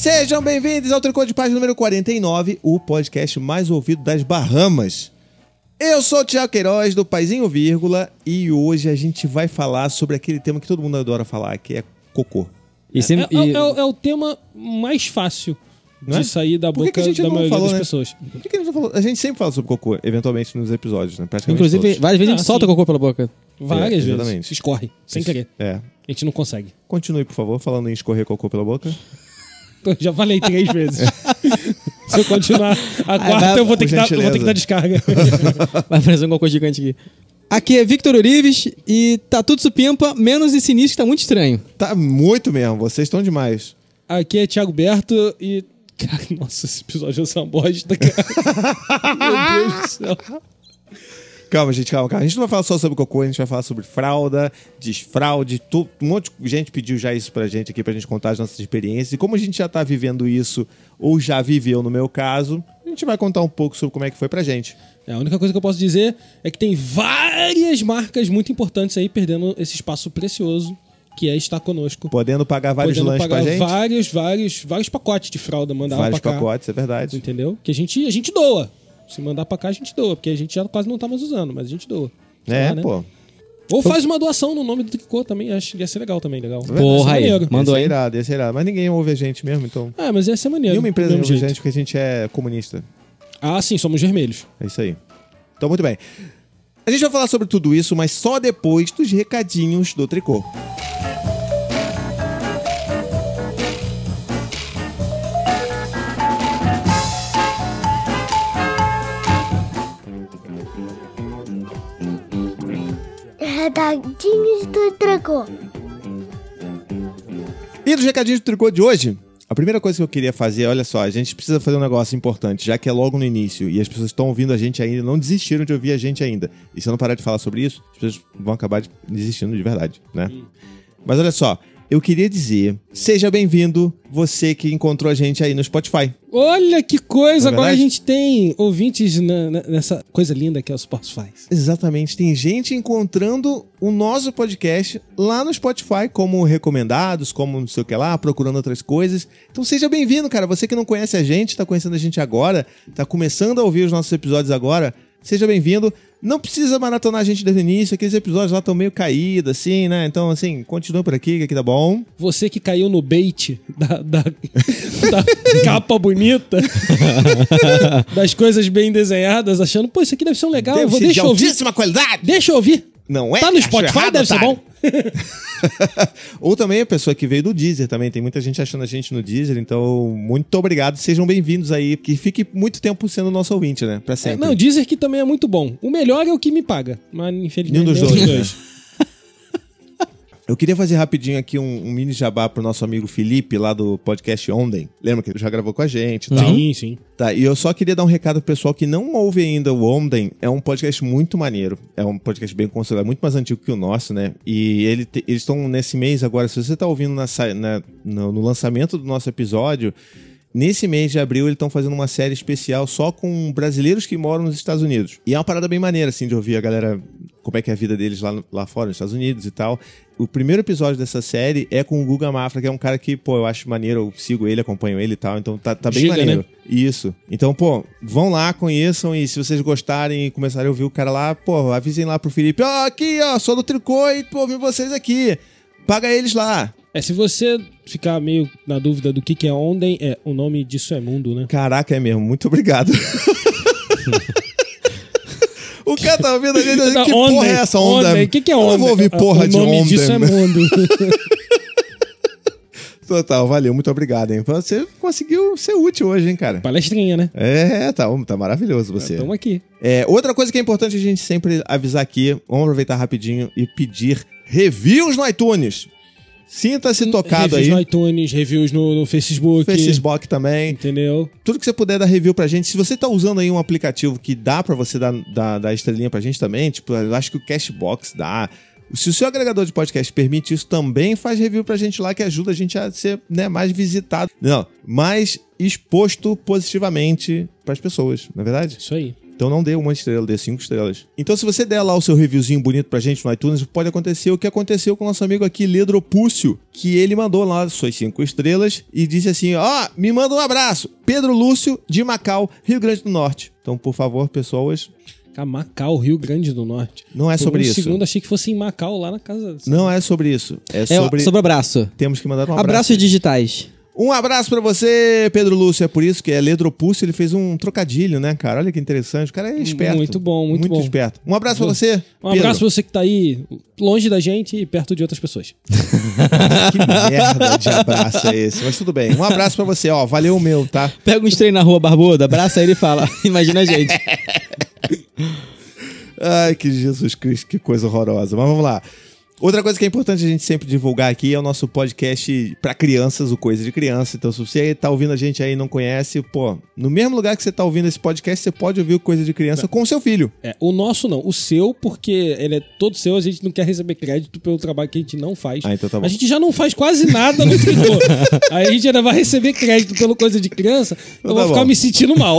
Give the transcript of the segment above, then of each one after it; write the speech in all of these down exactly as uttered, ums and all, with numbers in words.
Sejam bem-vindos ao Tricô de Página número quarenta e nove, o podcast mais ouvido das Bahamas. Eu sou o Thiago Queiroz, do Paizinho Vírgula, e hoje a gente vai falar sobre aquele tema que todo mundo adora falar, que é cocô. E sempre, é, e... é, é, é o tema mais fácil Não de é? sair da Por que boca que a gente da não maioria falou, das né? pessoas. Por que que a gente não falou? A gente sempre fala sobre cocô, eventualmente, nos episódios, né? Praticamente Inclusive, todos. várias vezes a Ah, gente solta sim. cocô pela boca. Várias É, vezes. exatamente. Escorre, sem Isso- querer. É. A gente não consegue. Continue, por favor, falando em escorrer cocô pela boca. Eu já falei três vezes. Se eu continuar a quarta, vai- eu, vou ter que dar, eu vou ter que gentileza. dar descarga. Vai aparecer um cocô gigante aqui. Aqui é Victor Urives e tá tudo supimpa, menos esse início que tá muito estranho. Tá muito mesmo, vocês estão demais. Aqui é Thiago Berto e... Cara, nossa, esse episódio vai ser uma bosta, cara. Meu Deus do céu. Calma, gente, calma, calma. A gente não vai falar só sobre cocô, a gente vai falar sobre fralda, desfraude, tu... um monte de gente pediu já isso pra gente aqui, pra gente contar as nossas experiências. E como a gente já tá vivendo isso, ou já viveu no meu caso, a gente vai contar um pouco sobre como é que foi pra gente. É, a única coisa que eu posso dizer é que tem várias marcas muito importantes aí perdendo esse espaço precioso que é estar conosco. Podendo pagar vários Podendo lanches pagar pra gente. vários, vários, vários pacotes de fralda, mandar Vários pra cá. pacotes, é verdade. Entendeu? Que a gente, a gente doa. Se mandar pra cá, a gente doa, porque a gente já quase não tá mais usando, mas a gente doa. Sei É, lá, né? pô. Ou faz uma doação no nome do Tricô também, acho que ia ser legal também, legal. Porra aí, maneiro. mandou Esse é aí. irado, esse é irado. Mas ninguém ouve a gente mesmo, então... Ah, mas ia ser maneiro. Nenhuma empresa do não mesmo ouve a jeito. gente porque a gente é comunista. Ah, sim, somos vermelhos. É isso aí. Então, muito bem. A gente vai falar sobre tudo isso, mas só depois dos recadinhos do Tricô. Recadinhos do Tricô. E dos recadinhos do Tricô de hoje, a primeira coisa que eu queria fazer, olha só, a gente precisa fazer um negócio importante, já que é logo no início e as pessoas estão ouvindo a gente ainda, não desistiram de ouvir a gente ainda. E se eu não parar de falar sobre isso, as pessoas vão acabar de- desistindo de verdade, né? Mas olha só, eu queria dizer, seja bem-vindo você que encontrou a gente aí no Spotify. Olha que coisa! Não é Agora a verdade? gente tem ouvintes na- na- nessa coisa linda que é o Spotify. Exatamente, tem gente encontrando o nosso podcast lá no Spotify como recomendados, como não sei o que lá, procurando outras coisas. Então seja bem-vindo, cara. Você que não conhece a gente, tá conhecendo a gente agora, tá começando a ouvir os nossos episódios agora, seja bem-vindo. Não precisa maratonar a gente desde o início, aqueles episódios lá estão meio caídos, assim, né? Então, assim, continua por aqui, que aqui tá bom. Você que caiu no bait da, da, da capa bonita, das coisas bem desenhadas, achando, pô, isso aqui deve ser um legal, eu vou, ser de deixa eu ouvir. altíssima qualidade! Deixa eu ouvir. Não é? Tá no Acho Spotify, errado, deve ser otário. bom. Ou também a pessoa que veio do Deezer também. Tem muita gente achando a gente no Deezer, então muito obrigado. Sejam bem-vindos aí. Que fique muito tempo sendo nosso ouvinte, né? Pra É, sempre. não, dizer que também é muito bom. O melhor é o que me paga, mas infelizmente Nenhum dos nenhum dois, né? Eu queria fazer rapidinho aqui um, um mini jabá pro nosso amigo Felipe, lá do podcast Ontem. Lembra que ele já gravou com a gente e tal? Sim, sim. Tá, e eu só queria dar um recado pro pessoal que não ouve ainda o Ontem. É um podcast muito maneiro. É um podcast bem considerado, muito mais antigo que o nosso, né? E ele te- eles estão nesse mês agora, se você tá ouvindo na, sa- na- no, no lançamento do nosso episódio, nesse mês de abril eles estão fazendo uma série especial só com brasileiros que moram nos Estados Unidos. E é uma parada bem maneira, assim, de ouvir a galera, como é que é a vida deles lá, no- lá fora, nos Estados Unidos e tal. O primeiro episódio dessa série é com o Guga Mafra, que é um cara que, pô, eu acho maneiro, eu sigo ele, acompanho ele e tal, então tá, tá bem Giga, maneiro. né? Isso. Então, pô, vão lá, conheçam, e se vocês gostarem e começarem a ouvir o cara lá, pô, avisem lá pro Felipe, ó, aqui, ó, sou do Tricô e tô ouvindo vocês aqui. Paga eles lá. É, se você ficar meio na dúvida do que, que é Ontem, é, o nome disso é Mundo, né? Caraca, é mesmo, muito obrigado. O cara tá ouvindo a gente, Não, que Ontem, porra é essa onda? Ontem, o que, que é Eu Ontem? não vou ouvir porra o de nome Ontem. disso é Mundo. Total, valeu, muito obrigado, hein. Você conseguiu ser útil hoje, hein, cara. Palestrinha, né? É, tá, tá maravilhoso você. Estamos aqui. É, outra coisa que é importante a gente sempre avisar aqui, vamos aproveitar rapidinho e pedir reviews no iTunes. Sinta-se tocado Reviews aí. no iTunes, reviews no, no Facebook. Facebook também. Entendeu? Tudo que você puder dar review pra gente. Se você tá usando aí um aplicativo que dá pra você dar, dar, dar estrelinha pra gente também, tipo, eu acho que o Cashbox dá. Se o seu agregador de podcast permite isso, também faz review pra gente lá, que ajuda a gente a ser, né, mais visitado. Não, mais exposto positivamente pras pessoas, não é verdade? Isso aí. Então não dê uma estrela, dê cinco estrelas. Então se você der lá o seu reviewzinho bonito pra gente no iTunes, pode acontecer o que aconteceu com o nosso amigo aqui, Ledropúcio, que ele mandou lá suas cinco estrelas e disse assim, ó, oh, me manda um abraço, Pedro Lúcio, de Macau, Rio Grande do Norte. Então, por favor, pessoas... Macau, Rio Grande do Norte. Não é Por sobre um isso. segundo achei que fosse em Macau, lá na casa. Não é sobre isso. É sobre... É sobre abraço. Temos que mandar um abraço. Abraços digitais. Um abraço pra você, Pedro Lúcio. É por isso que é Ledropúcio. Ele fez um trocadilho, né, cara? Olha que interessante. O cara é esperto. Muito bom, muito, muito bom. esperto. Um abraço pra você, Um Pedro. abraço pra você que tá aí longe da gente e perto de outras pessoas. Que merda de abraço é esse? Mas tudo bem. Um abraço pra você, ó. Valeu o meu, tá? Pega um estranho na rua, barbudo, abraça ele e fala, imagina a gente. Ai, que Jesus Cristo, que coisa horrorosa. Mas vamos lá. Outra coisa que é importante a gente sempre divulgar aqui é o nosso podcast pra crianças, o Coisa de Criança. Então, se você tá ouvindo a gente aí e não conhece, pô, no mesmo lugar que você tá ouvindo esse podcast, você pode ouvir o Coisa de Criança com o seu filho. É, o nosso não, o seu, porque ele é todo seu, a gente não quer receber crédito pelo trabalho que a gente não faz. Ah, então tá bom. A gente já não faz quase nada no tricô. Aí a gente ainda vai receber crédito pelo Coisa de Criança, então eu tá vou ficar bom. me sentindo mal.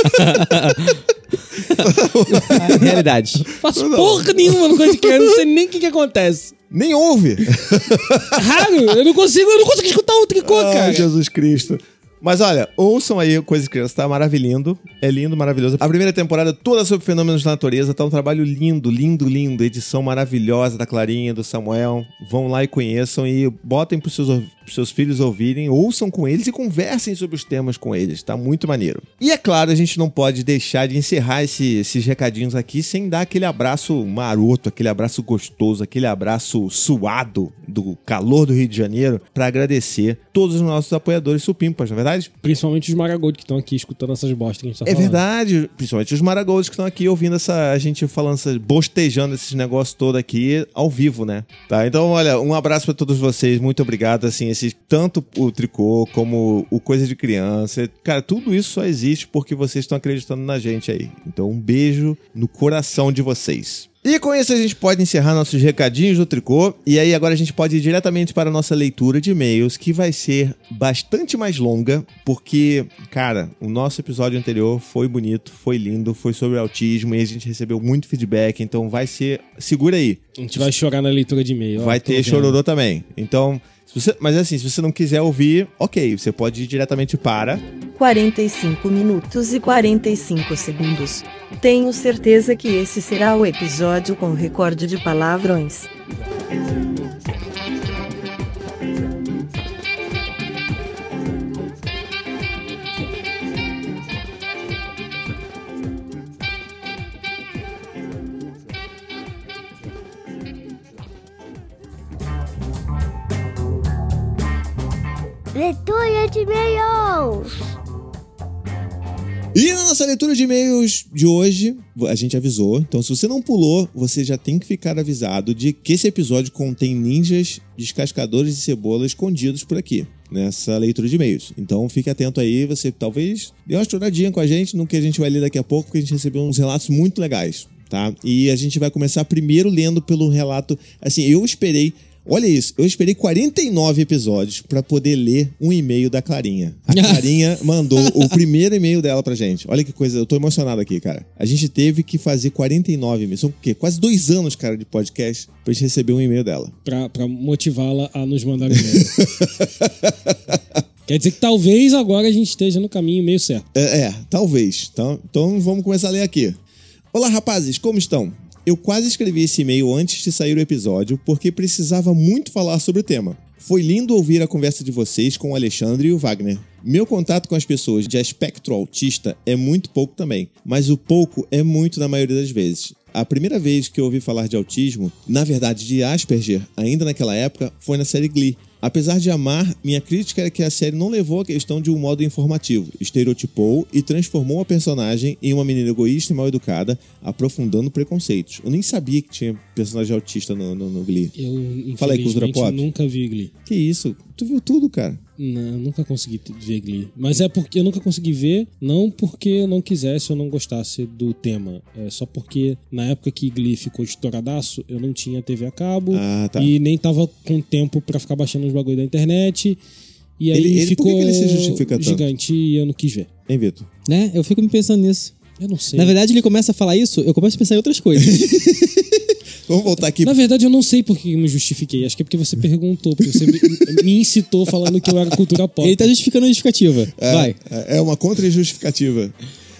Realidade. Faço porra nenhuma no Coisa de Criança, não sei nem o que, que acontece. Nem ouve. Raro, eu não consigo, eu não consigo escutar um tricô, Ai, cara. Jesus Cristo. Mas olha, ouçam aí Coisa de Criança, tá maravilhoso. É lindo, maravilhoso. A primeira temporada toda sobre fenômenos da natureza, tá um trabalho lindo, lindo, lindo. Edição maravilhosa da Clarinha, do Samuel. Vão lá e conheçam e botem pros seus, pros seus filhos ouvirem, ouçam com eles e conversem sobre os temas com eles. Tá muito maneiro. E é claro, a gente não pode deixar de encerrar esse, esses recadinhos aqui sem dar aquele abraço maroto, aquele abraço gostoso, aquele abraço suado do calor do Rio de Janeiro pra agradecer todos os nossos apoiadores supimpas, não é verdade? Principalmente os Maragold que estão aqui escutando essas bostas que a gente tá É falando. verdade, principalmente os Maragolds que estão aqui ouvindo essa, a gente falando, essa, bostejando esses negócios todos aqui ao vivo, né? Tá, então olha, um abraço pra todos vocês, muito obrigado, assim, esses, tanto o Tricô como o Coisa de Criança, cara, tudo isso só existe porque vocês estão acreditando na gente aí. Então um beijo no coração de vocês. E com isso a gente pode encerrar nossos recadinhos do Tricô. E aí agora a gente pode ir diretamente para a nossa leitura de e-mails, que vai ser bastante mais longa, porque, cara, o nosso episódio anterior foi bonito, foi lindo, foi sobre autismo e a gente recebeu muito feedback, então vai ser... Segura aí. A gente vai chorar na leitura de e-mail. ó, Vai tô ter vendo. chororô também. Então, se você... mas assim, se você não quiser ouvir, ok, você pode ir diretamente para... quarenta e cinco minutos e quarenta e cinco segundos. Tenho certeza que esse será o episódio com recorde de palavrões. Leitura de e-mails. E na nossa leitura de e-mails de hoje, a gente avisou. Então, se você não pulou, você já tem que ficar avisado de que esse episódio contém ninjas descascadores de cebola escondidos por aqui, nessa leitura de e-mails. Então, fique atento aí. Você talvez dê uma choradinha com a gente no que a gente vai ler daqui a pouco, porque a gente recebeu uns relatos muito legais, tá? E a gente vai começar primeiro lendo pelo relato... Assim, eu esperei... Olha isso, eu esperei quarenta e nove episódios pra poder ler um e-mail da Clarinha. A Clarinha mandou o primeiro e-mail dela pra gente. Olha que coisa, eu tô emocionado aqui, cara. A gente teve que fazer quarenta e nove e-mails. São o quê? Quase dois anos, cara, de podcast pra gente receber um e-mail dela. Pra, pra motivá-la a nos mandar e-mail. Quer dizer que talvez agora a gente esteja no caminho meio certo. É, é talvez. Então, então vamos começar a ler aqui. Olá, rapazes, como estão? Eu quase escrevi esse e-mail antes de sair o episódio porque precisava muito falar sobre o tema. Foi lindo ouvir a conversa de vocês com o Alexandre e o Wagner. Meu contato com as pessoas de espectro autista é muito pouco também, mas o pouco é muito na maioria das vezes. A primeira vez que eu ouvi falar de autismo, na verdade de Asperger, ainda naquela época, foi na série Glee. Apesar de amar, minha crítica é que a série não levou a questão de um modo informativo, estereotipou e transformou a personagem em uma menina egoísta e mal educada, aprofundando preconceitos. Eu nem sabia que tinha personagem autista no, no, no Glee. Eu, Fala aí, cultura infelizmente, pop. nunca vi Glee. Que isso? Tu viu tudo, cara. Não, eu nunca consegui t- ver Glee. Mas é porque eu nunca consegui ver, não porque eu não quisesse ou não gostasse do tema. É só porque na época que Glee ficou estouradaço, eu não tinha T V a cabo Ah, tá. e nem tava com tempo pra ficar baixando os bagulho da internet. E aí Ele- ele- por ficou que que ele se justifica tanto? gigante e eu não quis ver. Hein, Vitor? Né? Eu fico me pensando nisso. Eu não sei. Na verdade, ele começa a falar isso, eu começo a pensar em outras coisas. Vamos voltar aqui. Na verdade, eu não sei por que eu me justifiquei. Acho que é porque você perguntou, porque você me, me incitou falando que eu era cultura pop. Ele tá justificando a justificativa. É, Vai. É uma contra-justificativa.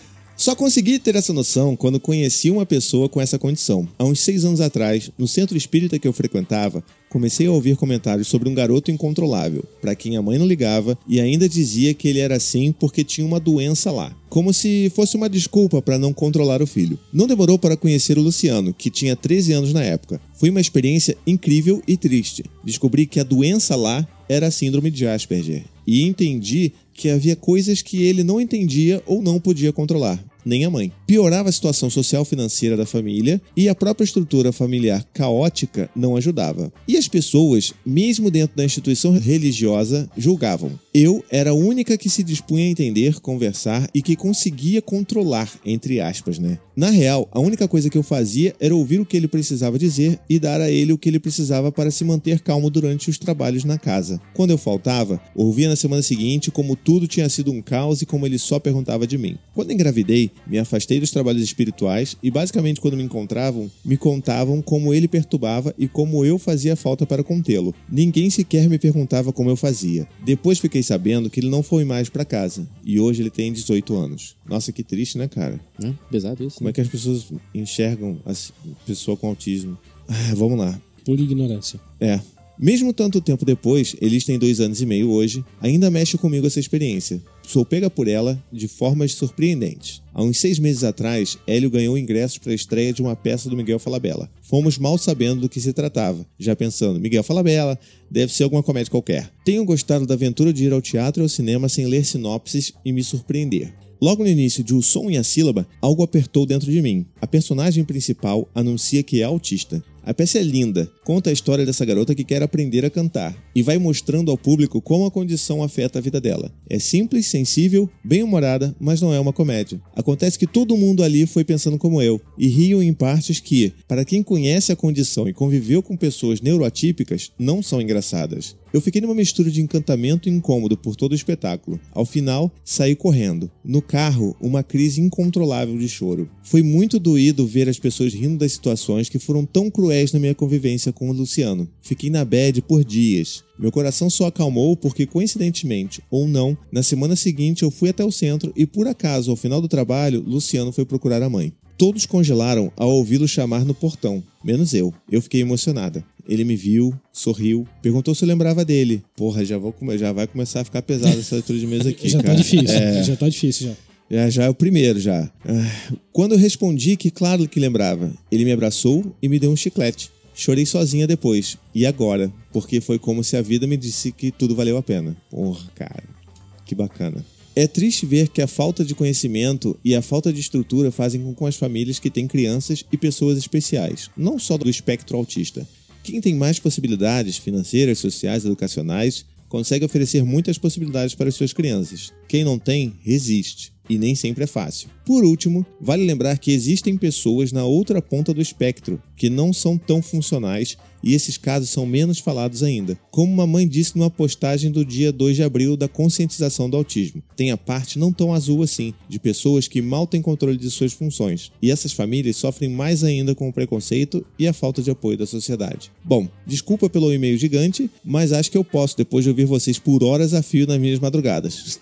Só consegui ter essa noção quando conheci uma pessoa com essa condição. Há uns seis anos atrás, no centro espírita que eu frequentava, comecei a ouvir comentários sobre um garoto incontrolável, para quem a mãe não ligava e ainda dizia que ele era assim porque tinha uma doença lá. Como se fosse uma desculpa para não controlar o filho. Não demorou para conhecer o Luciano, que tinha treze anos na época. Foi uma experiência incrível e triste. Descobri que a doença lá era a síndrome de Asperger. E entendi que havia coisas que ele não entendia ou não podia controlar, nem a mãe. Piorava a situação social financeira da família e a própria estrutura familiar caótica não ajudava. E as pessoas, mesmo dentro da instituição religiosa, julgavam. Eu era a única que se dispunha a entender, conversar e que conseguia controlar, entre aspas, né? Na real, a única coisa que eu fazia era ouvir o que ele precisava dizer e dar a ele o que ele precisava para se manter calmo durante os trabalhos na casa. Quando eu faltava, ouvia na semana seguinte como tudo tinha sido um caos e como ele só perguntava de mim. Quando engravidei, me afastei dos trabalhos espirituais e basicamente quando me encontravam, me contavam como ele perturbava e como eu fazia falta para contê-lo. Ninguém sequer me perguntava como eu fazia. Depois fiquei sabendo que ele não foi mais para casa e hoje ele tem dezoito anos. Nossa, que triste, né, cara? Hum, pesado isso. Como é que as pessoas enxergam a pessoa com autismo? Ah, vamos lá. Por ignorância. É. Mesmo tanto tempo depois, eles têm dois anos e meio hoje, ainda mexe comigo essa experiência. Sou pega por ela de formas surpreendentes. Há uns seis meses atrás, Hélio ganhou ingressos para a estreia de uma peça do Miguel Falabella. Fomos mal sabendo do que se tratava, já pensando, Miguel Falabella, deve ser alguma comédia qualquer. Tenho gostado da aventura de ir ao teatro e ao cinema sem ler sinopses e me surpreender. Logo no início de O Som e a Sílaba, algo apertou dentro de mim. A personagem principal anuncia que é autista. A peça é linda, conta a história dessa garota que quer aprender a cantar e vai mostrando ao público como a condição afeta a vida dela. É simples, sensível, bem-humorada, mas não é uma comédia. Acontece que todo mundo ali foi pensando como eu e riam em partes que, para quem conhece a condição e conviveu com pessoas neuroatípicas, não são engraçadas. Eu fiquei numa mistura de encantamento e incômodo por todo o espetáculo. Ao final, saí correndo. No carro, uma crise incontrolável de choro. Foi muito doído ver as pessoas rindo das situações que foram tão cruéis na minha convivência com o Luciano. Fiquei na bad por dias. Meu coração só acalmou porque, coincidentemente ou não, na semana seguinte eu fui até o centro e, por acaso, ao final do trabalho, Luciano foi procurar a mãe. Todos congelaram ao ouvi-lo chamar no portão, menos eu. Eu fiquei emocionada. Ele me viu, sorriu, perguntou se eu lembrava dele. Porra, já, vou, já vai começar a ficar pesada essa leitura de mesa aqui, já cara. tá difícil, é... já tá difícil já. Já, já é o primeiro, já. Quando eu respondi que claro que lembrava, ele me abraçou e me deu um chiclete. Chorei sozinha depois. E agora? Porque foi como se a vida me disse que tudo valeu a pena. Porra, cara. Que bacana. É triste ver que a falta de conhecimento e a falta de estrutura fazem com que as famílias que têm crianças e pessoas especiais, não só do espectro autista. Quem tem mais possibilidades financeiras, sociais, educacionais, consegue oferecer muitas possibilidades para as suas crianças. Quem não tem, resiste. E nem sempre é fácil. Por último, vale lembrar que existem pessoas na outra ponta do espectro que não são tão funcionais e esses casos são menos falados ainda. Como uma mãe disse numa postagem do dia dois de abril da conscientização do autismo, tem a parte não tão azul assim, de pessoas que mal têm controle de suas funções. E essas famílias sofrem mais ainda com o preconceito e a falta de apoio da sociedade. Bom, desculpa pelo e-mail gigante, mas acho que eu posso, depois de ouvir vocês por horas a fio nas minhas madrugadas.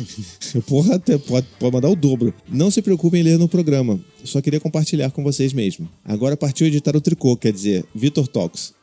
Porra, até pode, pode mandar o dobro. Não se preocupem em ler no programa, só queria compartilhar com vocês mesmo. Agora partiu editar o tricô, quer dizer, Vitor Talks.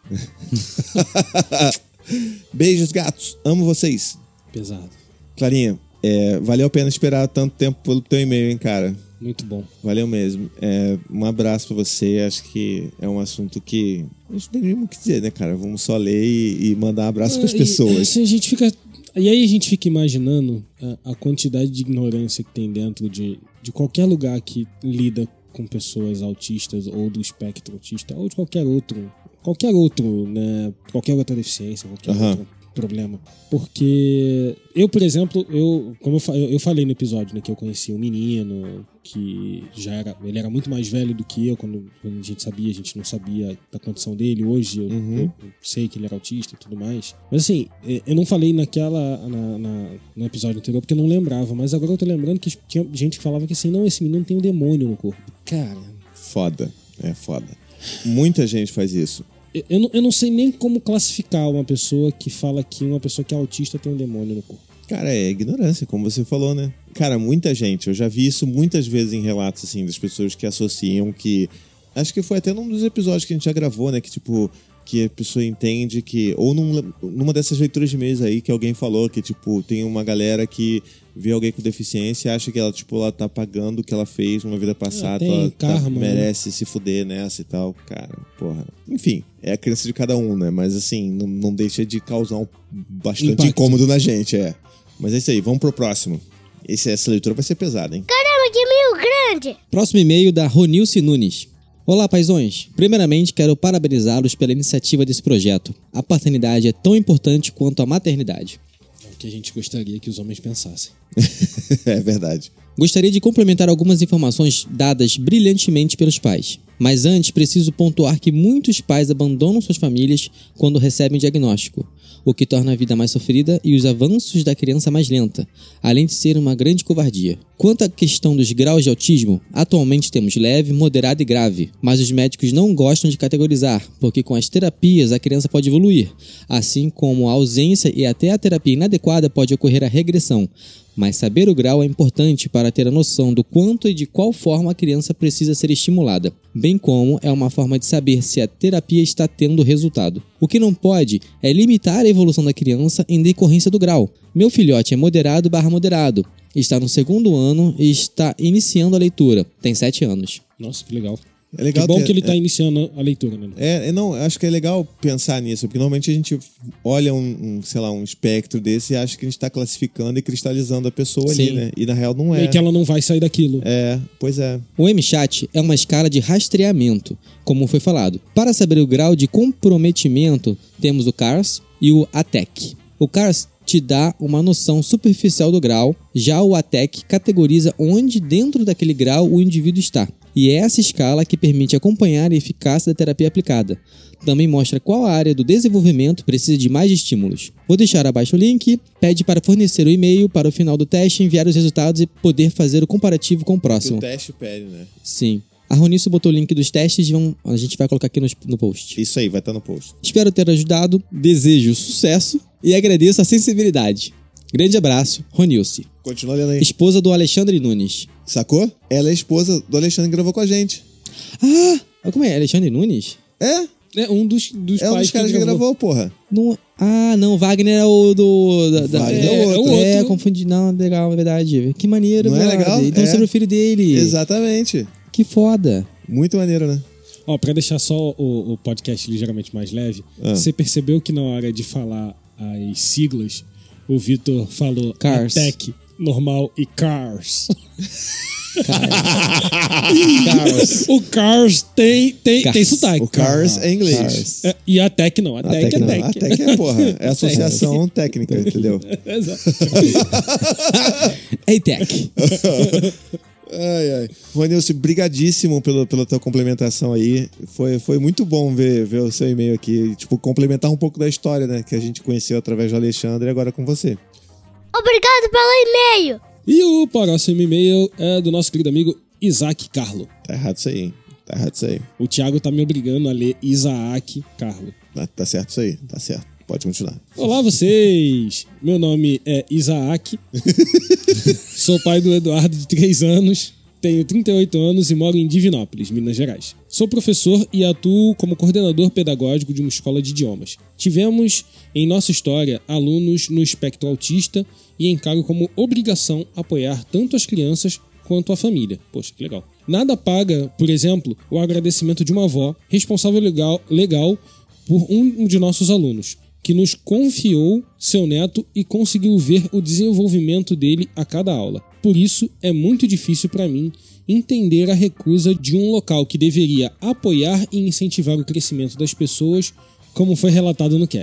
Beijos, gatos. Amo vocês. Pesado. Clarinha, é, valeu a pena esperar tanto tempo pelo teu e-mail, hein, cara? Muito bom. Valeu mesmo. É, um abraço pra você. Acho que é um assunto que a gente não tem nem o que dizer, né, cara? Vamos só ler e, e mandar um abraço é, pras pessoas. E, assim, a gente fica... E aí a gente fica imaginando a, a quantidade de ignorância que tem dentro de, de qualquer lugar que lida com pessoas autistas ou do espectro autista ou de qualquer outro, qualquer outro, né, qualquer outra deficiência, qualquer uhum. outra problema. Porque eu, por exemplo, eu, como eu, fa- eu falei no episódio, né, que eu conheci um menino que já era, ele era muito mais velho do que eu, quando, quando a gente sabia, a gente não sabia da condição dele. Hoje eu, Uhum. eu, eu sei que ele era autista e tudo mais. Mas assim, eu não falei naquela, na, na, no episódio anterior porque eu não lembrava, mas agora eu tô lembrando que tinha gente que falava que assim, não, esse menino tem um demônio no corpo. Cara, Foda. É foda. Muita gente faz isso. eu, eu, não, eu não sei nem como classificar uma pessoa que fala que uma pessoa que é autista tem um demônio no corpo. Cara, é ignorância, como você falou, né? Cara, muita gente, eu já vi isso muitas vezes em relatos, assim, das pessoas que associam que... Acho que foi até num dos episódios que a gente já gravou, né? Que, tipo, que a pessoa entende que... Ou num, numa dessas leituras de mês aí que alguém falou que, tipo, tem uma galera que vê alguém com deficiência e acha que ela, tipo, ela tá pagando o que ela fez numa vida passada, tem ela tá- karma, né? merece se fuder nessa e tal. Cara, porra. Enfim, é a crença de cada um, né? Mas, assim, não, não deixa de causar um bastante Impacto. incômodo na gente, é. Mas é isso aí, vamos pro próximo. Esse, essa leitura vai ser pesada, hein? Caramba, que meio grande! Próximo e-mail da Ronilce Nunes. Olá, paizões. Primeiramente, quero parabenizá-los pela iniciativa desse projeto. A paternidade é tão importante quanto a maternidade. É o que a gente gostaria que os homens pensassem. É verdade. Gostaria de complementar algumas informações dadas brilhantemente pelos pais. Mas antes, preciso pontuar que muitos pais abandonam suas famílias quando recebem diagnóstico, o que torna a vida mais sofrida e os avanços da criança mais lenta, além de ser uma grande covardia. Quanto à questão dos graus de autismo, atualmente temos leve, moderado e grave, mas os médicos não gostam de categorizar, porque com as terapias a criança pode evoluir, assim como a ausência e até a terapia inadequada pode ocorrer a regressão. Mas saber o grau é importante para ter a noção do quanto e de qual forma a criança precisa ser estimulada, bem como é uma forma de saber se a terapia está tendo resultado. O que não pode é limitar a evolução da criança em decorrência do grau. Meu filhote é moderado barra moderado, está no segundo ano e está iniciando a leitura, tem sete anos. Nossa, que legal. É legal que bom ter- que ele tá é- iniciando a leitura, né? É, é, não, acho que é legal pensar nisso, porque normalmente a gente olha um, um, sei lá, um espectro desse e acha que a gente tá classificando e cristalizando a pessoa ali, Sim. né? E na real não é. E que ela não vai sair daquilo. É, pois é. O M-Chat é uma escala de rastreamento, como foi falado. Para saber o grau de comprometimento, temos o C A R S e o A T E C. O C A R S te dá uma noção superficial do grau, já o A T E C categoriza onde dentro daquele grau o indivíduo está. E é essa escala que permite acompanhar a eficácia da terapia aplicada. Também mostra qual área do desenvolvimento precisa de mais estímulos. Vou deixar abaixo o link, pede para fornecer o e-mail para o final do teste, enviar os resultados e poder fazer o comparativo com o Que próximo. o teste pede, né? Sim. A Ronice botou o link dos testes e vamos- a gente vai colocar aqui no, no post. Isso aí, vai estar no post. Espero ter ajudado, desejo sucesso e agradeço a sensibilidade. Grande abraço, Ronilce, Continua lendo aí. esposa do Alexandre Nunes. Sacou? Ela é a esposa do Alexandre que gravou com a gente. Ah, como é? Alexandre Nunes? É? É um dos, dos É um pais dos caras que gravou, porra. Não, ah, não, Wagner é o do... Da, da- Wagner é, é o outro. o outro. É, outro. confundi. Não, legal, é verdade. Que maneiro, Não é brother. legal? Então É. sobre o filho dele. Exatamente. Que foda. Muito maneiro, né? Ó, pra deixar só o, o podcast ligeiramente mais leve, Ah. você percebeu que na hora de falar as siglas, o Vitor falou Cars. A T E C, normal e Cars. Cars. O Cars tem, tem, Cars. tem sotaque. O Cars é inglês. Cars. É, e a T E C não, a T E C é não. T E C. A T E C é, porra, é associação técnica, entendeu? Exato. A-Tech. Ai, ai. Ronilson, brigadíssimo pela, pela tua complementação aí. Foi, foi muito bom ver, ver o seu e-mail aqui. Tipo, complementar um pouco da história, né? Que a gente conheceu através do Alexandre e agora com você. Obrigado pelo e-mail! E o próximo e-mail é do nosso querido amigo Isaac Carlo. Tá errado isso aí, hein? Tá errado isso aí. O Thiago tá me obrigando a ler Isaac Carlo. Tá, tá certo isso aí, tá certo. Pode continuar. Olá, vocês! Meu nome é Isaac. Sou pai do Eduardo, de três anos. Tenho trinta e oito anos e moro em Divinópolis, Minas Gerais. Sou professor e atuo como coordenador pedagógico de uma escola de idiomas. Tivemos, em nossa história, alunos no espectro autista e encaro como obrigação apoiar tanto as crianças quanto a família. Poxa, que legal. Nada paga, por exemplo, o agradecimento de uma avó responsável legal, legal por um de nossos alunos, que nos confiou seu neto e conseguiu ver o desenvolvimento dele a cada aula. Por isso, é muito difícil para mim entender a recusa de um local que deveria apoiar e incentivar o crescimento das pessoas, como foi relatado no cast.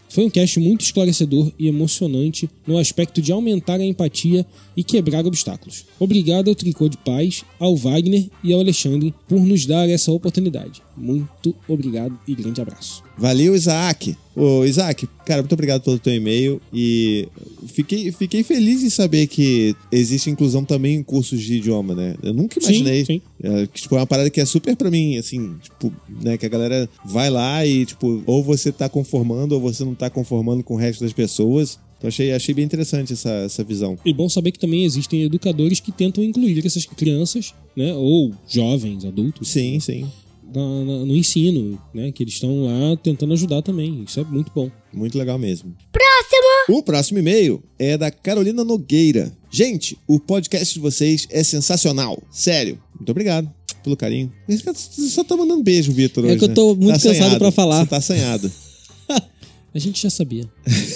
Foi um cast muito esclarecedor e emocionante no aspecto de aumentar a empatia e quebrar obstáculos. Obrigado ao Tricô de Paz, ao Wagner e ao Alexandre por nos dar essa oportunidade. Muito obrigado e grande abraço. Valeu, Isaac. Ô, Isaac, cara, muito obrigado pelo teu e-mail e fiquei, fiquei feliz em saber que existe inclusão também em cursos de idioma, né? Eu nunca imaginei. Sim, sim. É, que, tipo, é uma parada que é super pra mim, assim, tipo, né, que a galera vai lá e, tipo, ou você tá conformando ou você não tá conformando com o resto das pessoas. Então achei, achei bem interessante essa, essa visão. E bom saber que também existem educadores que tentam incluir essas crianças, né, ou jovens, adultos. Sim, sim. Na, na, no ensino, né? Que eles estão lá tentando ajudar também. Isso é muito bom. Muito legal mesmo. Próximo! O próximo e-mail é da Carolina Nogueira. Gente, o podcast de vocês é sensacional. Sério. Muito obrigado pelo carinho. Você só tá mandando beijo, Vitor, hoje, É que eu tô né? muito Tá cansado assanhado. pra falar. Você tá assanhado. A gente já sabia.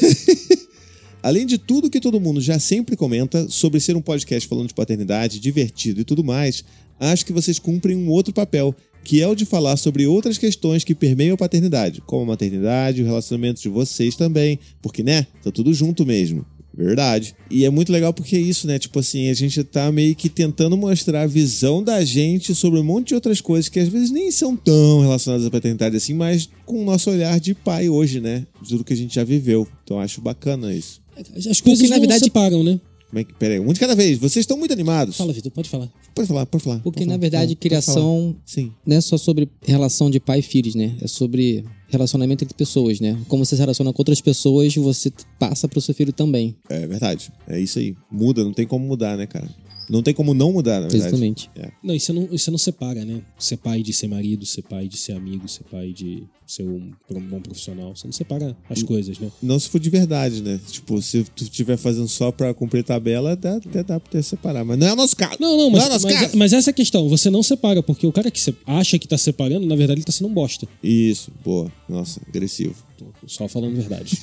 Além de tudo que todo mundo já sempre comenta sobre ser um podcast falando de paternidade, divertido e tudo mais, acho que vocês cumprem um outro papel, que é o de falar sobre outras questões que permeiam a paternidade, como a maternidade, o relacionamento de vocês também, porque, né, tá tudo junto mesmo. Verdade. E é muito legal porque é isso, né? Tipo assim, a gente tá meio que tentando mostrar a visão da gente sobre um monte de outras coisas que às vezes nem são tão relacionadas à paternidade assim, mas com o nosso olhar de pai hoje, né? De tudo que a gente já viveu. Então eu acho bacana isso. As coisas na não verdade- separam, né? Como é que... Pera aí, um de cada vez. Vocês estão muito animados. Fala, Vitor, pode falar. Pode falar, pode falar. Porque, pode na falar, verdade, pode falar. criação Sim. não é só sobre relação de pai e filhos, né? É sobre relacionamento entre pessoas, né? Como você se relaciona com outras pessoas, você passa pro seu filho também. É verdade. É isso aí. Muda, não tem como mudar, né, cara? Não tem como não mudar, na verdade. Exatamente. É. Não, isso não, isso não separa, né? Ser pai de ser marido, ser pai de ser amigo, ser pai de ser um, um bom profissional. Você não separa as coisas, né? Não se for de verdade, né? Tipo, se tu estiver fazendo só pra cumprir tabela, dá, até dá pra ter separar. Mas não é o nosso caso. Não, não, mas, é o nosso mas, caso. mas essa é a questão. Você não separa, porque o cara que se- acha que tá separando, na verdade, ele tá sendo um bosta. Isso, boa. Nossa, agressivo. Tô só falando a verdade.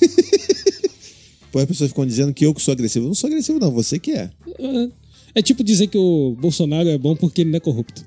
Pô, as pessoas ficam dizendo que eu que sou agressivo. Eu não sou agressivo, não. Você que é. É, é tipo dizer que o Bolsonaro é bom porque ele não é corrupto.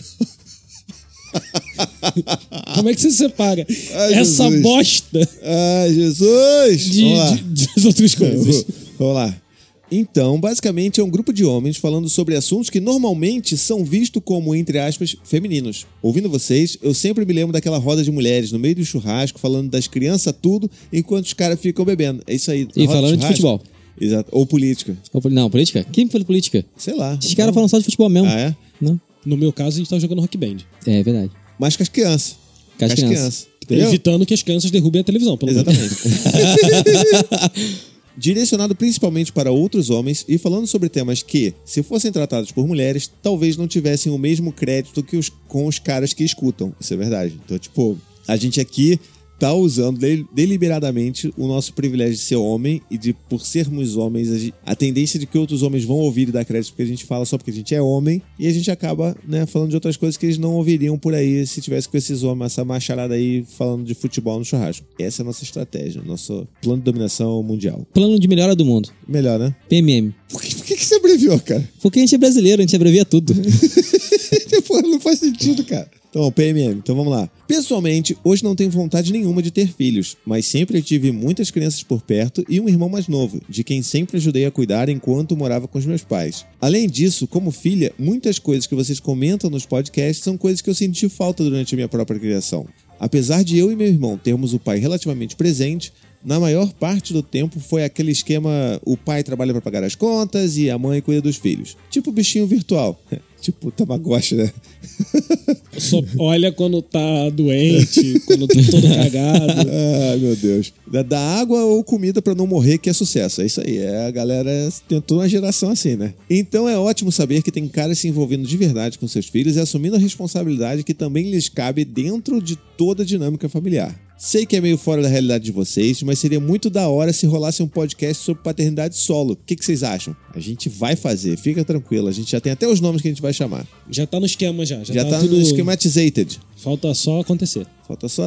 Como é que você separa Ai, essa Jesus. bosta Ai, Jesus! de, Vamos lá. de- das outras coisas? Vamos lá. Então, basicamente, é um grupo de homens falando sobre assuntos que normalmente são vistos como, entre aspas, femininos. Ouvindo vocês, eu sempre me lembro daquela roda de mulheres no meio do churrasco, falando das crianças tudo, enquanto os caras ficam bebendo. É isso aí. E roda falando de churrasco. futebol. Exato. Ou política. Ou poli- Não, política? Quem foi política? Sei lá. Esses caras falam só de futebol mesmo. Ah, é? Não? No meu caso, a gente tá jogando Rock Band. É verdade. Mas com as crianças. Com as crianças. Entendeu? Evitando que as crianças derrubem a televisão, pelo menos. Exatamente. Direcionado principalmente para outros homens e falando sobre temas que, se fossem tratados por mulheres, talvez não tivessem o mesmo crédito que os, com os caras que escutam. Isso é verdade. Então, tipo, a gente aqui tá usando de- deliberadamente o nosso privilégio de ser homem e de, por sermos homens, a, gen- a tendência de que outros homens vão ouvir e dar crédito porque a gente fala só porque a gente é homem e a gente acaba, né, falando de outras coisas que eles não ouviriam por aí se tivesse com esses homens, essa macharada aí falando de futebol no churrasco. Essa é a nossa estratégia, nosso plano de dominação mundial. Plano de melhora do mundo. Melhor, né? P M M. Por que, por que, que você abreviou, cara? Porque a gente é brasileiro, a gente abrevia tudo. Pô, não faz sentido, cara. Então, P M M, então vamos lá. Pessoalmente, hoje não tenho vontade nenhuma de ter filhos, mas sempre tive muitas crianças por perto e um irmão mais novo, de quem sempre ajudei a cuidar enquanto morava com os meus pais. Além disso, como filha, muitas coisas que vocês comentam nos podcasts são coisas que eu senti falta durante a minha própria criação. Apesar de eu e meu irmão termos o pai relativamente presente, na maior parte do tempo foi aquele esquema: o pai trabalha para pagar as contas e a mãe cuida dos filhos. Tipo bichinho virtual. Tipo Tamagotchi, né? Só olha quando tá doente, quando tá todo cagado. Ai, meu Deus. Dá- Dá água ou comida pra não morrer, que é sucesso. É isso aí. É, a galera tentou uma geração assim, né? Então é ótimo saber que tem caras se envolvendo de verdade com seus filhos e assumindo a responsabilidade que também lhes cabe dentro de toda a dinâmica familiar. Sei que é meio fora da realidade de vocês, mas seria muito da hora se rolasse um podcast sobre paternidade solo. O que, que vocês acham? A gente vai fazer, fica tranquilo. A gente já tem até os nomes que a gente vai chamar. Já tá no esquema já. Já, Já, tá, tá tudo... no schematizated. Falta só acontecer. Falta só, né?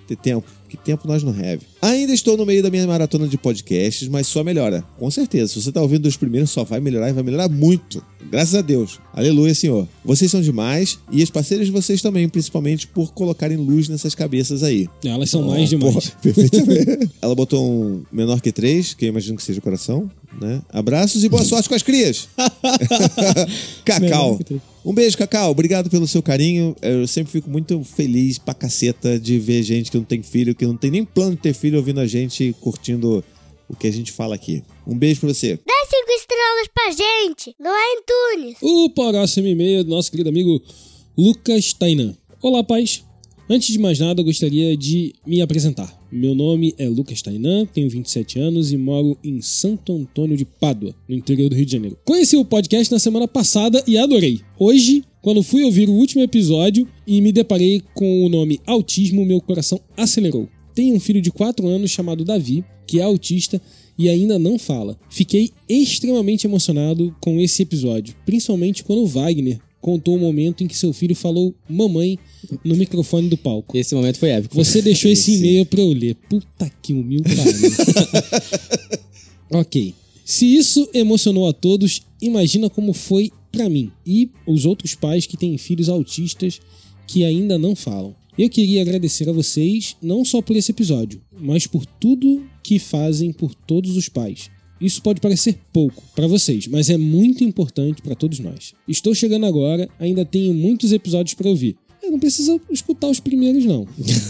ter tempo. Que tempo nós não have. Ainda estou no meio da minha maratona de podcasts, mas só melhora. Com certeza. Se você tá ouvindo dos primeiros, só vai melhorar e vai melhorar muito. Graças a Deus. Aleluia, Senhor. Vocês são demais e as parceiras de vocês também, principalmente por colocarem luz nessas cabeças aí. Elas são Oh, mais demais. porra, perfeitamente. Ela botou um menor que três, que eu imagino que seja o coração, né? Abraços e boa sorte com as crias. Cacau. Um beijo, Cacau. Obrigado pelo seu carinho. Eu sempre fico muito feliz pra caceta de ver gente que não tem filho, que não tem nem plano de ter filho, ouvindo a gente, curtindo o que a gente fala aqui. Um beijo pra você. Dá cinco estrelas pra gente, não é Antunes. O próximo e-mail do nosso querido amigo Lucas Tainan. Olá, paz. Antes de mais nada, eu gostaria de me apresentar. Meu nome é Lucas Tainan, tenho vinte e sete anos e moro em Santo Antônio de Pádua, no interior do Rio de Janeiro. Conheci o podcast na semana passada e adorei. Hoje, quando fui ouvir o último episódio e me deparei com o nome autismo, meu coração acelerou. Tenho um filho de quatro anos chamado Davi, que é autista e ainda não fala. Fiquei extremamente emocionado com esse episódio, principalmente quando o Wagner contou o momento em que seu filho falou mamãe no microfone do palco. Esse momento foi épico. Você deixou esse e-mail pra eu ler. Puta que humil pariu. Ok. Se isso emocionou a todos, imagina como foi pra mim e os outros pais que têm filhos autistas que ainda não falam. Eu queria agradecer a vocês não só por esse episódio, mas por tudo que fazem por todos os pais. Isso pode parecer pouco para vocês, mas é muito importante para todos nós. Estou chegando agora, ainda tenho muitos episódios para ouvir. Eu não precisa escutar os primeiros, não.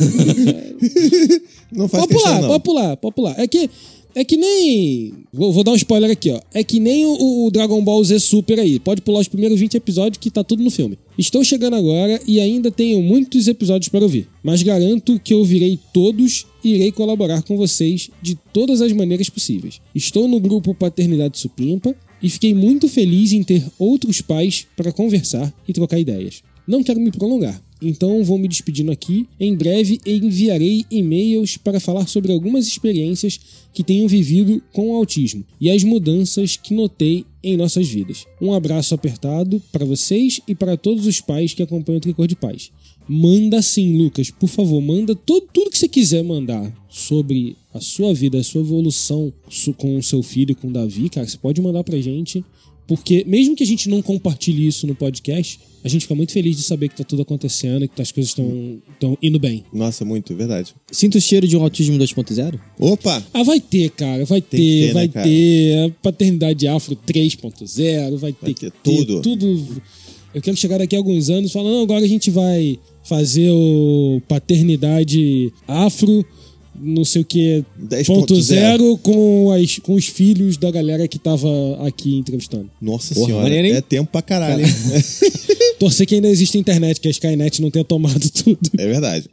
Não faz pode questão, pular, não. pode pular, pode pular. É que, é que nem... Vou, vou dar um spoiler aqui, ó. É que nem o, o Dragon Ball Z Super aí. Pode pular os primeiros vinte episódios que tá tudo no filme. Estou chegando agora e ainda tenho muitos episódios para ouvir. Mas garanto que ouvirei todos e irei colaborar com vocês de todas as maneiras possíveis. Estou no grupo Paternidade Supimpa e fiquei muito feliz em ter outros pais para conversar e trocar ideias. Não quero me prolongar, então vou me despedindo aqui. Em breve enviarei e-mails para falar sobre algumas experiências que tenho vivido com o autismo e as mudanças que notei em nossas vidas. Um abraço apertado para vocês e para todos os pais que acompanham o Tricor de Paz. Manda sim, Lucas, por favor, manda todo, tudo que você quiser mandar sobre a sua vida, a sua evolução com o seu filho, com o Davi, cara, você pode mandar pra gente. Porque mesmo que a gente não compartilhe isso no podcast, a gente fica muito feliz de saber que tá tudo acontecendo, que as coisas estão indo bem. Nossa, muito, verdade. Sinto o cheiro de um autismo dois ponto zero? Opa! Ah, vai ter, cara, vai ter, ter, vai né, cara? ter. A paternidade afro três ponto zero, vai ter Vai que ter tudo. tudo. Eu quero chegar daqui a alguns anos falando, não, agora a gente vai fazer o paternidade afro, não sei o que, dez ponto ponto zero zero com, as, com os filhos da galera que tava aqui entrevistando. Nossa Porra, senhora, maneiro, hein? é tempo pra caralho, hein? Torcer que ainda existe internet, que a Skynet não tenha tomado tudo. É verdade.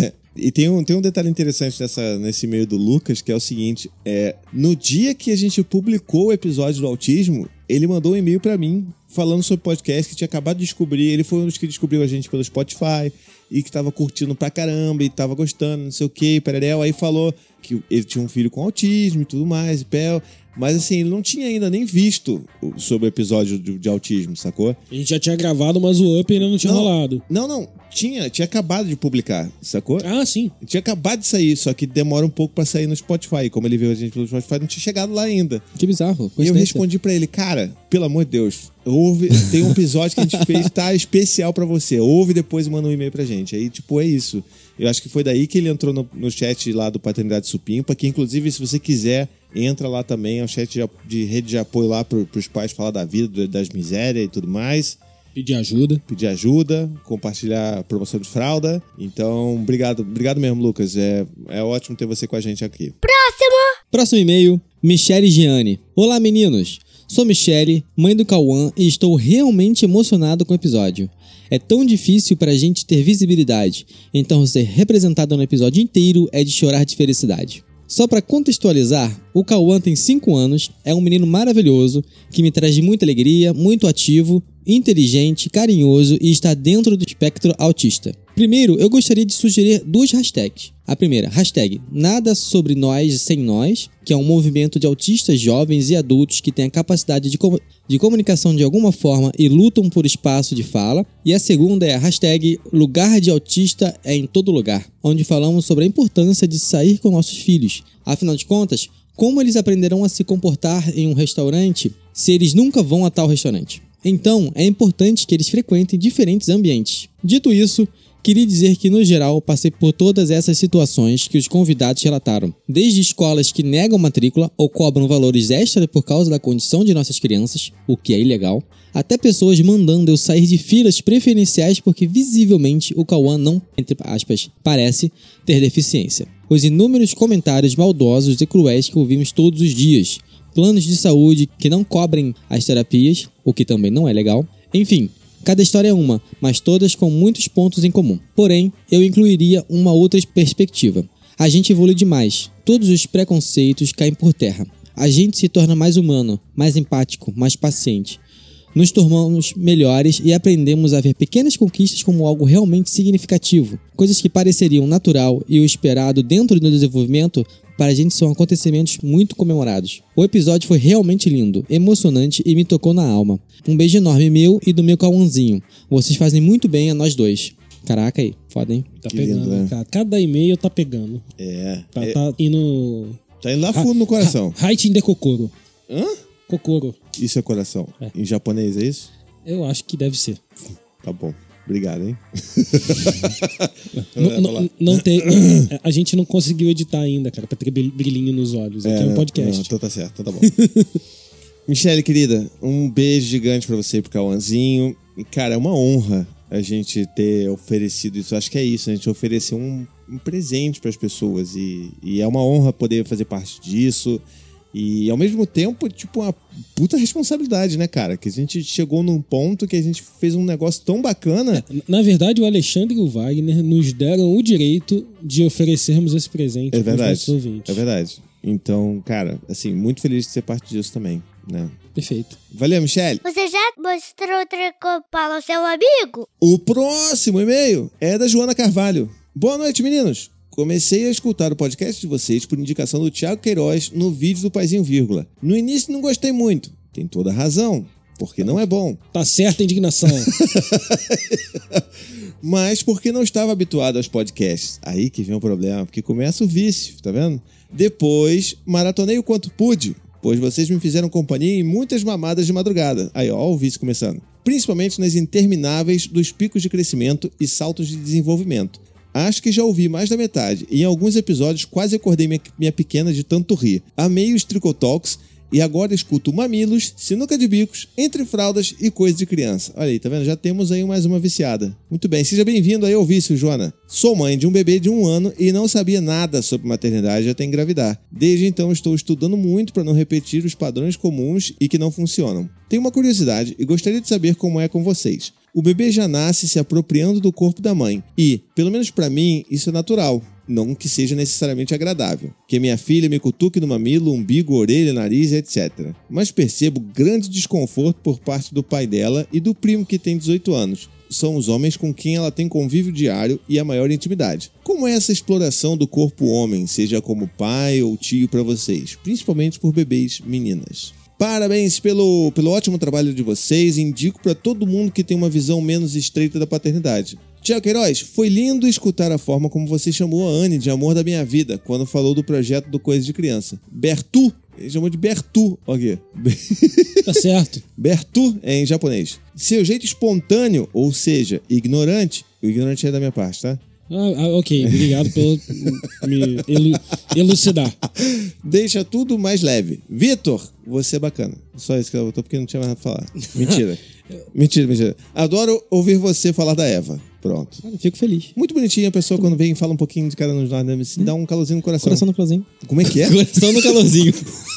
E tem um, tem um detalhe interessante nessa, nesse e-mail do Lucas, que é o seguinte, é, no dia que a gente publicou o episódio do autismo, ele mandou um e-mail pra mim, falando sobre podcast, que tinha acabado de descobrir, ele foi um dos que descobriu a gente pelo Spotify, e que tava curtindo pra caramba, e tava gostando, não sei o que, pererel, aí falou que ele tinha um filho com autismo e tudo mais, e pel, mas assim, ele não tinha ainda nem visto o- sobre o episódio de, de autismo, sacou? A gente já tinha gravado, mas o Up ainda não tinha Não. rolado. Não, não, tinha, tinha acabado de publicar, sacou? Ah, sim. Tinha acabado de sair, só que demora um pouco pra sair no Spotify. Como ele viu a gente pelo Spotify, não tinha chegado lá ainda. Que bizarro. E eu coincidência. respondi pra ele, cara, pelo amor de Deus, ouve, tem um episódio que a gente fez, tá especial pra você. Ouve depois e manda um e-mail pra gente. Aí, tipo, é isso. Eu acho que foi daí que ele entrou no, no chat lá do Paternidade Supimpa, que inclusive, se você quiser, entra lá também, é um chat de, de rede de apoio lá pro, pros pais falar da vida, das misérias e tudo mais. Pedir ajuda. Pedir ajuda, compartilhar promoção de fralda. Então, obrigado, obrigado mesmo, Lucas. É, é ótimo ter você com a gente aqui. Próximo! Próximo e-mail, Michele Gianni. Olá, meninos. Sou Michele, mãe do Cauã, e estou realmente emocionado com o episódio. É tão difícil pra gente ter visibilidade, então ser representado no episódio inteiro é de chorar de felicidade. Só pra contextualizar, o Cauã tem cinco anos, é um menino maravilhoso, que me traz muita alegria, muito ativo, inteligente, carinhoso e está dentro do espectro autista. Primeiro, eu gostaria de sugerir duas hashtags. A primeira, hashtag Nada Sobre Nós Sem Nós, que é um movimento de autistas jovens e adultos que têm a capacidade de, com- de comunicação de alguma forma e lutam por espaço de fala. E a segunda é a hashtag Lugar de Autista é em Todo Lugar, onde falamos sobre a importância de sair com nossos filhos. Afinal de contas, como eles aprenderão a se comportar em um restaurante se eles nunca vão a tal restaurante? Então, é importante que eles frequentem diferentes ambientes. Dito isso, queria dizer que, no geral, passei por todas essas situações que os convidados relataram. Desde escolas que negam matrícula ou cobram valores extras por causa da condição de nossas crianças, o que é ilegal, até pessoas mandando eu sair de filas preferenciais porque visivelmente o Cauã não, entre aspas, parece ter deficiência. Os inúmeros comentários maldosos e cruéis que ouvimos todos os dias. Planos de saúde que não cobrem as terapias, o que também não é legal. Enfim, cada história é uma, mas todas com muitos pontos em comum. Porém, eu incluiria uma outra perspectiva. A gente evolui demais. Todos os preconceitos caem por terra. A gente se torna mais humano, mais empático, mais paciente. Nos tornamos melhores e aprendemos a ver pequenas conquistas como algo realmente significativo. Coisas que pareceriam natural e o esperado dentro do desenvolvimento, para a gente são acontecimentos muito comemorados. O episódio foi realmente lindo, emocionante e me tocou na alma. Um beijo enorme meu e do meu Cauãzinho. Vocês fazem muito bem a nós dois. Caraca aí, foda, hein? Tá Que pegando, lindo, né? cara. Cada e-mail tá pegando. É. Tá, é tá indo... tá indo lá fundo no coração. Haitin de Kokoro. Hã? Kokoro. Isso é coração. É. Em japonês é isso? Eu acho que deve ser. Tá bom. Obrigado, hein? Não, não, não tem, a gente não conseguiu editar ainda, cara, pra ter brilhinho nos olhos. Aqui é um podcast. Não, então tá certo, então tá bom. Michele, querida, um beijo gigante pra você, pro Cauãzinho. E, cara, é uma honra a gente ter oferecido isso. Acho que é isso, a gente ofereceu um, um presente pras pessoas. E, e é uma honra poder fazer parte disso. E, ao mesmo tempo, tipo, uma puta responsabilidade, né, cara? Que a gente chegou num ponto que a gente fez um negócio tão bacana. Na verdade, o Alexandre e o Wagner nos deram o direito de oferecermos esse presente É para os verdade, nossos ouvintes. é verdade. Então, cara, assim, muito feliz de ser parte disso também, né? Perfeito. Valeu, Michele. Você já mostrou o tricô para o seu amigo? O próximo e-mail é da Joana Carvalho. Boa noite, meninos. Comecei a escutar o podcast de vocês por indicação do Thiago Queiroz no vídeo do Paizinho Vírgula. No início não gostei muito. Tem toda a razão, porque não é bom. Tá certa a indignação. Mas porque não estava habituado aos podcasts. Aí que vem o problema, porque começa o vício, tá vendo? Depois, maratonei o quanto pude, pois vocês me fizeram companhia em muitas mamadas de madrugada. Aí, ó, o vício começando. Principalmente nas intermináveis dos picos de crescimento e saltos de desenvolvimento. Acho que já ouvi mais da metade, e em alguns episódios quase acordei minha, minha pequena de tanto rir. Amei os Tricotalks, e agora escuto Mamilos, Sinuca de Bicos, Entre Fraldas e Coisa de Criança. Olha aí, tá vendo? Já temos aí mais uma viciada. Muito bem, seja bem-vindo aí ao vício, Joana. Sou mãe de um bebê de um ano e não sabia nada sobre maternidade até engravidar. Desde então estou estudando muito para não repetir os padrões comuns e que não funcionam. Tenho uma curiosidade e gostaria de saber como é com vocês. O bebê já nasce se apropriando do corpo da mãe e, pelo menos pra mim, isso é natural. Não que seja necessariamente agradável. Que minha filha me cutuque no mamilo, umbigo, orelha, nariz, etcétera. Mas percebo grande desconforto por parte do pai dela e do primo que tem dezoito anos. São os homens com quem ela tem convívio diário e a maior intimidade. Como é essa exploração do corpo homem, seja como pai ou tio pra vocês? Principalmente por bebês meninas. Parabéns pelo, pelo ótimo trabalho de vocês. Indico para todo mundo que tem uma visão menos estreita da paternidade. Tiago Queiroz, foi lindo escutar a forma como você chamou a Anne de amor da minha vida quando falou do projeto do Coisa de Criança. Bertu, ele chamou de Bertu, ok. Tá certo. Bertu é em japonês. Seu jeito espontâneo, ou seja, ignorante, o ignorante é da minha parte, tá? Ah, ah, ok, obrigado pelo me elu- elucidar. Deixa tudo mais leve. Vitor, você é bacana. Só isso que eu tô porque não tinha mais nada pra falar. Mentira. Mentira, mentira. Adoro ouvir você falar da Eva. Pronto. Cara, eu fico feliz. Muito bonitinha a pessoa quando vem e fala um pouquinho de cada um de nós, né? Se dá um calorzinho no coração. Coração no calorzinho. Como é que é? Coração no calorzinho.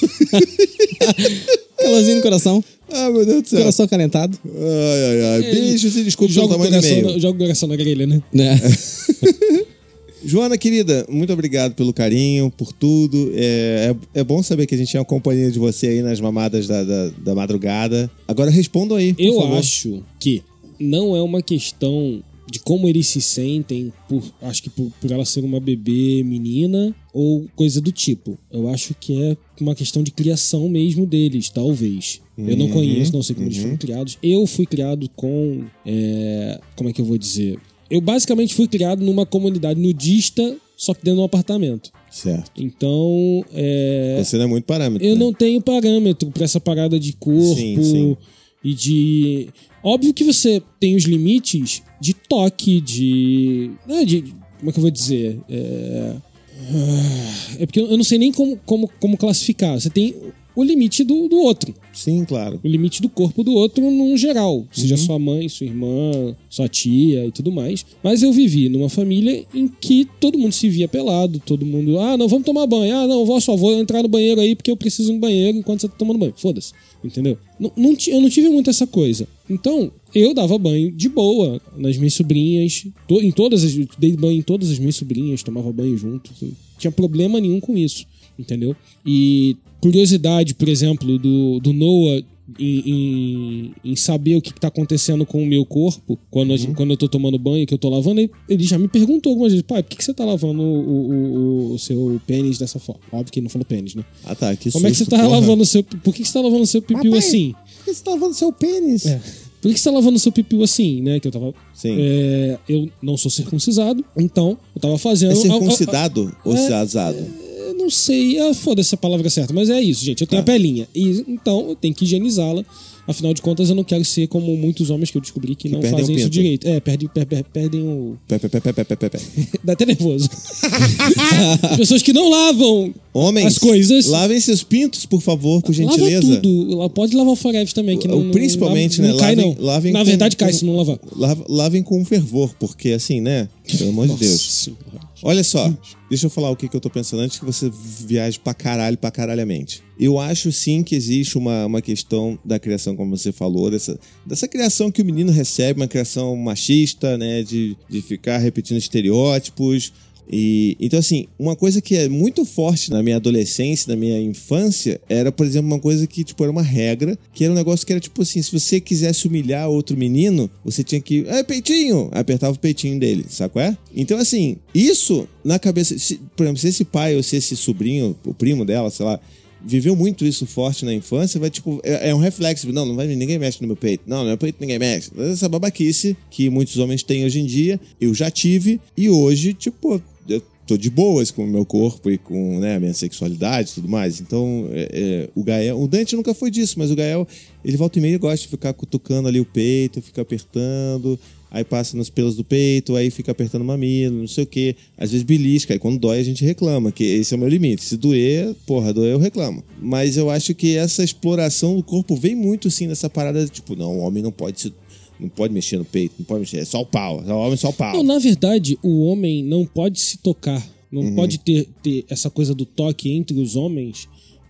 Calorzinho no coração. Ah, meu Deus do céu. Coração calentado. Ai, ai, ai. Beijo, se desculpe pelo Joga o tamanho do coração e-mail. na- joga o coração na grelha, né? Né? Joana, querida, muito obrigado pelo carinho, por tudo. É, é, é bom saber que a gente tinha uma companhia de você aí nas mamadas da, da, da madrugada. Agora respondam aí, por Eu favor. acho que não é uma questão de como eles se sentem, por, acho que por, por ela ser uma bebê menina ou coisa do tipo. Eu acho que é uma questão de criação mesmo deles, talvez. Eu não conheço, não sei como uhum. eles foram criados. Eu fui criado com... É, como é que eu vou dizer? Eu basicamente fui criado numa comunidade nudista, só que dentro de um apartamento. Certo. Então, é, Você não é muito parâmetro. eu né? não tenho parâmetro pra essa parada de corpo Sim, sim. e de... Óbvio que você tem os limites de toque, de... Né, de como é que eu vou dizer? É, é porque eu não sei nem como, como, como classificar. Você tem o limite do, do outro. Sim, claro. O limite do corpo do outro num geral. Seja sua mãe, sua irmã, sua tia e tudo mais. Mas eu vivi numa família em que todo mundo se via pelado. Todo mundo, ah, não, vamos tomar banho. Ah, não, vou só vou entrar no banheiro aí porque eu preciso ir no banheiro enquanto você tá tomando banho. Foda-se. Entendeu? Não, não, eu não tive muito essa coisa. Então, eu dava banho de boa nas minhas sobrinhas. To, em todas as, dei banho em todas as minhas sobrinhas. Tomava banho junto. Não tinha problema nenhum com isso. Entendeu? E curiosidade, por exemplo, do, do Noah em, em, em saber o que está acontecendo com o meu corpo quando, uhum. quando eu tô tomando banho, que eu tô lavando, ele já me perguntou algumas vezes, pai, por que, que você tá lavando o, o, o, o seu pênis dessa forma? Óbvio que ele não falou pênis, né? Ah, tá. Que Como susto, é que você tá porra. lavando o seu... Por que, que você tá lavando o seu pipiu Mas, pai, assim? Por que você tá lavando seu pênis? É. Por que você tá lavando o seu pipiu assim, né? Que eu tava... Sim. É, eu não sou circuncisado, então eu tava fazendo... É circuncidado a, a, ou é, cisado? É, não sei, ah, foda-se a palavra certa, mas é isso, gente. Eu tenho Tá. a pelinha. E, então eu tenho que higienizá-la. Afinal de contas, eu não quero ser como muitos homens que eu descobri que, Que não perdem fazem o isso pinto. direito. É, perdem, per, per, perdem o. Pé, pé, pé, pé, pé, pé, pé. Dá até nervoso. As pessoas que não lavam Homens, as coisas. lavem seus pintos, por favor, por gentileza. Lava tudo. Ela pode lavar o Forever também, que não. Principalmente, não, né? não cai, lavem, não. lavem Na com- verdade, cai com- se não lavar. Lava- Lavem com fervor, porque assim, né? Pelo amor de Nossa Deus. Senhora. Olha só, deixa eu falar o que, que eu tô pensando antes que você viaje pra caralho, pra caralhamente. Eu acho sim que existe uma, uma questão da criação, como você falou, dessa, dessa criação que o menino recebe, uma criação machista, né? De, de ficar repetindo estereótipos. E, então, assim, uma coisa que é muito forte na minha adolescência, na minha infância, era, por exemplo, uma coisa que, tipo, era uma regra, que era um negócio que era, tipo assim, se você quisesse humilhar outro menino, você tinha que, é, peitinho, apertava o peitinho dele, sabe qual é? Então, assim, isso na cabeça, se, por exemplo, se esse pai ou se esse sobrinho, o primo dela, sei lá, viveu muito isso forte na infância, vai tipo, é, é um reflexo, não, não vai, ninguém mexe no meu peito, não, no meu peito ninguém mexe. Essa babaquice que muitos homens têm hoje em dia, eu já tive, e hoje, tipo, eu tô de boas com o meu corpo e com, né, a minha sexualidade e tudo mais. Então, é, é, o Gael, o Dante nunca foi disso, mas o Gael, ele volta e meia gosta de ficar cutucando ali o peito, fica apertando, aí passa nos pelos do peito, aí fica apertando o mamilo, não sei o quê. Às vezes belisca, aí quando dói a gente reclama, que esse é o meu limite. Se doer, porra, doer eu reclamo. Mas eu acho que essa exploração do corpo vem muito, assim, nessa parada de, tipo, não, o homem não pode se... Não pode mexer no peito, não pode mexer, é só o pau, é o homem só o pau. Não, na verdade, o homem não pode se tocar. Não Uhum. pode ter, ter essa coisa do toque entre os homens.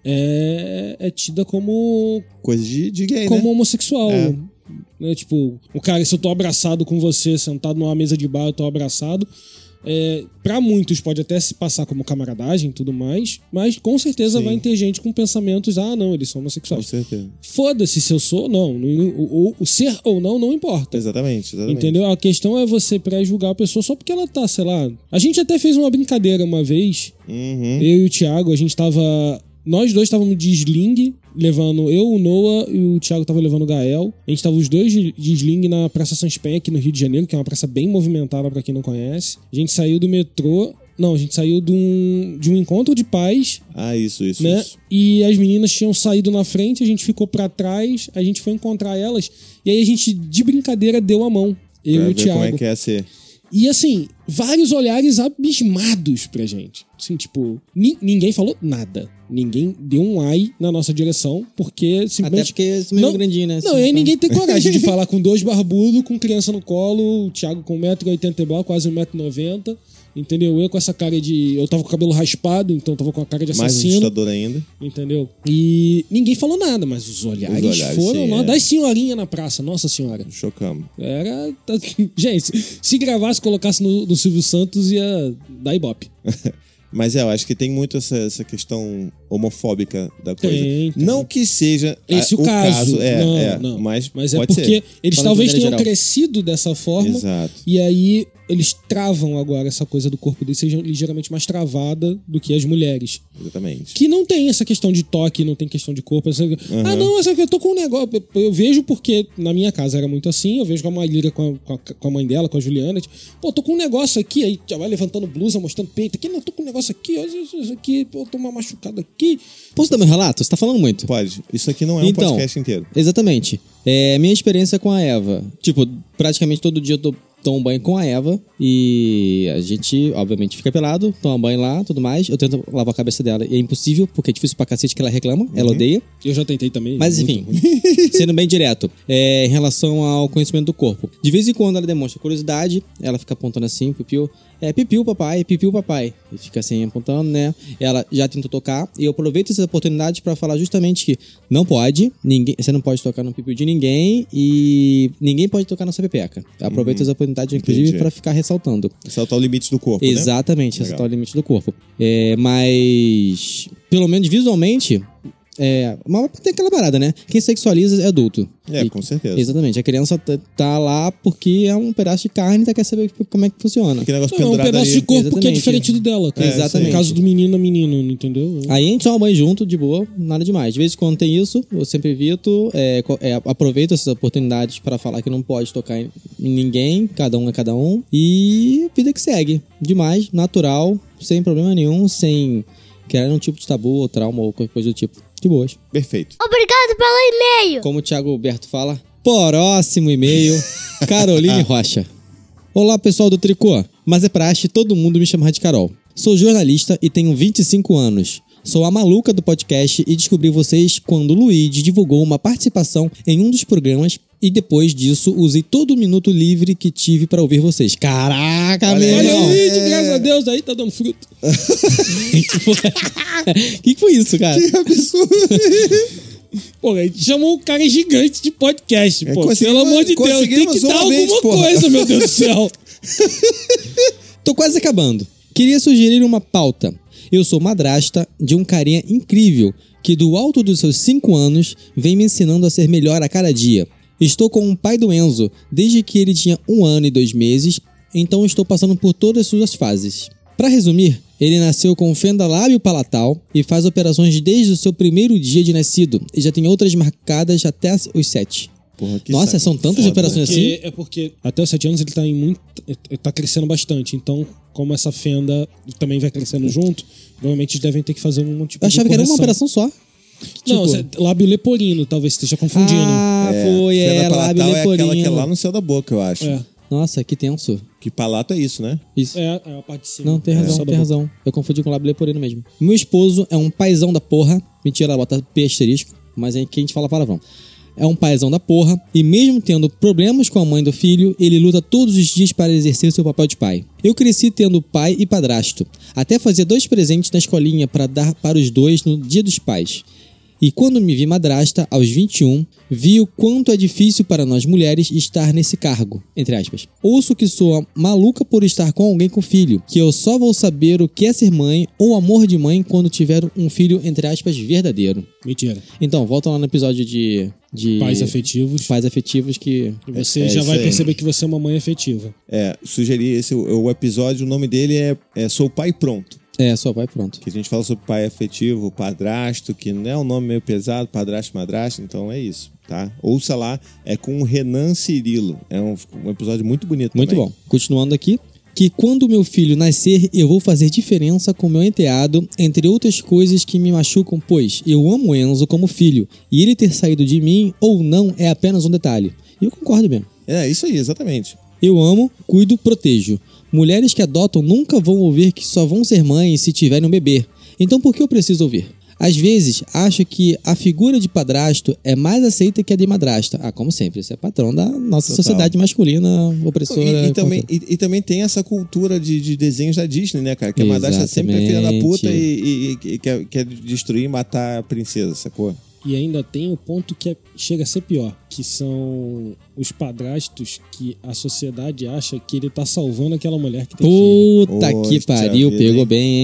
É, é tida como, Coisa de, de gay, como né? homossexual. É. Né? Tipo, o cara, se eu tô abraçado com você, sentado numa mesa de bar, eu tô abraçado. É, pra muitos pode até se passar como camaradagem e tudo mais, mas com certeza Sim. vai ter gente com pensamentos, ah, não, eles são Com homossexuais. certeza. Foda-se se eu sou ou não. O, o- o ser ou não não importa. Exatamente, exatamente. Entendeu? A questão é você pré-julgar a pessoa só porque ela tá, sei lá. A gente até fez uma brincadeira uma vez. Uhum. Eu e o Thiago, a gente tava. Nós dois estávamos de sling, levando. Eu, o Noah e o Thiago tava levando o Gael. A gente tava os dois de de sling na Praça Sans Penha, aqui no Rio de Janeiro, que é uma praça bem movimentada pra quem não conhece. A gente saiu do metrô. Não, a gente saiu de um, de um encontro de pais, Ah, isso, isso, né? isso. E as meninas tinham saído na frente, a gente ficou pra trás, a gente foi encontrar elas. E aí a gente, de brincadeira, deu a mão. Eu Pra e o ver Thiago. como é que é ser. E assim, vários olhares abismados pra gente. Assim, tipo, ni- ninguém falou nada. Ninguém deu um ai na nossa direção, porque Até simplesmente. porque esse meio grandinho, né? Não, Assim, e aí então- ninguém tem coragem de falar com dois barbudos, com criança no colo, o Thiago com um metro e oitenta e bola, quase um metro e noventa. Entendeu? Eu com essa cara de. Eu tava com o cabelo raspado, então eu tava com a cara de Mais assassino. assustador ainda. Entendeu? E ninguém falou nada, mas os olhares, Os olhares, foram sim, lá é. das senhorinhas na praça, nossa senhora. Chocamos. Era. Gente, se gravasse, colocasse no, no Silvio Santos, ia dar ibope. Mas é, eu acho que tem muito essa, essa questão homofóbica da coisa. Tem, tem. Não que seja Esse a, o caso. é, não, é, não. mas, Mas é pode porque ser. eles Falando talvez de tenham maneira geral. crescido dessa forma. Exato. E aí eles travam agora essa coisa do corpo deles, seja ligeiramente mais travada do que as mulheres. Exatamente. Que não tem essa questão de toque, não tem questão de corpo. Essa... Uhum. Ah, não, essa aqui eu tô com um negócio. Eu vejo porque na minha casa era muito assim. Eu vejo com a Maíra, com a, com a mãe dela, com a Juliana. Tipo, pô, tô com um negócio aqui. Aí já vai levantando blusa, mostrando peito. Aqui, não, tô com um negócio aqui. Ó, isso aqui, pô, tô uma machucada aqui. Posso dar meu relato? Você tá falando muito. Pode. Isso aqui não é um Então, podcast inteiro. Exatamente. É minha experiência com a Eva. Tipo, praticamente todo dia eu tô, tomo banho com a Eva e a gente, obviamente, fica pelado, toma banho lá, tudo mais. Eu tento lavar a cabeça dela e é impossível, porque é difícil pra cacete que ela reclama, Uhum. ela odeia. Eu já tentei também. Mas enfim, sendo bem direto, é, em relação ao conhecimento do corpo. De vez em quando ela demonstra curiosidade, ela fica apontando assim, pipiu. É, pipiu papai, pipiu papai. E fica assim apontando, né? Ela já tentou tocar e eu aproveito essas oportunidades pra falar justamente que não pode, ninguém, você não pode tocar no pipiu de ninguém e ninguém pode tocar na sua pepeca. Aproveito as oportunidades, inclusive, Entendi. pra ficar ressaltando. Saltar o limite do corpo, né? Exatamente, Legal. ressaltar o limite do corpo. É, mas, pelo menos visualmente, é, mas tem aquela parada, né? Quem sexualiza é adulto. É, E- com certeza. Exatamente. A criança tá- tá lá porque é um pedaço de carne e tá quer saber como é que funciona. Aquele negócio Não, é um pendurado pedaço ali. de corpo que é Exatamente. diferente do dela. Cara. É, exatamente. No caso do menino a menino, entendeu? Aí a gente toma banho junto, de boa, nada demais. De vez em quando tem isso, eu sempre evito, é, co- é, aproveito essas oportunidades para falar que não pode tocar em em ninguém, cada um é cada um, e vida que segue. Demais, natural, sem problema nenhum, sem criar um tipo de tabu ou trauma ou qualquer coisa do tipo. De boas. Perfeito. Obrigado pelo e-mail. Como o Thiago Alberto fala, próximo e-mail, Caroline Rocha. Olá, pessoal do Tricô. Mas é praxe todo mundo me chamar de Carol. Sou jornalista e tenho vinte e cinco anos. Sou a maluca do podcast e descobri vocês quando o Luigi divulgou uma participação em um dos programas e depois disso usei todo o minuto livre que tive pra ouvir vocês. Caraca, Olha meu! Olha Não, aí, é- graças a Deus, aí tá dando fruto. O que, que foi isso, cara? Que absurdo. Pô, a gente chamou um cara gigante de podcast, É, pô. conseguimos- Pelo amor de Deus, tem que conseguimos dar uma vez, alguma porra. coisa, meu Deus do céu. Tô quase acabando. Queria sugerir uma pauta. Eu sou madrasta de um carinha incrível que do alto dos seus cinco anos vem me ensinando a ser melhor a cada dia. Estou com o pai do Enzo desde que ele tinha um ano e dois meses, então estou passando por todas as suas fases. Para resumir, ele nasceu com fenda lábio palatal e faz operações desde o seu primeiro dia de nascido e já tem outras marcadas até os sete. Porra, que Nossa, saco são tantas foda. operações assim? Porque, é porque até os sete anos ele tá em muito. ele tá crescendo bastante. Então, como essa fenda também vai crescendo junto, provavelmente eles devem ter que fazer um tipo Eu de achava que era uma correção. operação só. Não, Tipo- cê- lábio leporino, talvez esteja confundindo. Ah, É, foi, fenda é, palatal lábio é aquela que é leporino. lá no céu da boca, eu acho. É, Nossa, que tenso. Que palato é isso, né? Isso. é, é a parte de cima. Não, tem É, razão, só da tem boca. razão. Eu confundi com lábio leporino mesmo. Meu esposo é um paizão da porra. Mentira, ela bota P asterisco, mas é que a gente fala palavrão. É um paizão da porra e mesmo tendo problemas com a mãe do filho, ele luta todos os dias para exercer seu papel de pai. Eu cresci tendo pai e padrasto. Até fazia dois presentes na escolinha para dar para os dois no Dia dos Pais. E quando me vi madrasta, aos vinte e um, vi o quanto é difícil para nós mulheres estar nesse cargo, entre aspas. Ouço que sou maluca por estar com alguém com filho, que eu só vou saber o que é ser mãe ou amor de mãe quando tiver um filho, entre aspas, verdadeiro. Mentira. Então, volta lá no episódio de... de Pais afetivos. Pais afetivos que... E você É, já isso vai aí. perceber que você é uma mãe afetiva. É, sugeri esse o, o episódio, o nome dele é, é Sou Pai Pronto. É, só vai pronto. Que a gente fala sobre pai afetivo, padrasto, que não é um nome meio pesado, padrasto, madrasto, então é isso, tá? Ouça lá, é com o Renan Cirilo. É um, um episódio muito bonito Muito também. bom. Continuando aqui. Que quando meu filho nascer, eu vou fazer diferença com meu enteado, entre outras coisas que me machucam, pois eu amo o Enzo como filho, e ele ter saído de mim ou não é apenas um detalhe. E eu concordo mesmo. É, isso aí, exatamente. Eu amo, cuido, protejo. Mulheres que adotam nunca vão ouvir que só vão ser mães se tiverem um bebê. Então por que eu preciso ouvir? Às vezes, acho que a figura de padrasto é mais aceita que a de madrasta. Ah, como sempre, isso é patrão da nossa Total. sociedade masculina opressora. E, e também, contra- e, e também tem essa cultura de, de desenhos da Disney, né, cara? Que a madrasta sempre é filha da Exatamente. puta e, e- e quer, quer destruir e matar a princesa, sacou? E ainda tem o ponto que é- chega a ser pior, que são os padrastos que a sociedade acha que ele tá salvando aquela mulher que tem filho. Puta Poxa que pariu, vida, pegou hein? bem, hein?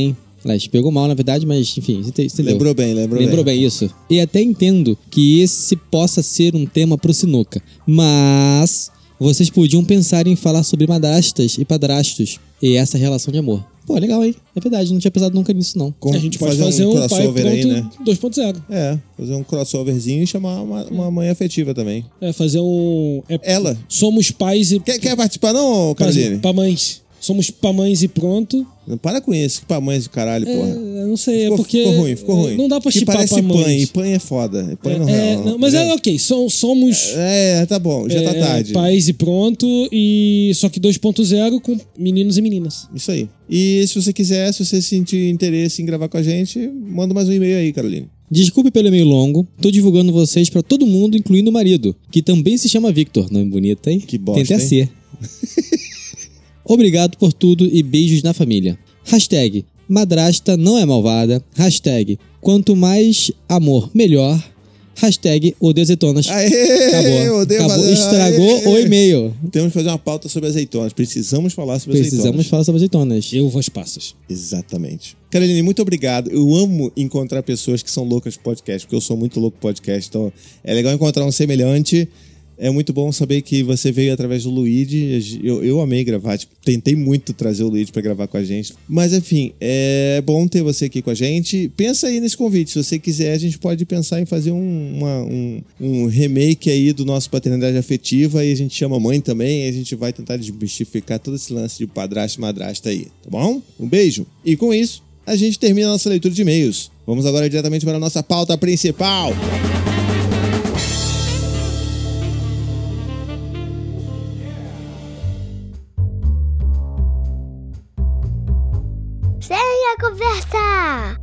Aliás, pegou mal, na verdade, mas enfim, você entendeu. Lembrou bem, lembrou, lembrou bem. bem isso. E até entendo que esse possa ser um tema pro Sinuca, mas vocês podiam pensar em falar sobre madrastas e padrastos e essa relação de amor. Pô, legal, hein? É verdade, não tinha pensado nunca nisso, não. A gente pode fazer, fazer um, um pai pronto aí, né? dois ponto zero. É, fazer um crossoverzinho e chamar uma, uma mãe afetiva também. É, fazer um... É, Ela. Somos pais e... Quer, quer participar não, Caroline? Pra mães. Somos pra mães e pronto. Não, para com isso, que pra mães de caralho, porra. É, eu não sei, ficou, é porque... Ficou ruim, ficou ruim. Não dá pra chipar pra mães. Pãe, e pãe é foda. Pãe é, não é, não, não, Mas é ok, so, somos... É, tá bom, já é, tá tarde. Pais e pronto, e só que dois ponto zero com meninos e meninas. Isso aí. E se você quiser, se você sentir interesse em gravar com a gente, manda mais um e-mail aí, Caroline. Desculpe pelo e-mail longo, tô divulgando vocês pra todo mundo, incluindo o marido, que também se chama Victor. Nome bonito, hein? Que bosta, Tem até hein? ser. Obrigado por tudo e beijos na família. Hashtag madrasta não é malvada. Hashtag quanto mais amor, melhor. Hashtag odeio azeitonas. Aê, Acabou. odeio Acabou. fazer- Estragou Aê. o e-mail. Temos que fazer uma pauta sobre azeitonas. Precisamos falar sobre Precisamos azeitonas. falar sobre azeitonas. Eu vou às passas. Exatamente. Caroline, muito obrigado. Eu amo encontrar pessoas que são loucas de podcast, porque eu sou muito louco de podcast. Então é legal encontrar um semelhante. É muito bom saber que você veio através do Luigi. Eu, eu amei gravar. Tipo, tentei muito trazer o Luigi pra gravar com a gente. Mas, enfim, é bom ter você aqui com a gente. Pensa aí nesse convite. Se você quiser, a gente pode pensar em fazer um, uma, um, um remake aí do nosso Paternidade Afetiva. E a gente chama mãe também. E a gente vai tentar desmistificar todo esse lance de padrasto e madrasta aí. Tá bom? Um beijo. E com isso, a gente termina a nossa leitura de e-mails. Vamos agora diretamente para a nossa pauta principal. Sem a conversa!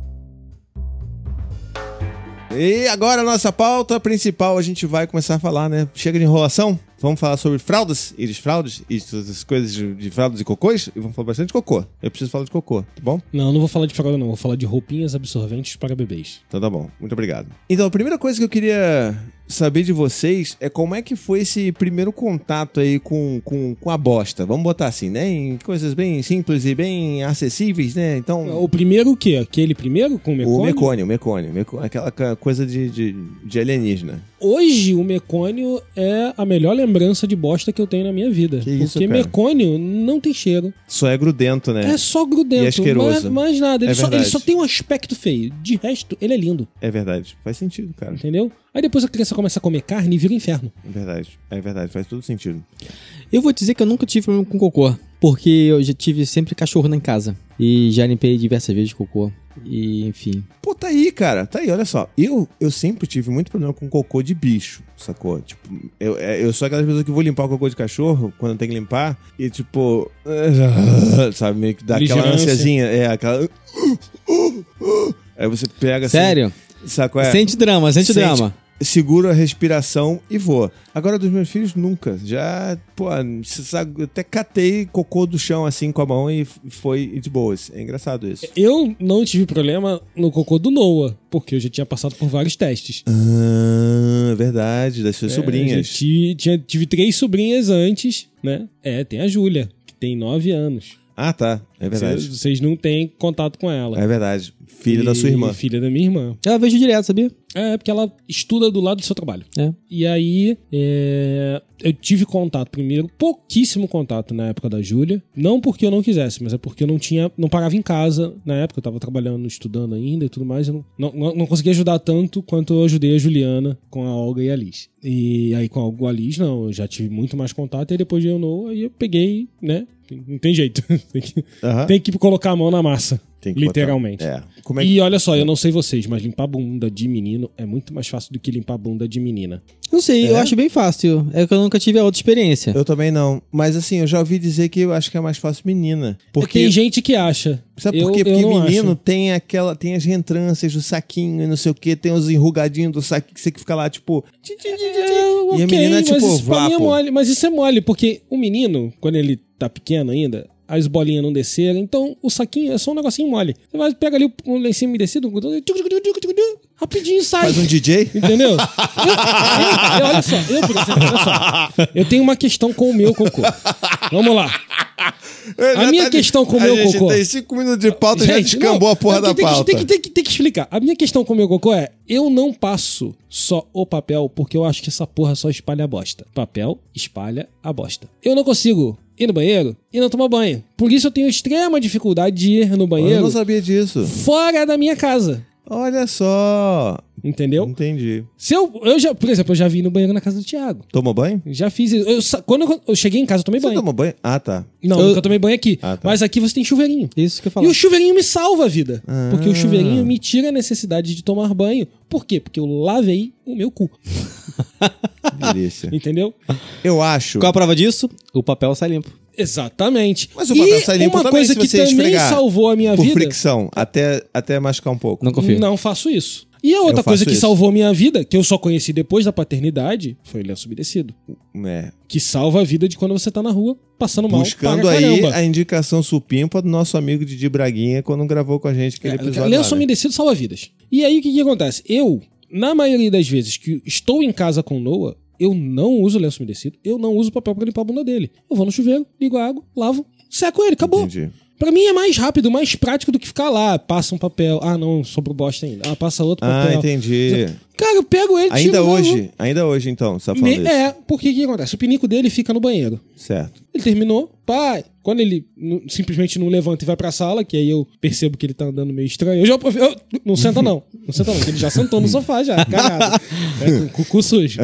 E agora a nossa pauta principal, a gente vai começar a falar, né? Chega de enrolação, vamos falar sobre fraldas e desfraldas e todas as coisas de, de fraldas e cocôs. E vamos falar bastante de cocô. Eu preciso falar de cocô, tá bom? Não, não vou falar de fralda não, vou falar de roupinhas absorventes para bebês. Então tá bom, muito obrigado. Então a primeira coisa que eu queria saber de vocês é como é que foi esse primeiro contato aí com, com, com a bosta. Vamos botar assim, né? Em coisas bem simples e bem acessíveis, né? Então... O primeiro o quê? Aquele primeiro com o mecônio? O mecônio, o mecônio, mecônio. Aquela ca- coisa de, de, de alienígena. Hoje o mecônio é a melhor lembrança de bosta que eu tenho na minha vida. Que isso, porque cara? mecônio não tem cheiro. Só é grudento, né? É só grudento. E asqueroso. Mais, mais nada. Ele, É só, ele verdade. só tem um aspecto feio. De resto, ele é lindo. É verdade. Faz sentido, cara. Entendeu? Aí depois a criança começa a comer carne e vira um inferno. É verdade. É verdade. Faz todo sentido. Eu vou dizer que eu nunca tive problema com cocô, porque eu já tive sempre cachorro na casa. E já limpei diversas vezes cocô. E, enfim. Pô, tá aí, cara. Tá aí, olha só. Eu, eu sempre tive muito problema com cocô de bicho, sacou? Tipo, eu, eu sou aquela pessoa que vou limpar o cocô de cachorro quando tem que limpar e, tipo, sabe, meio que dá aquela Vigilância. ansiazinha. É, aquela... Aí você pega assim... Sério? Sacou? É, Sente drama, sente, Sente- drama. seguro a respiração e voa. Agora, dos meus filhos, nunca. Já, pô, sabe, eu até catei cocô do chão assim com a mão e foi de boas. É engraçado isso. Eu não tive problema no cocô do Noah, porque eu já tinha passado por vários testes. Ah, verdade, das suas É, sobrinhas. já ti- tinha- tive três sobrinhas antes, né? É, tem a Júlia, que tem nove anos. Ah, tá. É verdade. Vocês vocês não têm contato com ela. É verdade. Filho da E- sua irmã. Filha da minha irmã. Eu vejo direto, sabia? É, porque ela estuda do lado do seu trabalho. É. E aí, é, eu tive contato primeiro, pouquíssimo contato na época da Júlia. Não porque eu não quisesse, mas é porque eu não tinha, não parava em casa na época. Eu tava trabalhando, estudando ainda e tudo mais. Eu não, não, não conseguia ajudar tanto quanto eu ajudei a Juliana com a Olga e a Liz. E aí com a, com a Liz, não, eu já tive muito mais contato. E aí depois de eu não, aí eu peguei, né? Não tem jeito. tem, que, Aham. tem que colocar a mão na massa. Tem que Literalmente. botar. É. Como é que... E olha só, eu não sei vocês, mas limpar bunda de menino é muito mais fácil do que limpar bunda de menina. Não sei, eu É? acho bem fácil. É que eu nunca tive a outra experiência. Eu também não. Mas assim, eu já ouvi dizer que eu acho que é mais fácil menina. Porque... Tem gente que acha. Sabe eu, por quê? eu Porque não menino acho. tem aquela, tem as reentrâncias do saquinho e não sei o que, tem os enrugadinhos do saquinho que você fica lá, tipo. ti, ti, ti, ti, ti. É, E a menina é mas tipo, isso pra vá, mim é pô. mole. Mas isso é mole, porque o menino, quando ele tá pequeno ainda, as bolinhas não desceram, então o saquinho é só um negocinho mole. Você vai, pega ali o, o lencinho umedecido, rapidinho sai. Faz um D J? Entendeu? Eu, eu- eu- olha só, eu, por exemplo, olha só. Eu tenho uma questão com o meu cocô. Vamos lá. A minha questão com o meu A gente cocô... tem cinco minutos de pauta e já Gente, descambou não, a porra é da porque tem que- pauta. Tem que, tem, que, tem que explicar. A minha questão com o meu cocô é: eu não passo só o papel porque eu acho que essa porra só espalha a bosta. Papel espalha a bosta. Eu não consigo ir no banheiro e não tomar banho. Por isso eu tenho extrema dificuldade de ir no Eu banheiro não sabia disso. fora da minha casa. Olha só. Entendeu? Entendi. Se eu, eu já, por exemplo, eu já vi no banheiro na casa do Thiago. Tomou banho? Já fiz isso. Eu sa- quando eu, eu cheguei em casa, eu tomei Você banho. tomou banho? Ah, tá. Não, Eu- nunca tomei banho aqui. Ah, tá. Mas aqui você tem chuveirinho. Isso que eu E falo. o chuveirinho me salva a vida. Ah. Porque o chuveirinho me tira a necessidade de tomar banho. Por quê? Porque eu lavei o meu cu. Delícia. Entendeu? Eu acho... Qual a prova disso? O papel sai limpo. Exatamente. Mas o papel e sai limpo uma também coisa se que você também esfregar salvou a minha por vida. fricção, até, até machucar um pouco. Não confio. Não faço isso. E a outra Eu coisa faço que isso. salvou a minha vida, que eu só conheci depois da paternidade, foi o lenço umedecido. É. Que salva a vida de quando você tá na rua passando mal. Buscando para aí caramba. a indicação supimpa do nosso amigo Didi Braguinha quando gravou com a gente aquele episódio lá, Lenço né? umedecido salva vidas. E aí o que, que acontece? Eu, na maioria das vezes que estou em casa com o Noah, eu não uso lenço umedecido, eu não uso papel pra limpar a bunda dele. Eu vou no chuveiro, ligo a água, lavo, seco ele, acabou. Entendi. Pra mim é mais rápido, mais prático do que ficar lá. Passa um papel. Ah, não, sobrou bosta ainda. Ah, passa outro Ah, papel. entendi. Cara, eu pego ele, Ainda tiro, hoje, lavo. ainda hoje então, você tá falando Me- isso. É, porque o que acontece? O pinico dele fica no banheiro. Certo. Ele terminou, pai. Quando ele n- simplesmente não levanta e vai pra sala, que aí eu percebo que ele tá andando meio estranho. Eu já. eu- não senta não. Não senta não, porque ele já sentou no sofá já, cagado. É, com, com o cu sujo.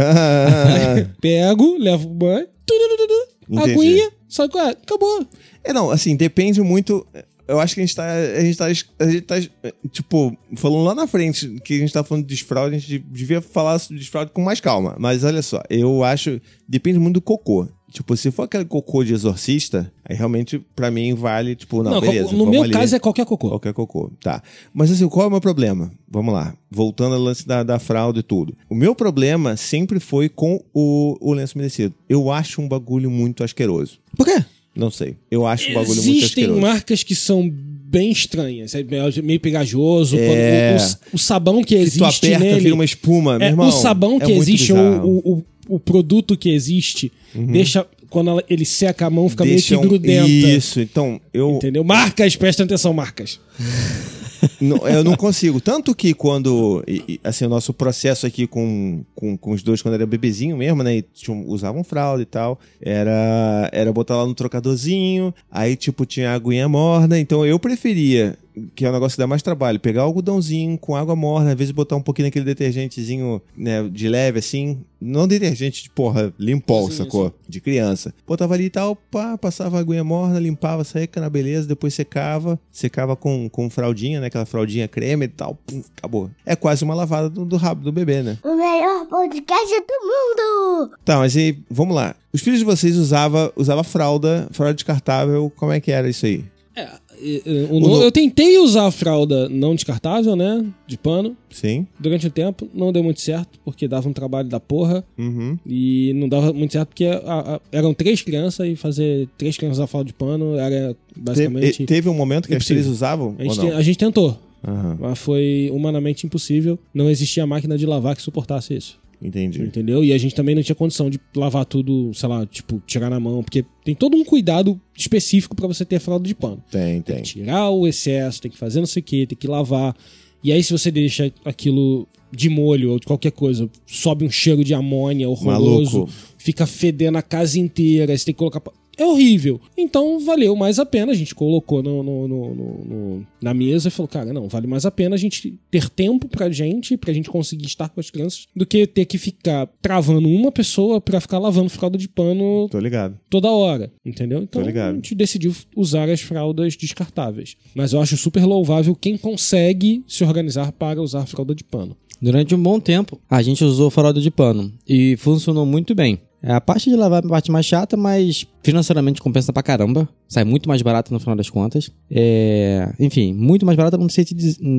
Ah, Pego, levo o banho, tududududu, Entendi. aguinha, sai com ela, acabou. é, não, assim, depende muito... Eu acho que a gente tá, a gente tá, a gente tá, tipo, falando lá na frente que a gente tá falando de desfraude, a gente devia falar de desfraude com mais calma. Mas olha só, eu acho, depende muito do cocô. Tipo, se for aquele cocô de exorcista, aí realmente, pra mim, vale, tipo, não, Não, beleza. no vamos meu ali. caso é qualquer cocô. Qualquer cocô, tá. Mas assim, qual é o meu problema? Vamos lá. Voltando ao lance da, da fralda e tudo. O meu problema sempre foi com o, o lenço umedecido. Eu acho um bagulho muito asqueroso. Por quê? Não sei. Eu acho um bagulho muito Existem asqueroso. marcas que são bem estranhas. É meio pegajoso. É. quando- o, o sabão que Que tu existe aperta, nele... vira uma espuma, meu É, irmão. o sabão é que muito existe, bizarro. ou o, o, o produto que existe, deixa... Quando ela- ele seca a mão, fica Deixa meio que um- grudenta. Isso, então, eu, Entendeu? Marcas, prestem atenção, marcas. não, eu não consigo. Tanto que quando, e- e, assim, o nosso processo aqui com, com, com os dois, quando era bebezinho mesmo, né, e tinham- usavam fralda e tal, era, era botar lá no trocadorzinho, aí, tipo, tinha a aguinha morna, então eu preferia, que é um negócio que dá mais trabalho, pegar o algodãozinho com água morna, às vezes botar um pouquinho daquele detergentezinho, né, de leve, assim, não detergente de, porra, limpol, Sim, sacou? De criança. Botava ali e tal, pá, passava a aguinha morna, limpava, seca na beleza, depois secava, secava com, com fraldinha, né, aquela fraldinha creme e tal, pum, acabou. É quase uma lavada do, do rabo do bebê, né? O melhor podcast do mundo! Tá, mas aí, vamos lá. Os filhos de vocês usavam usava fralda, fralda descartável, como é que era isso aí? É, e- e- o no- eu tentei usar a fralda não descartável, né? De pano. Sim? Durante um tempo, não deu muito certo, porque dava um trabalho da porra. Uhum. E não dava muito certo, porque a- a- eram três crianças e fazer três crianças usar fralda de pano era basicamente. Teve, teve um momento que as impossível. três usavam? a, ou gente não? te- a gente tentou, Aham, mas foi humanamente impossível. Não existia máquina de lavar que suportasse isso. entendi. Entendeu? E a gente também não tinha condição de lavar tudo, sei lá, tipo, tirar na mão, porque tem todo um cuidado específico pra você ter fralda de pano. Tem, tem. Tirar o excesso, tem que fazer não sei o que, tem que lavar. E aí, se você deixa aquilo de molho ou de qualquer coisa, sobe um cheiro de amônia horroroso, Maluco. fica fedendo a casa inteira, você tem que colocar. pra- É horrível. Então valeu mais a pena. A gente colocou no, no- no- no- no- na mesa e falou: cara, não, vale mais a pena a gente ter tempo pra gente, pra gente conseguir estar com as crianças, do que ter que ficar travando uma pessoa pra ficar lavando fralda de pano Tô ligado. toda hora, entendeu? Então Tô ligado. a gente decidiu usar as fraldas descartáveis. Mas eu acho super louvável quem consegue se organizar para usar fralda de pano. Durante um bom tempo, a gente usou fralda de pano e funcionou muito bem. É, a parte de lavar é a parte mais chata, mas financeiramente compensa pra caramba. Sai muito mais barato no final das contas. É, enfim, muito mais barato, não sei, te diz- não sei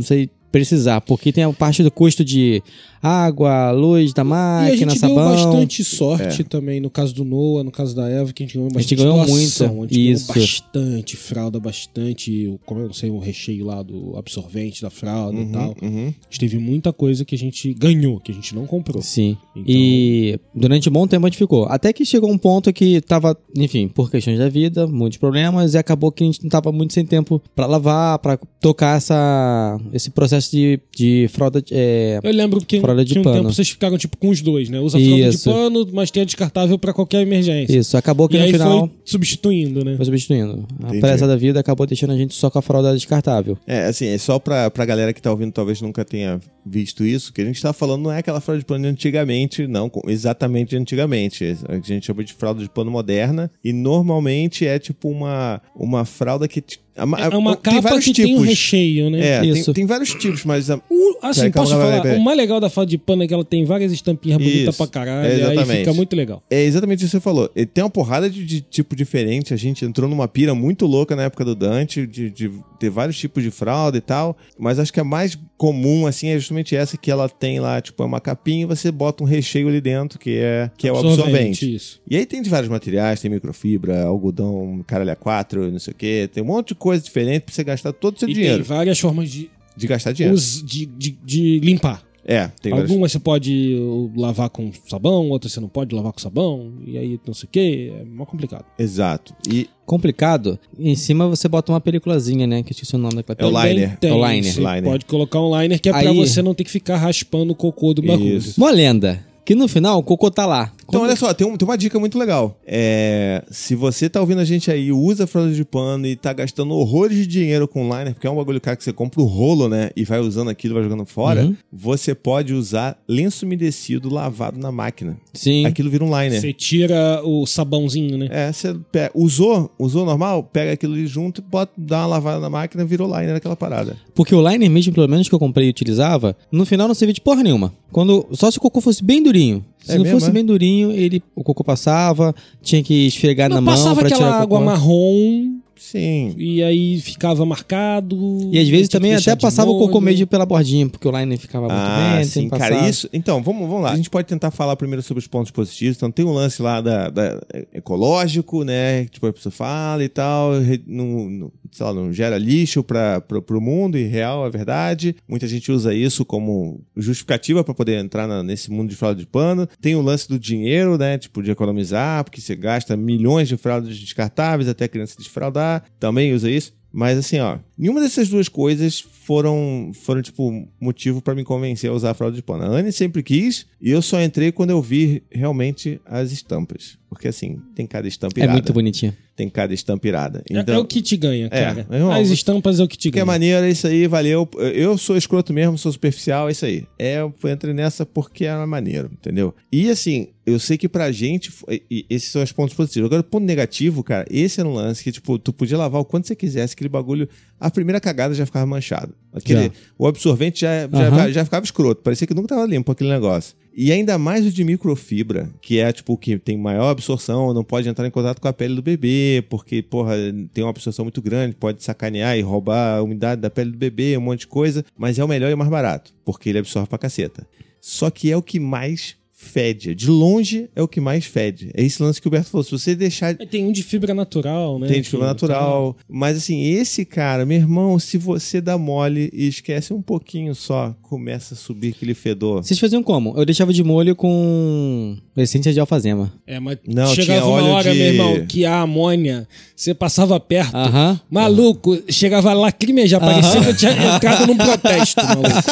precisar, porque tem a parte do custo de água, luz da E a máquina, gente sabão. deu bastante sorte é. também, no caso do Noah, no caso da Eva, que a gente ganhou bastante A gente ganhou doação. muito, A gente isso. ganhou bastante fralda, bastante, como eu não sei, o recheio lá do absorvente da fralda Uhum, e tal. uhum. A gente teve muita coisa que a gente ganhou, que a gente não comprou. Sim. Então- E durante um bom tempo a gente ficou. Até que chegou um ponto que tava, enfim, por questões da vida, muitos problemas, e acabou que a gente não tava muito sem tempo pra lavar, pra tocar essa, esse processo de, de fralda. É, Eu lembro que fralda de tinha um pano. tempo vocês ficaram tipo com os dois, né? Usa a fralda de Isso. pano, mas tem a descartável pra qualquer emergência. Isso, acabou que E no aí final foi substituindo, né? foi substituindo. A Entendi. pressa da vida acabou deixando a gente só com a fralda descartável. É, assim, é só pra, pra galera que tá ouvindo, talvez nunca tenha visto isso, que a gente tá falando não é aquela fralda de pano de antigamente, não, com- exatamente de antigamente. A gente chama de fralda de pano moderna, e normalmente é tipo uma, uma fralda que... t- a- a- É uma tem capa vários que tem um tipos. recheio, né? É, tem, Isso. tem vários tipos, mas... a- O- assim, Peraí, calma, posso peraí, falar? peraí. O mais legal da fralda de pano é que ela tem várias estampinhas bonitas Isso, pra caralho. é, e aí exatamente. fica muito legal. É exatamente isso que você falou. Ele tem uma porrada de, de tipo diferente. A gente entrou numa pira muito louca na época do Dante, de, de ter vários tipos de fralda e tal. Mas acho que a mais comum, assim, é justamente essa que ela tem lá, tipo, é uma capinha e você bota um recheio ali dentro, que é, que é o absorvente. Isso. E aí tem de vários materiais, tem microfibra, algodão, caralho A quatro, não sei o quê. Tem um monte de coisa diferente pra você gastar todo o seu E dinheiro. tem várias formas de, De gastar dinheiro. us- de, de, de limpar. É, tem vários. Algumas você pode uh, lavar com sabão, outras você não pode lavar com sabão, e aí não sei o que, é mó complicado. Exato. E Complicado, em cima você bota uma peliculazinha, né? Que eu esqueci o nome daquela É o película. liner. Tem, É o liner. Você Liner. pode colocar um liner que é pra Aí- você não ter que ficar raspando o cocô do bagulho. Isso. Uma lenda, que no final o cocô tá lá. Então, olha só, tem, um- tem uma dica muito legal. É, se você tá ouvindo a gente aí, usa fralda de pano e tá gastando horrores de dinheiro com liner, porque é um bagulho caro que você compra o rolo, né? E vai usando aquilo, vai jogando fora, Uhum. você pode usar lenço umedecido lavado na máquina. Sim. Aquilo vira um liner. Você tira o sabãozinho, né? É, você pe- usou, usou normal, pega aquilo ali junto, bota, dá uma lavada na máquina, virou liner naquela parada. Porque o liner mesmo, pelo menos que eu comprei e utilizava, no final não servia de porra nenhuma. Quando, só se o cocô fosse bem durinho. Se É não mesmo, fosse é? bem durinho, ele, o cocô passava, tinha que esfregar Não, na mão passava pra aquela tirar o água cocô. marrom Sim. e aí ficava marcado. E às vezes tinha que também deixar até de passava o cocô molho. meio pela bordinha, porque o liner ficava muito Ah, bem, sim, sem cara, passar. isso... Então, vamos, vamos lá. A gente pode tentar falar primeiro sobre os pontos positivos. Então, tem um lance lá da, da- ecológico, né? Tipo, a pessoa fala e tal, re- não, não, sei lá, não gera lixo para o mundo, e real, é verdade. Muita gente usa isso como justificativa para poder entrar na- nesse mundo de fralda de pano. Tem o lance do dinheiro, né? Tipo, de economizar, porque você gasta milhões de fraldas descartáveis até a criança desfraldar. Também usa isso. Mas assim, ó, nenhuma dessas duas coisas foram, foram tipo, motivo pra me convencer a usar a fralda de pano. A Anne sempre quis, e eu só entrei quando eu vi realmente as estampas. Porque assim, tem cada estampa É irada. muito bonitinho. Tem cada estampa irada. É- Então, é o que te ganha, cara. meu irmão, As você- estampas é o que te que é ganha. maneiro, é isso aí, valeu. Eu sou escroto mesmo, sou superficial, é isso aí. É, eu entrei nessa porque era maneiro, entendeu? E assim, eu sei que pra gente, e- e esses são os pontos positivos. Agora, o ponto negativo, cara, esse era um lance que, tipo, tu podia lavar o quanto você quisesse, aquele bagulho, a primeira cagada já ficava manchado. Aquele, Já. o absorvente já, já, Aham. já ficava escroto, parecia que nunca tava limpo aquele negócio. E ainda mais o de microfibra, que é, tipo, que tem maior absorção, não pode entrar em contato com a pele do bebê, porque, porra, tem uma absorção muito grande, pode sacanear e roubar a umidade da pele do bebê, um monte de coisa, mas é o melhor e o mais barato, porque ele absorve pra caceta. Só que é o que mais fede. De longe é o que mais fede. É esse lance que o Berto falou. Se você deixar... É, tem um de fibra natural, né? Tem de fibra que- natural. Mas assim, esse cara, meu irmão, se você dá mole e esquece um pouquinho só, começa a subir aquele fedor. Vocês faziam como? Eu deixava de molho com essência de alfazema. É, mas Não, chegava tinha uma óleo hora, de- meu irmão, que a amônia, você passava perto, Aham. maluco, chegava a lacrimejar, parecia que eu tinha entrado num protesto, maluco.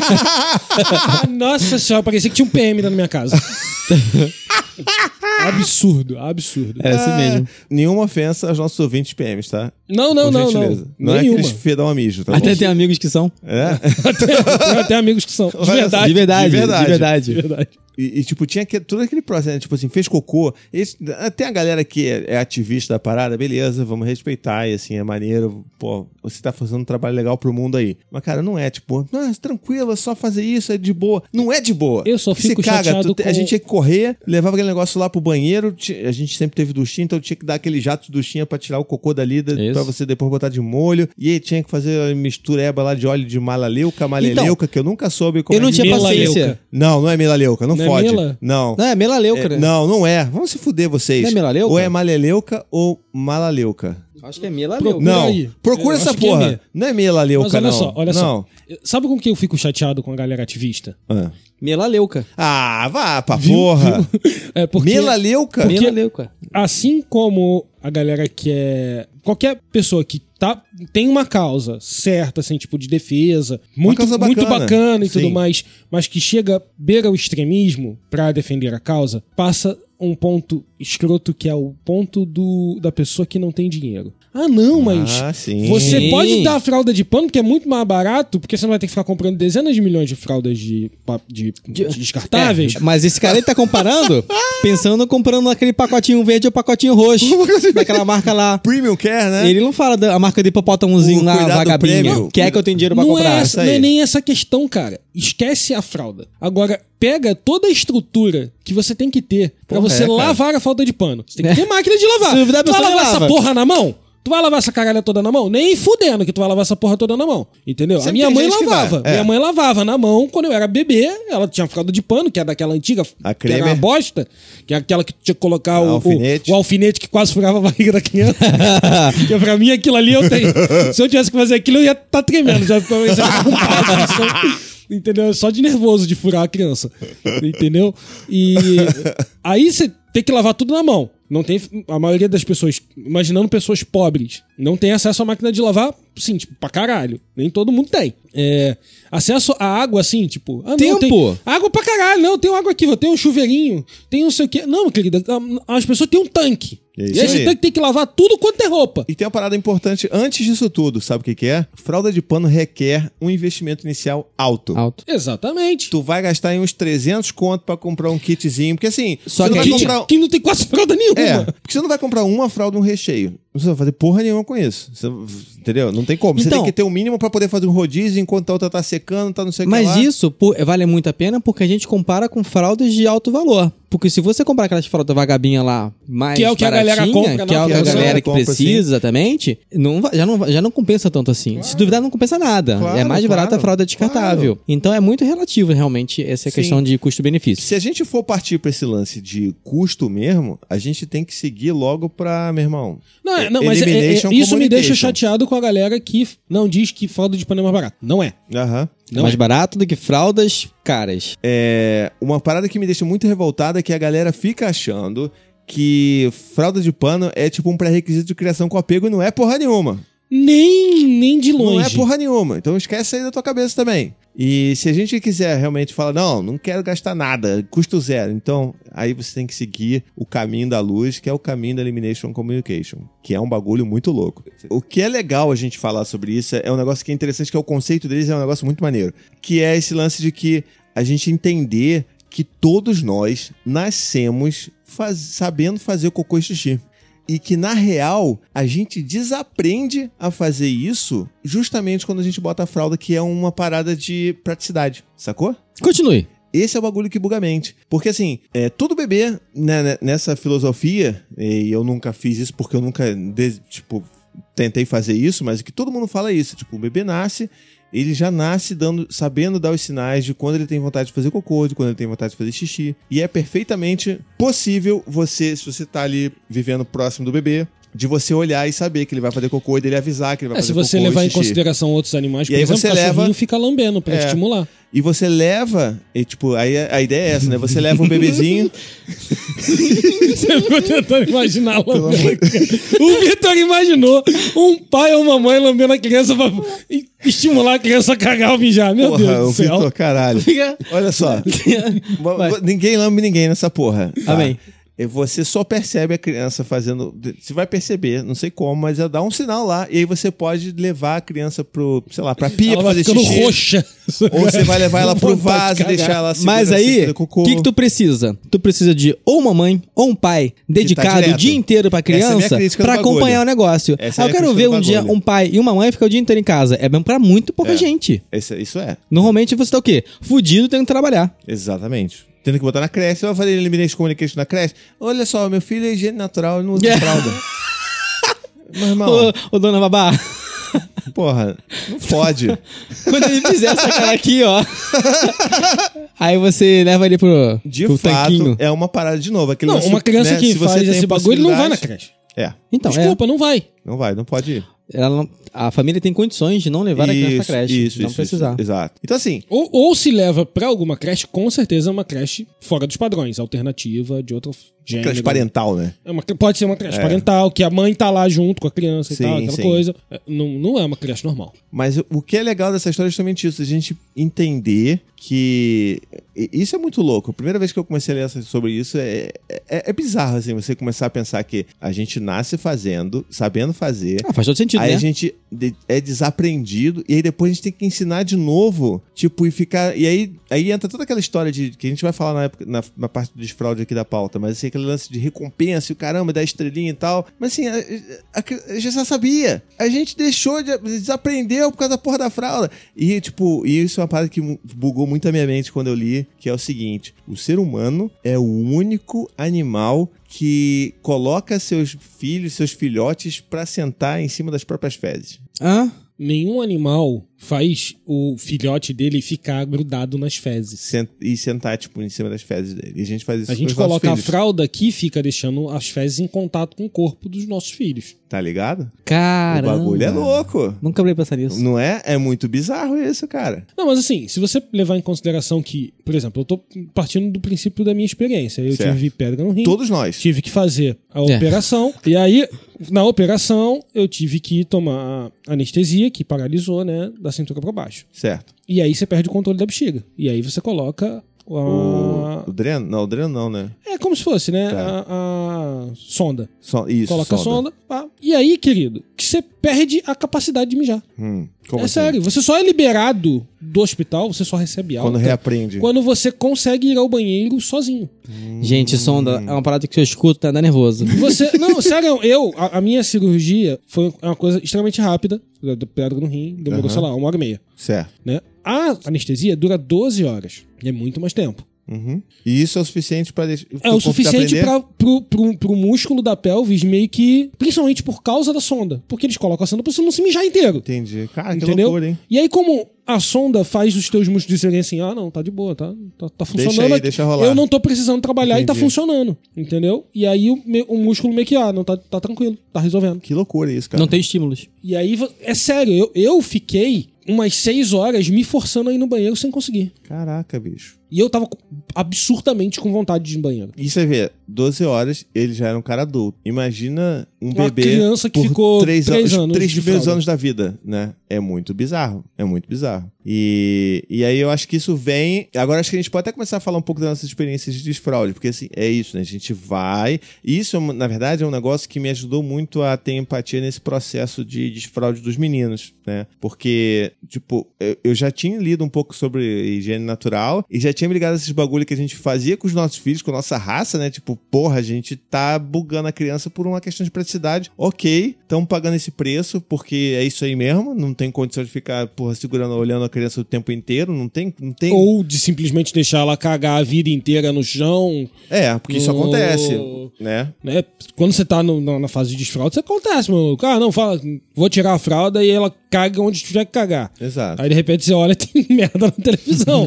Nossa senhora, parecia que tinha um P M na minha casa. Absurdo, absurdo. É assim mesmo. Nenhuma ofensa aos nossos ouvintes P Ms, tá? Não, não, Por não, não. gentileza. Não é Nenhuma. aqueles fedão a mijo, tá Até bom? tem amigos que são. É? Tem até amigos que são. De Olha só, verdade. De verdade, de verdade. de verdade. De verdade. E, e, tipo, tinha que, todo aquele processo, tipo assim, fez cocô. Esse, tem a galera que é, é ativista da parada, beleza, vamos respeitar, e assim, é maneiro, pô, você tá fazendo um trabalho legal pro mundo aí. Mas, cara, não é, tipo, não, é tranquilo, é só fazer isso, é de boa. Não é de boa. Eu só Porque fico se caga, chateado tu- a com- gente tinha que correr, levava aquele negócio lá pro banheiro, a gente sempre teve duchinha, então tinha que dar aquele jato de duchinha pra tirar o cocô dali, da, pra você depois botar de molho. E aí tinha que fazer a mistureba lá de óleo de malaleuca, maleleuca, então, que eu nunca soube como eu não é tinha paciência. Não, não é melaleuca, não, não fode. É mela? Não. Não, é melaleuca, é, né? Não, não é. Vamos se fuder vocês. Não é melaleuca? Ou é maleleuca ou malaleuca. Acho que é melaleuca. Não, aí. procura eu essa porra. É não é melaleuca, Mas olha não. só, olha não. só. Sabe com que eu fico chateado com a galera ativista? Ah. Melaleuca. Ah, vá pra Viu? porra. Viu? É porque, melaleuca? Porque, melaleuca. Assim como a galera que é... Qualquer pessoa que tá, tem uma causa certa, assim, tipo, de defesa, muito causa bacana. muito bacana e Sim. tudo mais, mas que chega, beira o extremismo pra defender a causa, passa um ponto escroto que é o ponto do, da pessoa que não tem dinheiro. Ah, não, mas ah, sim. você Sim. pode dar a fralda de pano, que é muito mais barato, porque você não vai ter que ficar comprando dezenas de milhões de fraldas de, de, de descartáveis. É, mas esse cara aí tá comparando, pensando comprando aquele pacotinho verde ou pacotinho roxo, daquela marca lá. Premium Care, né? Ele não fala da marca de hipopótamozinho O lá, cuidado vagabinha. prêmio. Quer que eu tenha dinheiro pra não comprar? É Isso essa, aí. não é nem essa questão, cara. Esquece a fralda. Agora, pega toda a estrutura que você tem que ter pra Porra, você é, cara. lavar a fralda de pano. Você tem que ter máquina de lavar. Se duvidar, a tu vai pessoa lavar lava. essa porra na mão? Tu vai lavar essa caralha toda na mão? Nem fudendo que tu vai lavar essa porra toda na mão. Entendeu? Sempre a minha tem mãe gente que lavava. vai, é. Minha mãe lavava na mão quando eu era bebê. Ela tinha fralda de pano, que é daquela antiga, A que era uma Cremer. bosta, que é aquela que tinha que colocar o, o, Alfinete. o alfinete que quase furava a barriga da criança. que pra mim aquilo ali eu tenho. Se eu tivesse que fazer aquilo, eu ia estar tá tremendo. Já, já tá com pau, entendeu? Só de nervoso de furar a criança. Entendeu? E aí você tem que lavar tudo na mão. Não tem, a maioria das pessoas, imaginando pessoas pobres, não tem acesso à máquina de lavar, sim, tipo, pra caralho. Nem todo mundo tem. É, acesso à água, assim, tipo... Ah, não, Tempo! Tem água pra caralho. Não, tem água aqui, eu tenho um chuveirinho, tem não sei o quê. Não, querida, as pessoas têm um tanque. É isso E esse aí. tanque tem que lavar tudo quanto é roupa. E tem uma parada importante antes disso tudo, sabe o que que é? Fralda de pano requer um investimento inicial alto. Alto. Exatamente. Tu vai gastar aí uns trezentos conto pra comprar um kitzinho, porque assim... Só você que não a vai gente- comprar... Que não tem quase fralda nenhuma. É, porque você não vai comprar uma fralda e um recheio. Você vai fazer porra nenhuma com isso. Você- entendeu? Não tem como. Você Então- tem que ter o mínimo pra poder fazer um rodízio enquanto a outra tá secando, tá não sei o que Mas lá. isso pô, vale muito a pena porque a gente compara com fraldas de alto valor. Porque se você comprar aquelas fraldas vagabinha lá, mais Que é o que a galera baratinha, compra, que é não, o que que a a galera galera que compra, precisa, sim. exatamente, não, vai- já, não, já não compensa tanto assim. Se duvidar, não compensa nada. Claro, é mais barata a claro, fralda descartável. Então é muito relativo, realmente, essa Sim. questão de custo-benefício. Se a gente for partir pra esse lance de custo mesmo, a gente tem que seguir logo pra, meu irmão... Não, é- não, mas é- é- Elimination isso me deixa Communication. chateado com a galera que não diz que fralda de pano é mais barato. Não é. Aham. É Não mais é. barato do que fraldas caras. É, uma parada que me deixa muito revoltada é que a galera fica achando que fralda de pano é tipo um pré-requisito de criação com apego e não é porra nenhuma. Nem, nem de longe. Não é porra nenhuma. Então esquece aí da tua cabeça também. E se a gente quiser realmente falar, não, não quero gastar nada, custo zero. Então, aí você tem que seguir o caminho da luz, que é o caminho da Elimination Communication, que é um bagulho muito louco. O que é legal a gente falar sobre isso é um negócio que é interessante, que é o conceito deles, é um negócio muito maneiro. Que é esse lance de que a gente entender que todos nós nascemos faz- sabendo fazer cocô e xixi. E que, na real, a gente desaprende a fazer isso justamente quando a gente bota a fralda, que é uma parada de praticidade, sacou? Continue. Esse é o bagulho que buga a mente. Porque, assim, é, todo bebê, né, né, nessa filosofia, e eu nunca fiz isso porque eu nunca, de- tipo, tentei fazer isso, mas o que todo mundo fala é isso. Tipo, o bebê nasce, ele já nasce dando, sabendo dar os sinais de quando ele tem vontade de fazer cocô, de quando ele tem vontade de fazer xixi. E é perfeitamente possível você, se você tá ali vivendo próximo do bebê, de você olhar e saber que ele vai fazer cocô e dele avisar que ele vai É, fazer se você cocô levar e em xixi. consideração outros animais, por E aí exemplo, você o cachorrinho leva- fica lambendo pra É. estimular. E você leva, e tipo, aí a, a ideia é essa, né? Você leva um bebezinho... Você ficou tentando imaginar lambendo. O Vitor imaginou um pai ou uma mãe lambendo a criança pra estimular a criança a cagar ou mijar. Meu Porra, Deus o do céu. Vitor, caralho. Olha só. Vai. Ninguém lambe ninguém nessa porra. tá? Amém. E você só percebe a criança fazendo... Você vai perceber, não sei como, mas ela dá um sinal lá. E aí você pode levar a criança pro, sei lá, pra pia Ela pra vai fazer ficando xixi. roxa. Ou você vai levar ela pro Vontade de vaso e cagar. deixar ela segura Mas assim, aí, fazer o cocô. que, que tu precisa? Tu precisa de ou uma mãe ou um pai dedicado o direto. dia inteiro pra Essa é a minha criança crítica do pra bagulho. acompanhar o negócio. Essa é a eu minha quero ver crítica um do dia bagulho. um pai e uma mãe ficar o dia inteiro em casa. É bem pra muito pouca É. gente. Isso, isso é. Normalmente você tá o quê? Fudido tendo que trabalhar. Exatamente. tendo que botar na creche. Você vai fazer elimination communication na creche? Olha só, meu filho é higiene natural, ele não usa fralda. Meu irmão... Ô, ô, dona Babá... Porra, não pode. Quando ele fizer essa cara aqui, ó. Aí você leva ele pro, de pro fato, tanquinho. É uma parada de novo. Aquele Não, lance, uma criança né, que se você faz tem esse bagulho, ele não vai na creche. É. Então, Desculpa, não vai. Não vai, não pode ir. Ela não- a família tem condições de não levar a criança pra creche. Isso, não isso, precisar. isso. Exato. Então, assim, Ou, ou se leva pra alguma creche, com certeza é uma creche fora dos padrões, alternativa, de outro gênero. creche parental, né? É uma- pode ser uma creche É. parental, que a mãe tá lá junto com a criança Sim, e tal, aquela sim. coisa. É, Não, não é uma creche normal. Mas o- o que é legal dessa história é justamente isso, a gente entender que... e- Isso é muito louco. A primeira vez que eu comecei a ler essa- sobre isso é, é, é bizarro, assim, você começar a pensar que a gente nasce fazendo, sabendo fazer, Ah, faz todo sentido, aí né? a gente de- é desaprendido e aí depois a gente tem que ensinar de novo, tipo, e ficar... E aí, aí entra toda aquela história de que a gente vai falar na, época, na, na parte do desfraude aqui da pauta, mas assim, aquele lance de recompensa e o caramba, da estrelinha e tal. Mas assim, a, a, a gente já sabia. A gente deixou de... desaprendeu por causa da porra da fralda. E, tipo, e isso é uma parada que bugou muito a minha mente quando eu li, que é o seguinte: o ser humano é o único animal que coloca seus filhos, seus filhotes pra sentar em cima das próprias fezes. Ah, Nenhum animal faz o filhote dele ficar grudado nas fezes. Sent- e sentar, tipo, em cima das fezes dele. E a gente faz isso A com gente os nossos coloca a filhos. fralda aqui e fica deixando as fezes em contato com o corpo dos nossos filhos. Tá ligado? caramba. O bagulho é louco. Nunca parei pra pensar nisso. Não é? É muito bizarro isso, cara. Não, mas assim, se você levar em consideração que, por exemplo, eu tô partindo do princípio da minha experiência. Eu Certo. tive pedra no rim. Todos nós. Tive que fazer a É. operação. E aí, na operação, eu tive que tomar anestesia, que paralisou, né, da cintura pra baixo. Certo. E aí você perde o controle da bexiga. E aí você coloca a... O, o dreno? Não, o dreno não, né? É como se fosse, né, Tá. a, a sonda. Só, isso, Coloca a sonda. Pá. E aí, querido, que você perde a capacidade de mijar. Hum, como é assim? sério. Você só é liberado do hospital, você só recebe alta. Quando reaprende. Quando você consegue ir ao banheiro sozinho. Gente, sonda é uma parada que eu escuto, tá dando nervoso. Você, não, sério, eu, a, a minha cirurgia foi uma coisa extremamente rápida, da da pedra no rim, demorou, Aham. sei lá, uma hora e meia, Certo. né? A anestesia dura doze horas, e é muito mais tempo. Uhum. E isso é o suficiente pra deixar. É o suficiente pra, pro, pro, pro músculo da pelvis meio que, principalmente por causa da sonda, porque eles colocam a sonda pra você não se mijar inteiro. Entendi. Cara, que Entendeu? loucura, hein? E aí, como a sonda faz os teus músculos dizerem assim, ah, não, tá de boa, tá, tá, tá funcionando Deixa aí, aqui. deixa rolar. Eu não tô precisando trabalhar e tá Entendi. funcionando, entendeu? E aí o, me- o músculo meio que, ah, não, tá, tá tranquilo, tá resolvendo. Que loucura isso, cara. Não tem estímulos. E aí, vo- é sério, eu, eu fiquei umas seis horas me forçando a ir no banheiro sem conseguir. Caraca, bicho. E eu tava com- absurdamente com vontade de ir no banheiro. E você vê, doze horas, ele já era um cara adulto. Imagina um Uma bebê criança que por ficou três, três anos, anos três de primeiros fralda. anos da vida, né? É muito bizarro. É muito bizarro. E, e aí eu acho que isso vem... Agora acho que a gente pode até começar a falar um pouco das nossas experiências de desfraude, porque assim, é isso, né? A gente vai... Isso, na verdade, é um negócio que me ajudou muito a ter empatia nesse processo de desfraude dos meninos, né? Porque, tipo, eu, eu já tinha lido um pouco sobre higiene natural e já tinha me ligado a esses bagulho que a gente fazia com os nossos filhos, com a nossa raça, né? Tipo, porra, a gente tá bugando a criança por uma questão de praticidade. Ok, estamos pagando esse preço porque é isso aí mesmo, não tem condição de ficar, porra, segurando, olhando a criança o tempo inteiro, não tem... Não tem... Ou de simplesmente deixar ela cagar a vida inteira no chão, É, porque isso No- acontece, né? né? Quando você tá no- na na fase de desfraude, isso acontece, meu. Ah, não, fala, vou tirar a fralda e ela caga onde tiver que cagar. Exato. Aí de repente você olha e tem merda na televisão.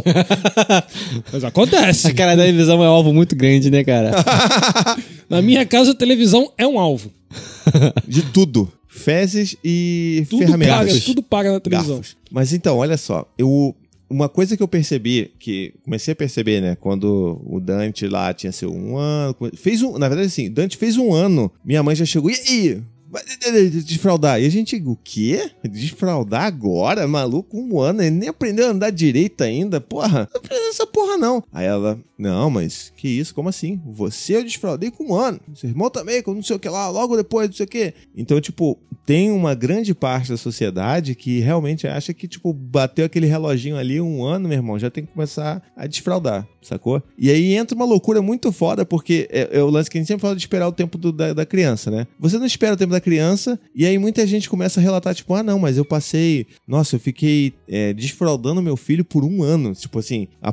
Mas acontece. A cara da televisão é um alvo muito grande, né, cara? Na minha casa a televisão é um alvo. De tudo. Fezes e Tudo ferramentas. paga, tudo paga na televisão. Garfos. Mas então, olha só, eu uma coisa que eu percebi, que comecei a perceber, né, quando o Dante lá tinha seu um ano, fez um, na verdade assim, Dante fez um ano, minha mãe já chegou, e aí? Vai desfraldar. E a gente, o quê? Desfraldar agora? Maluco, um ano, ele nem aprendeu a andar direito ainda, porra, não precisa dessa porra não. Aí ela, não, mas que isso, como assim? Você eu desfraldei com um ano, seu irmão também, com não sei o que lá, logo depois, não sei o que. Então, tipo, tem uma grande parte da sociedade que realmente acha que, tipo, bateu aquele reloginho ali um ano, meu irmão, já tem que começar a desfraldar, sacou? E aí entra uma loucura muito foda, porque é, é o lance que a gente sempre fala de esperar o tempo do- da, da criança, né? Você não espera o tempo da criança, e aí muita gente começa a relatar, tipo, ah, não, mas eu passei, nossa, eu fiquei é, desfraldando meu filho por um ano. Tipo assim, a partir de um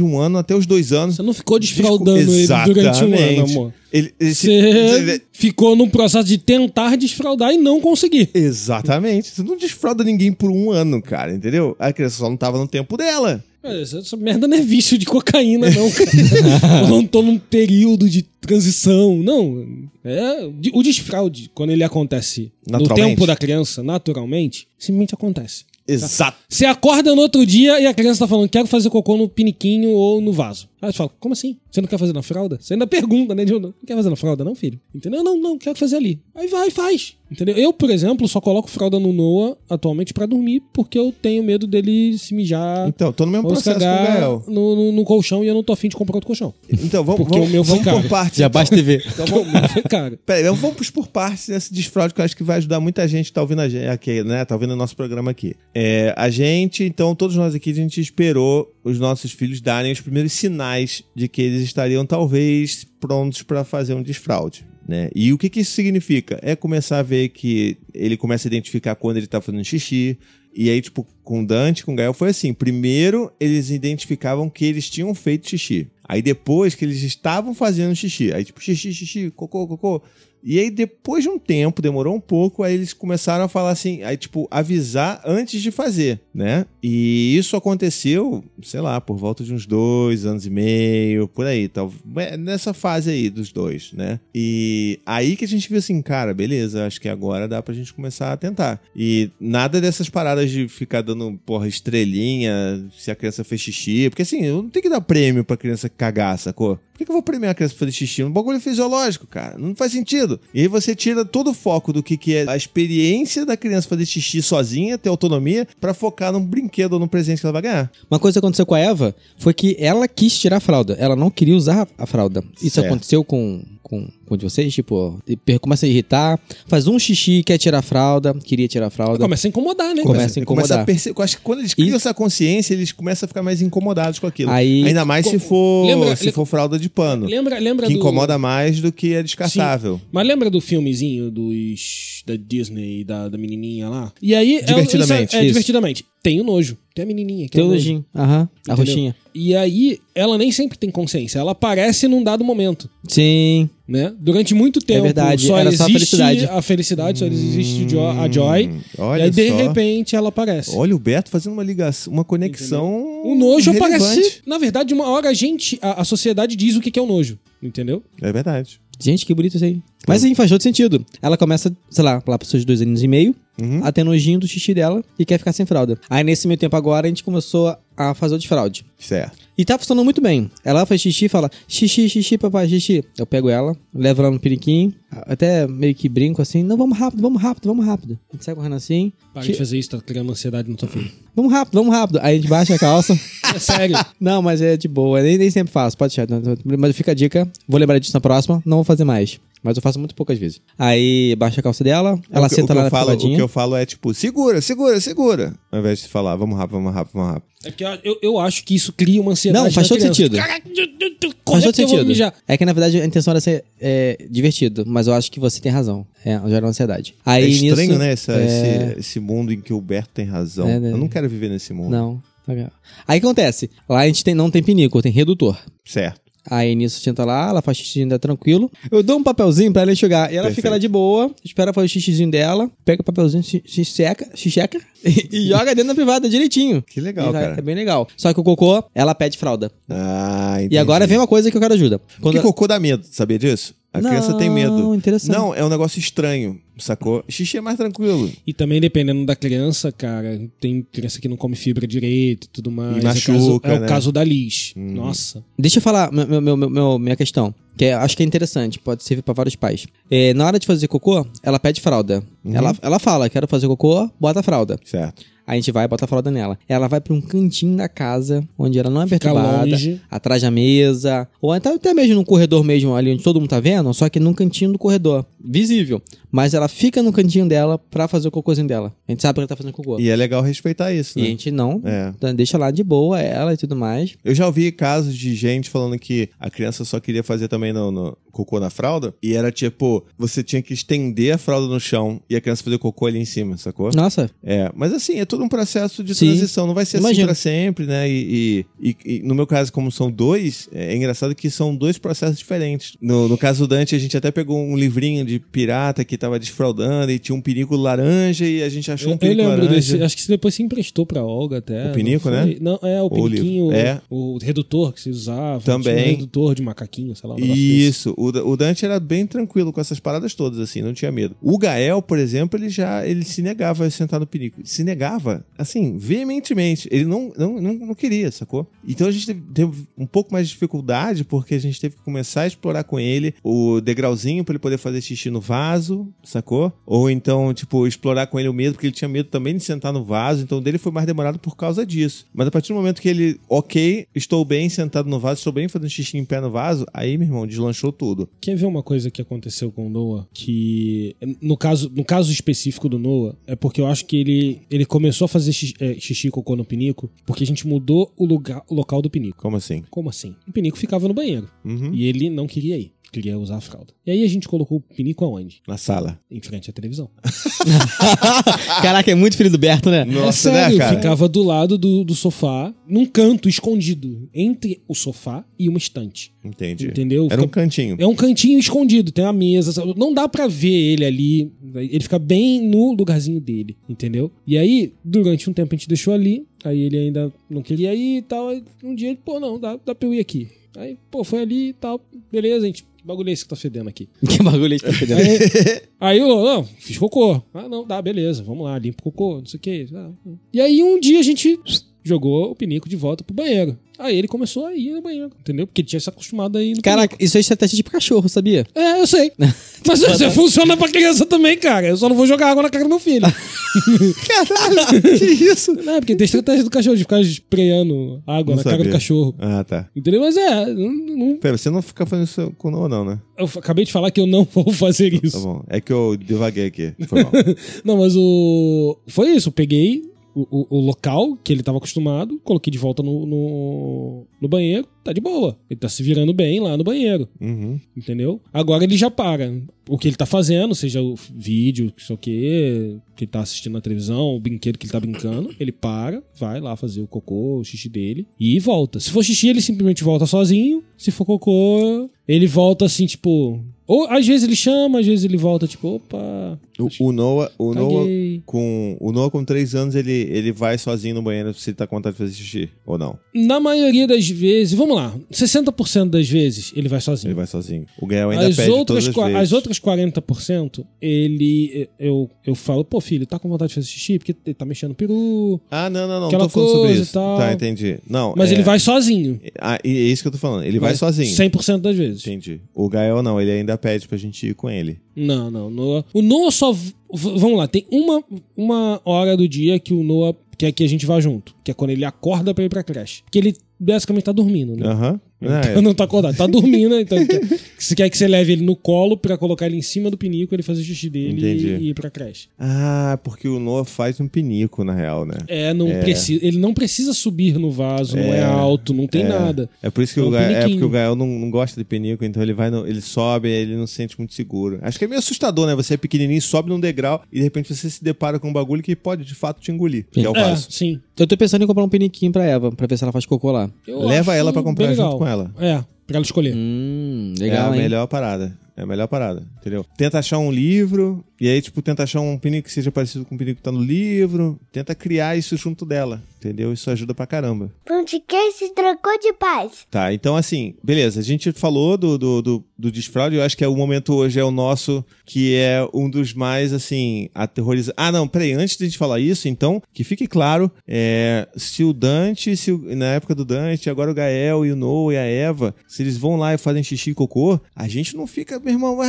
um ano até os dois anos. Você não ficou desfraudando ele durante um ano, amor. Ele, ele Você se- ele- ficou num processo de tentar desfraudar e não conseguir. Exatamente. Você não desfrauda ninguém por um ano, cara, entendeu? A criança só não tava no tempo dela. Mas essa merda não é vício de cocaína, não, cara. Eu não tô num período de transição. Não. É, o desfraude, quando ele acontece no Naturalmente. tempo da criança, naturalmente, simplesmente acontece. Exato. Você acorda no outro dia e a criança tá falando, quero fazer cocô no piniquinho ou no vaso. Aí você fala, como assim? Você não quer fazer na fralda? Você ainda pergunta, né? Não, não quer fazer na fralda, não, filho? Entendeu? Não, não, quero fazer ali. Aí vai e faz. Entendeu? Eu, por exemplo, só coloco fralda no Noah atualmente pra dormir, porque eu tenho medo dele se mijar Então, tô no mesmo ou se processo com o cagar Gael. no, no, no colchão e eu não tô afim de comprar outro colchão. Então, vamos, Porque vamos, o meu foi vamos caro. por partes. Já então. basta T V. Então, vamos, Cara, peraí, vamos vamos por partes desse desfraude que eu acho que vai ajudar muita gente que tá ouvindo a gente aqui, né? Tá ouvindo o nosso programa aqui. É, a gente, então, todos nós aqui, a gente esperou os nossos filhos darem os primeiros sinais de que eles estariam, talvez, prontos para fazer um desfraude. Né? E o que, que isso significa? É começar a ver que ele começa a identificar quando ele tá fazendo xixi. E aí, tipo, com o Dante, com o Gael, foi assim. Primeiro, eles identificavam que eles tinham feito xixi. Aí depois que eles estavam fazendo xixi. Aí, tipo, xixi, xixi, cocô, cocô. E aí, depois de um tempo, demorou um pouco, aí eles começaram a falar assim, aí, tipo, avisar antes de fazer, né? E isso aconteceu, sei lá, por volta de uns dois anos e meio, por aí, tal, nessa fase aí dos dois, né? E aí que a gente viu assim, cara, beleza, acho que agora dá pra gente começar a tentar. E nada dessas paradas de ficar dando, porra, estrelinha, se a criança fez xixi, porque assim, eu não tenho que dar prêmio pra criança cagar, sacou? Por que, que eu vou premiar a criança pra fazer xixi? Um bagulho fisiológico, cara. Não faz sentido. E aí você tira todo o foco do que, que é a experiência da criança fazer xixi sozinha, ter autonomia, pra focar num brinquedo ou num presente que ela vai ganhar. Uma coisa que aconteceu com a Eva foi que ela quis tirar a fralda. Ela não queria usar a fralda. Isso Certo. aconteceu com, com, com de vocês? Tipo, começa a irritar, faz um xixi, quer tirar a fralda, queria tirar a fralda. começa a incomodar, né? Começa a incomodar. a perce- eu acho que quando eles criam Isso. essa consciência, eles começam a ficar mais incomodados com aquilo. Aí- Ainda mais se Co- for, lembra- se for fralda de pano. Lembra, lembra que do... incomoda mais do que é descartável. Sim. Mas lembra do filmezinho dos, da Disney, da, da menininha lá? E aí... Divertidamente. É, é, Isso. divertidamente. Tem o nojo. Tem a menininha. Que é o nojo. Teologin. Aham, a Entendeu? roxinha. E aí, ela nem sempre tem consciência. Ela aparece num dado momento, Sim. né? Durante muito tempo, verdade, só era só a existe felicidade. a felicidade, só existe o jo- a Joy. Hum, olha E aí, de só. repente, ela aparece. Olha o Beto fazendo uma ligação, uma conexão. O nojo relevante. aparece... Na verdade, uma hora a gente... A, a sociedade diz o que que é o nojo. Entendeu? É verdade. Gente, que bonito isso aí. Mas sim, faz todo sentido. Ela começa, sei lá, lá pros seus dois anos e meio, Uhum. a ter nojinho do xixi dela e quer ficar sem fralda. Aí nesse meio tempo agora, a gente começou a fazer o desfraude. Certo. E tá funcionando muito bem. Ela faz xixi e fala, xixi, xixi, papai, xixi. Eu pego ela, levo ela no periquinho, até meio que brinco assim, não, vamos rápido, vamos rápido, vamos rápido. A gente sai correndo assim, Para Ti- de fazer isso, tá criando ansiedade no teu filho. vamos rápido, vamos rápido. Aí a gente baixa a calça. É sério. Não, mas é de boa, nem, nem sempre faço, pode deixar. Mas fica a dica, vou lembrar disso na próxima, não vou fazer mais. Mas eu faço muito poucas vezes. Aí baixa a calça dela, ela o que, senta o que lá eu na falo, O privadinha. que eu falo é tipo, segura, segura, segura. Ao invés de falar, vamos rápido, vamos rápido, vamos rápido. É que eu, eu acho que isso cria uma ansiedade. Não, faz na todo criança. sentido. Caraca, eu- eu- eu- Faz corre todo que eu vou sentido. mijar. É que na verdade a intenção era ser é, divertido, mas eu acho que você tem razão. É, gera ansiedade. É Aí, estranho, nisso, né? Essa, é, esse, esse mundo em que o Berto tem razão. É, né? Eu não quero viver nesse mundo. Não. Aí acontece, lá a gente tem, não tem pinico, tem redutor. Certo. Aí nisso senta lá, ela faz xixi ainda tranquilo. Eu dou um papelzinho pra ela enxugar. E ela Perfeito. fica lá de boa, espera fazer o xixizinho dela, pega o papelzinho, xi- xicheca, xicheca e, e joga dentro da privada direitinho. Que legal, E vai- cara. É bem legal. Só que o cocô, ela pede fralda. Ah, entendi. E agora vem uma coisa que eu quero ajuda. Porque Quando... cocô dá medo, sabia disso? A Não, criança tem medo. interessante. Não, é um negócio estranho, sacou? Xixi é mais tranquilo. E também, dependendo da criança, cara, tem criança que não come fibra direito e tudo mais. E É o machuca, caso- é né? o caso da Liz. Nossa. Deixa eu falar meu, meu, meu, meu- minha questão, que é- acho que é interessante, pode servir pra vários pais. É, na hora de fazer cocô, ela pede fralda. Ela, ela fala, quero fazer cocô, bota a fralda. Certo. A gente vai e bota a fralda nela. Ela vai pra um cantinho da casa, onde ela não é Fica perturbada, longe. atrás da mesa, ou até, até mesmo no corredor mesmo, ali onde todo mundo tá vendo, só que num cantinho do corredor, visível. mas ela fica no cantinho dela pra fazer o cocôzinho dela. A gente sabe que ela tá fazendo cocô. E é legal respeitar isso, E né? a gente não É. deixa lá de boa ela e tudo mais. Eu já ouvi casos de gente falando que a criança só queria fazer também no, no cocô na fralda, e era tipo, você tinha que estender a fralda no chão e a criança fazer cocô ali em cima, sacou? Nossa, É, mas assim, é todo um processo de Sim. transição, não vai ser Imagino. assim pra sempre, né? E, e- e- e no meu caso, como são dois, é engraçado que são dois processos diferentes. No, no caso do Dante, a gente até pegou um livrinho de pirata que tava desfraudando e tinha um pinico laranja e a gente achou um Eu, eu pinico lembro laranja. desse. Acho que você depois se emprestou pra Olga até. O pinico, não foi? né? Não, é, o Ou o piniquinho, livro. É. o, o redutor que se usava. Também. Tinha um redutor de macaquinho, sei lá. Um negócio desse. Isso, o, Da- o Dante era bem tranquilo com essas paradas todas, assim, não tinha medo. O Gael, por exemplo, ele já ele se negava a sentar no pinico. Se negava, assim, veementemente. Ele não, não, não, não queria, sacou? Então a gente teve, teve um pouco mais de dificuldade, porque a gente teve que começar a explorar com ele o degrauzinho pra ele poder fazer xixi no vaso, sacou? Ou então, tipo, explorar com ele o medo, porque ele tinha medo também de sentar no vaso, então dele foi mais demorado por causa disso. Mas a partir do momento que ele, ok, estou bem sentado no vaso, estou bem fazendo xixi em pé no vaso, aí, meu irmão, deslanchou tudo. Quer ver uma coisa que aconteceu com o Noah? Que, no caso, no caso específico do Noah, é porque eu acho que ele, ele começou a fazer xixi, é, xixi e cocô no pinico porque a gente mudou o, lugar, o local do pinico. Como assim? Como assim? O pinico ficava no banheiro. Uhum. E ele não queria ir. Queria usar a fralda. E aí a gente colocou o pinico aonde? Na sala. Em frente à televisão. caraca, é muito filho do Berto, né? Nossa, é sério, né, cara? ficava do lado do, do sofá, num canto escondido, entre o sofá e uma estante. Entendi. Entendeu? Era um Fica- cantinho. É um cantinho escondido, tem uma mesa, sabe? Não dá pra ver ele ali, ele fica bem no lugarzinho dele, entendeu? E aí, durante um tempo a gente deixou ali, aí ele ainda não queria ir e tal, aí um dia ele, pô, não, dá, dá pra eu ir aqui. Aí, pô, foi ali e tal, beleza, gente, que bagulho é esse que tá fedendo aqui? Que bagulho que tá fedendo. Aí, aí eu, não, fiz cocô. Ah, não, dá, beleza, vamos lá, limpa o cocô, não sei o que. E aí um dia a gente jogou o pinico de volta pro banheiro. Aí ele começou a ir no banheiro, entendeu? Porque ele tinha se acostumado a ir no Caraca, isso é estratégia de cachorro, sabia? pinico. É, eu sei. Mas isso funciona pra criança também, cara. Eu só não vou jogar água na cara do meu filho. Caralho, que isso? Não, porque tem estratégia do cachorro de ficar sprayando água Não na cara sabia. do cachorro. Ah, tá. Entendeu? Mas é, não- não- Pera, você não fica fazendo isso com o Noah, não, né? eu acabei de falar que eu não vou fazer Tá isso. bom. É que eu devaguei aqui. Foi mal. Não, mas o. Foi isso, eu peguei o, o, o local que ele tava acostumado, coloquei de volta no, no, no banheiro, tá de boa. Ele tá se virando bem lá no banheiro, Uhum. entendeu? Agora ele já para. O que ele tá fazendo, seja o vídeo, sei o que, que ele tá assistindo na televisão, o brinquedo que ele tá brincando, ele para, vai lá fazer o cocô, o xixi dele e volta. Se for xixi, ele simplesmente volta sozinho. Se for cocô, ele volta assim, tipo. Ou às vezes ele chama, às vezes ele volta, tipo, opa. O, o Noah, o Noah Caguei. com o Noah com três anos, ele, ele vai sozinho no banheiro se ele tá com vontade de fazer xixi, ou não? Na maioria das vezes, vamos lá, sessenta por cento das vezes ele vai sozinho. Ele vai sozinho. O Gael ainda As pede outras, todas as qua- vezes. as outras quarenta por cento, ele. Eu, eu falo, pô, filho, tá com vontade de fazer xixi porque ele tá mexendo no peru. Ah, não, não, não. Aquela Tô falando sobre coisa isso. e tal. Tá, entendi. Não, Mas é- ele vai sozinho. Ah, e é isso que eu tô falando. Ele vai, sozinho. cem por cento das vezes. Entendi. O Gael não, ele ainda pede pra gente ir com ele. Não, não. Noah, o Noah só. v- Vamos lá, tem uma, uma hora do dia que o Noah quer que a gente vá junto. Que é quando ele acorda pra ir pra creche. Que ele basicamente tá dormindo, né? Aham. Ah, Então é. não tá acordado, tá dormindo, então ele quer, você quer que você leve ele no colo pra colocar ele em cima do pinico, ele fazer o xixi dele Entendi. e, e ir pra creche. Ah, porque o Noah faz um pinico, na real, né? É, não precisa, ele não precisa subir no vaso, não é É, alto, não tem é. nada. É por isso que É o um Gael, é piniquinho. porque o Gael não, não gosta de pinico, então ele vai no, ele sobe, ele não se sente muito seguro. Acho que é meio assustador, né? Você é pequenininho, sobe num degrau e de repente você se depara com um bagulho que pode de fato te engolir, que é o É, vaso. sim. Eu tô pensando em comprar um piniquinho pra Eva, pra ver se ela faz cocô lá. Eu Leva acho ela pra comprar bem junto legal. com ela. É, pra ela escolher. Hum, é legal, a hein? melhor parada. É a melhor parada, entendeu? Tenta achar um livro, e aí, tipo, tenta achar um pinico que seja parecido com o pinico que tá no livro. Tenta criar isso junto dela, entendeu? Isso ajuda pra caramba. Pão de queijo se trocou de paz. Tá, então assim, beleza, a gente falou do, do, do, do desfraude, eu acho que é o momento hoje é o nosso, que é um dos mais, assim, aterrorizantes. Ah, não, peraí, antes de a gente falar isso, então, que fique claro, é, se o Dante, se o- na época do Dante, agora o Gael e o Noah e a Eva, se eles vão lá e fazem xixi e cocô, a gente não fica, meu irmão,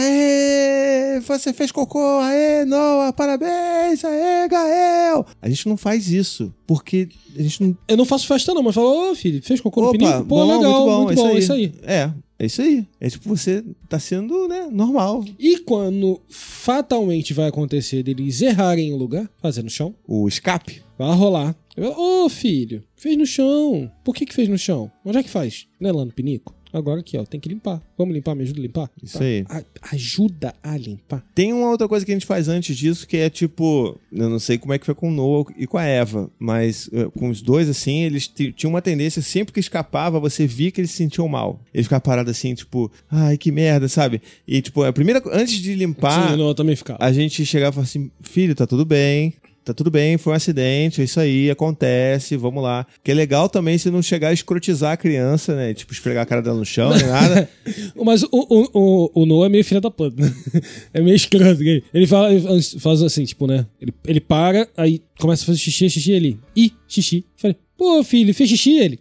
aê, você fez cocô, aê, Noah, parabéns, aê, Gael. A gente não faz isso, porque a gente não Eu não faço festa não, mas falo, ô filho, fez cocô no Opa, pinico? Pô, bom, legal, muito bom, muito bom, é isso aí. É, É isso aí. É tipo, você tá sendo, né, normal. E quando fatalmente vai acontecer deles errarem o lugar, fazer no chão, O escape. vai rolar. Ô, filho, fez no chão. Por que que fez no chão? Onde é que faz? Não é lá no pinico? Agora aqui, ó, tem que limpar. Vamos limpar? Me ajuda a limpar? Isso Tá. aí. A- ajuda a limpar. Tem uma outra coisa que a gente faz antes disso, que é tipo, eu não sei como é que foi com o Noah e com a Eva, mas eh, com os dois, assim, eles t- tinham uma tendência, sempre que escapava, você via que eles se sentiam mal. Eles ficavam parados assim, tipo, ai, que merda, sabe? E tipo, a primeira, co- antes de limpar, Sim, eu também ficava. a gente chegava e falava assim, filho, tá tudo bem. Tá tudo bem, foi um acidente, é isso aí, acontece, vamos lá. Que é legal também se não chegar a escrotizar a criança, né? Tipo, esfregar a cara dela no chão, nem nada. Mas o, o, o, o Noah é meio filho da puta, né? É meio escroto. Ele ele fala, ele faz assim, tipo, né? Ele, ele para, aí começa a fazer xixi, xixi, ele... Ih, xixi. Eu falei, pô, filho, fez xixi? Ele...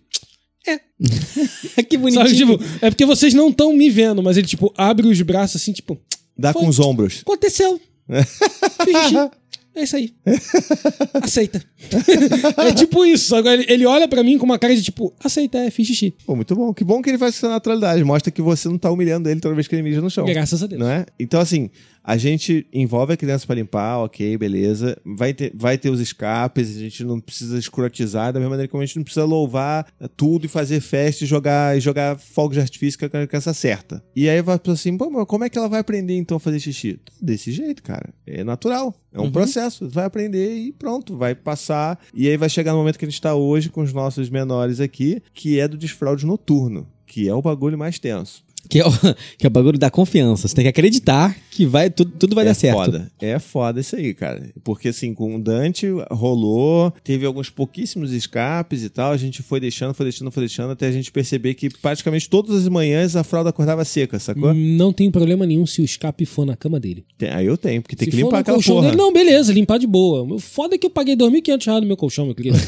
Que bonitinho. Sabe, tipo, é porque vocês não estão me vendo, mas ele, tipo, abre os braços assim, tipo... Dá Foi. com os ombros. Aconteceu. Fiz xixi. É isso aí. Aceita. É tipo isso. Agora ele, ele olha pra mim com uma cara de tipo, aceita, é, fiz xixi. Pô, muito bom. Que bom que ele faz com essa naturalidade. Mostra que você não tá humilhando ele toda vez que ele mija no chão. Graças a Deus. Não é? Então, assim, a gente envolve a criança pra limpar, ok, beleza. Vai ter, vai ter os escapes, a gente não precisa escrotizar, da mesma maneira como a gente não precisa louvar tudo e fazer festa e jogar, e jogar fogos de artifício com a criança certa. E aí vai pensar assim, pô, mas como é que ela vai aprender então a fazer xixi? Desse jeito, cara. É natural. É um Uhum. processo. Vai aprender e pronto, vai passar. E aí vai chegar no momento que a gente tá hoje com os nossos menores aqui, que é do desfraude noturno, que é o bagulho mais tenso. Que é, o, que é o bagulho da confiança. Você tem que acreditar que vai, tudo, tudo vai é dar certo. Foda. É foda isso aí, cara. Porque assim, com o Dante rolou, teve alguns pouquíssimos escapes e tal, a gente foi deixando, foi deixando, foi deixando, até a gente perceber que praticamente todas as manhãs a fralda acordava seca, sacou? Não tem problema nenhum se o escape for na cama dele. Tem- aí eu tenho, porque tem se que for limpar no aquela colchão porra. dele, não, beleza, limpar de boa. O foda é que eu paguei dois mil e quinhentos reais no meu colchão, meu querido.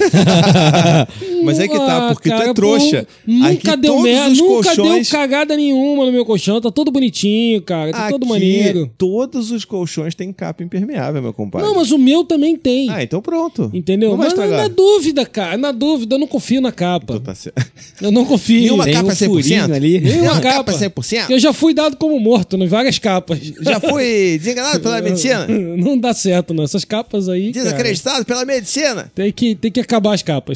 Mas é que tá, porque tu é cara, trouxa. pô, nunca Aqui deu todos merda, os nunca colchões- deu cagada nenhuma no meu colchão. Tá todo bonitinho, cara. Tá todo Aqui, maneiro. todos os colchões têm capa impermeável, meu compadre. Não, mas o meu também tem. Ah, então pronto. Entendeu? Não vai Mas na, estragar. na dúvida, cara. Na dúvida, eu não confio na capa. Então tá certo. Eu não confio. Nenhuma Tem capa um cem por cento? furinho ali. Nenhuma Nenhuma capa. capa cem por cento? Eu já fui dado como morto em várias capas. Já foi desenganado pela medicina? Não dá certo, não. Essas capas aí. cara, Desacreditado pela medicina? Tem que, tem que acabar as capas.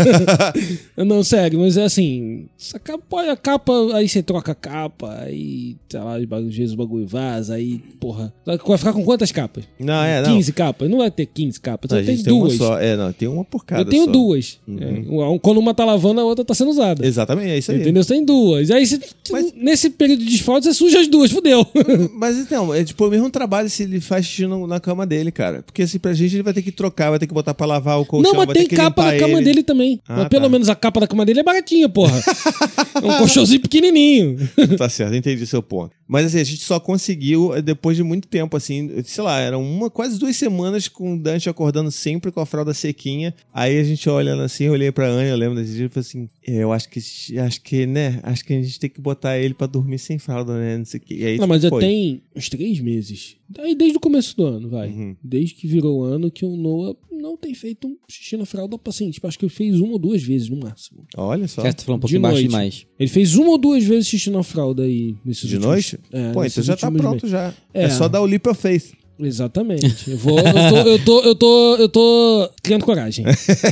Não, sério, mas é assim. Essa capa, a capa, aí você troca a capa, aí, sei lá, às vezes o bagulho vaza, aí, porra. Vai ficar com quantas capas? Não, é, não. quinze capas? Não vai ter quinze capas, Não, eu a tenho gente tem uma duas. só. É, não, tem uma por cada Eu tenho só. duas. Uhum. É, um- quando uma tá lavando, a outra tá sendo usada. Exatamente, é isso aí. Entendeu? Você tem duas. Aí, você, Mas- nesse período de desfalque, você suja as duas, fudeu. Mas então, é tipo o mesmo trabalho se ele faz xixi no- na cama dele, cara. Porque assim, pra gente ele vai ter que trocar, vai ter que botar pra lavar o colchão, Não, mas vai tem ter que capa limpar na cama ele. dele também. Ah, Mas pelo tá. menos a capa da cama dele é baratinha, porra. É um colchãozinho pequenininho. Tá certo, entendi o seu ponto. Mas assim, a gente só conseguiu eh, depois de muito tempo, assim, sei lá, eram uma, quase duas semanas com o Dante acordando sempre com a fralda sequinha. Aí a gente olhando assim, eu olhei pra Ana, eu lembro desse dia e falei assim: é, eu acho que, acho que, né, acho que a gente tem que botar ele pra dormir sem fralda, né, não sei o que. E aí Não, mas já foi. tem uns três meses. Aí desde o começo do ano, vai. Uhum. Desde que virou o ano que o Noah não tem feito um xixi na fralda, assim, tipo, acho que ele fez uma ou duas vezes no máximo. Olha só. Certo, falando um De pouquinho baixo noite. demais. Ele fez uma ou duas vezes xixi na fralda aí nesses De últimos... noite? É, Pô, nesses então já tá últimos pronto meses. já. É. É só dar o leap of faith. Exatamente. Eu, vou, eu, tô, eu, tô, eu, tô, eu tô criando coragem.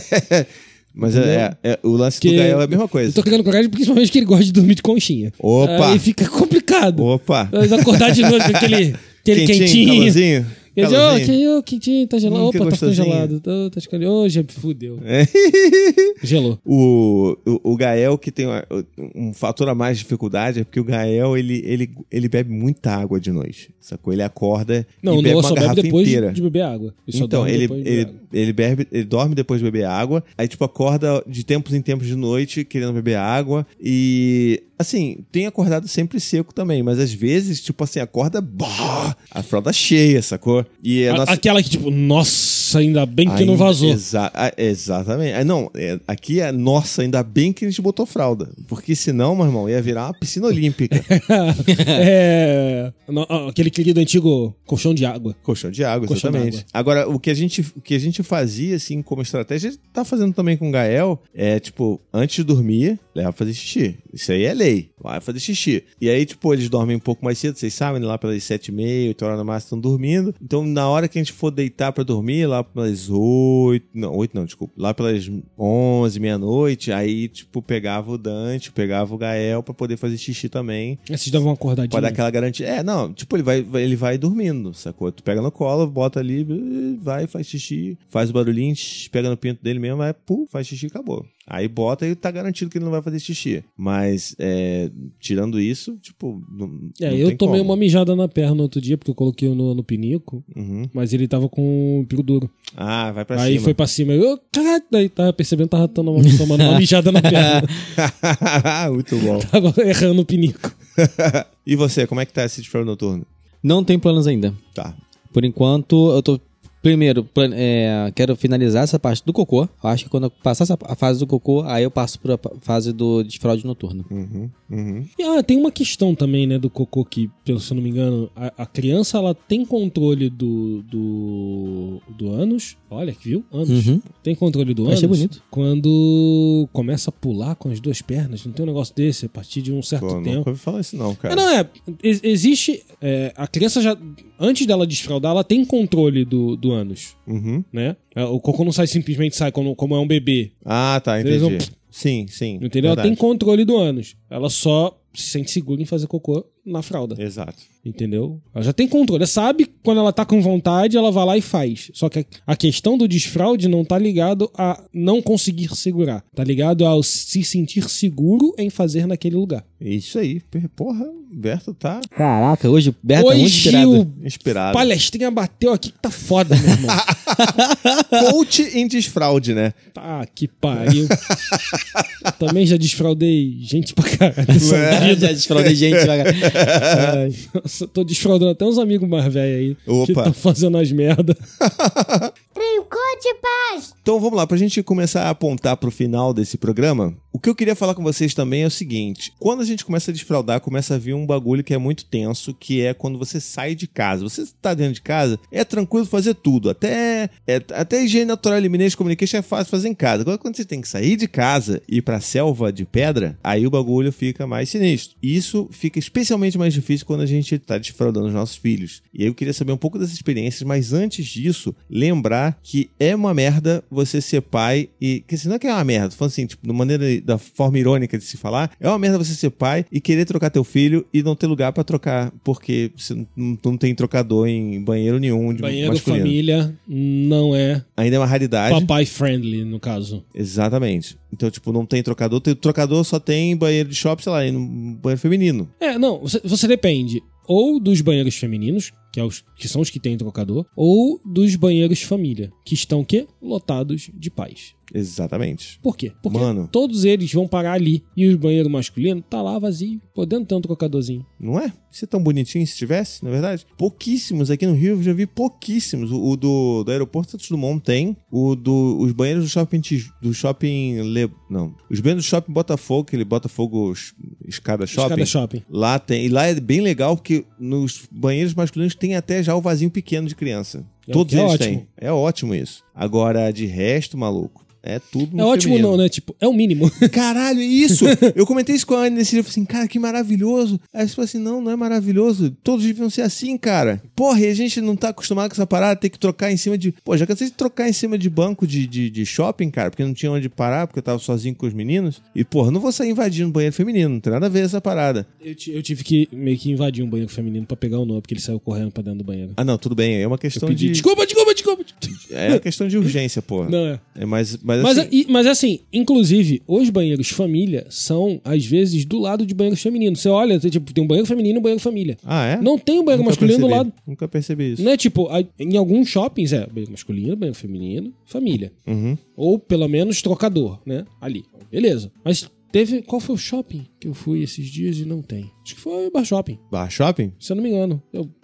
Mas é, é- é- o lance Que- do Gael é a mesma Eu coisa. tô criando coragem principalmente porque ele gosta de dormir de conchinha. Opa! Aí fica complicado. Opa! Mas acordar de noite com aquele, aquele quentinho. calorzinho. Ele diz, ô, calorzinho. que, ô, quentinho, tá gelado. Hum, que Opa, tá ficando gostosinho. gelado. Tá, tá ficando... Ô, já fudeu. É. Gelou. O, o, o Gael, que tem uma- um fator a mais de dificuldade, é porque o Gael, ele, ele, ele bebe muita água de noite, sacou? Ele acorda Não, e o bebe Noah uma só bebe garrafa depois inteira. de beber água. Ele só Então, dorme ele, depois de beber ele, água. ele, bebe, ele dorme depois de beber água, aí, tipo, acorda de tempos em tempos de noite querendo beber água e, assim, tem acordado sempre seco também, mas às vezes, tipo assim, acorda, bah, a fralda cheia, sacou? E a A- nossa... Aquela que, tipo, nossa, ainda bem que não Ainda- vazou. exa- ah, exatamente. Ah, não, é, aqui é, nossa, ainda bem que a gente botou fralda. Porque senão, meu irmão, ia virar uma piscina olímpica. é, no- aquele querido antigo colchão de água. Colchão de água, Colchão exatamente. d'água. Agora, o que, a gente, o que a gente fazia, assim, como estratégia, a gente tá fazendo também com o Gael, é, tipo, antes de dormir, leva pra fazer xixi. Isso aí é lei. vai fazer xixi. E aí, tipo, eles dormem um pouco mais cedo, vocês sabem, lá pelas sete e meia, oito horas da máxima estão dormindo. Então, na hora que a gente for deitar pra dormir, lá pelas oito, não, oito não, desculpa, lá pelas onze, meia-noite, aí, tipo, pegava o Dante, pegava o Gael pra poder fazer xixi também. Esses davam uma acordadinha. Pra dar aquela garantia. É, não, tipo, ele vai, vai- ele vai dormindo, sacou? Tu pega no colo, bota ali, vai, faz xixi, faz o barulhinho, pega no pinto dele mesmo, vai, pum, faz xixi e acabou. Aí bota e tá garantido que ele não vai fazer xixi. Mas, é, tirando isso, tipo, não, É, não eu tem tomei como. uma mijada na perna no outro dia, porque eu coloquei no, no pinico, Uhum. mas ele tava com o piro duro. Ah, vai pra Aí cima. foi pra cima. Eu, caralho, daí tava percebendo que tava tomando uma, tomando uma mijada na perna. Muito bom. Tava errando o pinico. E você, como é que tá esse desfraude noturno? Não tem planos ainda. Tá. Por enquanto, eu tô... Primeiro, plan- é, quero finalizar essa parte do cocô. Acho que quando eu passar essa a fase do cocô, aí eu passo pra pa- fase do desfraude noturno. Uhum, uhum. E ah, tem uma questão também, né, do cocô que, pelo se eu não me engano, a, a criança ela tem controle do, do, do ânus. Olha, viu? Ânus. Uhum. Tem controle do ânus. Achei bonito. Quando começa a pular com as duas pernas. Não tem um negócio desse a partir de um certo Pô, tempo. nunca ouvi falar isso não, cara. É, não, é. ex- Existe. é, a criança já. Antes dela desfraudar, ela tem controle do, do ânus, Uhum. né? É, o cocô não sai simplesmente sai como, como é um bebê. Ah, tá, Eles entendi. vão- Sim, sim. Entendeu? Ela verdade. tem controle do ânus. Ela só se sente segura em fazer cocô na fralda. Exato. Entendeu? Ela já tem controle. Ela sabe quando ela tá com vontade, ela vai lá e faz. Só que a- a questão do desfraude não tá ligado a não conseguir segurar. Tá ligado ao se sentir seguro em fazer naquele lugar. Isso aí. Porra, o Berto tá Caraca, hoje o Berto é muito Hoje inspirado. o inspirado. palestrinha bateu aqui que tá foda, meu irmão. Coach em desfraude, né? Tá, que pariu. Eu também já desfraudei gente pra caralho nessa É. vida. Já desfraudei gente. vai- Ai, nossa, tô desfraudando até uns amigos mais velhos aí. Que Opa. estão fazendo as merda. Trincote Paz! Então vamos lá, pra gente começar a apontar pro final desse programa, o que eu queria falar com vocês também é o seguinte: quando a gente começa a desfraudar, começa a vir um bagulho que é muito tenso, que é quando você sai de casa. Você tá dentro de casa, é tranquilo fazer tudo, até, é, até higiene natural e liminês communication é fácil fazer em casa. Agora quando você tem que sair de casa e ir pra selva de pedra, aí o bagulho fica mais sinistro. E isso fica especialmente mais difícil quando a gente tá desfraudando os nossos filhos. E aí eu queria saber um pouco dessas experiências, mas antes disso, lembrar que é uma merda você ser pai e... Que não é que é uma merda, tô falando assim, tipo, de maneira, da forma irônica de se falar, é uma merda você ser pai e querer trocar teu filho e não ter lugar pra trocar, porque você não, não tem trocador em banheiro nenhum de Banheiro masculino. família não é Ainda é uma raridade. papai friendly, no caso. Exatamente. Então, tipo, não tem trocador. Tem, trocador só tem banheiro de shopping, sei lá, e no banheiro feminino. É, não, você, você depende ou dos banheiros femininos, que, é os, que são os que têm trocador, ou dos banheiros família, que estão, o quê? Lotados de pais. Exatamente. Por quê? Porque Mano. todos eles vão parar ali. E o banheiro masculino tá lá vazio, podendo ter um trocadorzinho. Não é? Isso é tão bonitinho se tivesse, na verdade? Pouquíssimos. Aqui no Rio eu já vi pouquíssimos. O, o do, do aeroporto Santos Dumont tem. O do, os banheiros do shopping... Tij- Do shopping... Le, não. Os banheiros do shopping Botafogo, aquele Botafogo Escada Shopping. Escada shopping. Lá tem. E lá é bem legal porque nos banheiros masculinos tem até já o vasinho pequeno de criança. É, Todos que é eles ótimo. têm. É ótimo isso. Agora, de resto, maluco, é tudo no É ótimo feminino. não, né? Tipo, é o mínimo. Caralho, isso! Eu comentei isso com a Anne nesse dia. Eu falei assim, cara, que maravilhoso. Aí você falou assim, não, não é maravilhoso. Todos deviam ser assim, cara. Porra, e a gente não tá acostumado com essa parada, ter que trocar em cima de... Pô, já cansei de trocar em cima de banco de, de, de shopping, cara, porque não tinha onde parar, porque eu tava sozinho com os meninos. E, porra, não vou sair invadindo banheiro feminino, não tem nada a ver essa parada. Eu, ti- eu tive que meio que invadir um banheiro feminino pra pegar o Noah, porque ele saiu correndo pra dentro do banheiro. Ah, não, tudo bem, é uma Eu questão pedi, de... desculpa, desculpa, desculpa. É uma questão de urgência, porra. Não é. É, mas, mas, Mas, assim, e- mas assim, inclusive, os banheiros família são, às vezes, do lado de banheiros femininos. Você olha, tem, tipo, tem um banheiro feminino e um banheiro família. Ah, é? Não tem um banheiro Nunca masculino do percebi. lado. Nunca percebi isso. Não é tipo, a- em alguns shoppings é banheiro masculino, banheiro feminino, família. Uhum. Ou pelo menos trocador, né? Ali. Beleza. Mas teve. Qual foi o shopping que eu fui esses dias e não tem? Acho que foi o Bar Shopping, Bar shopping? se eu não me engano. Eu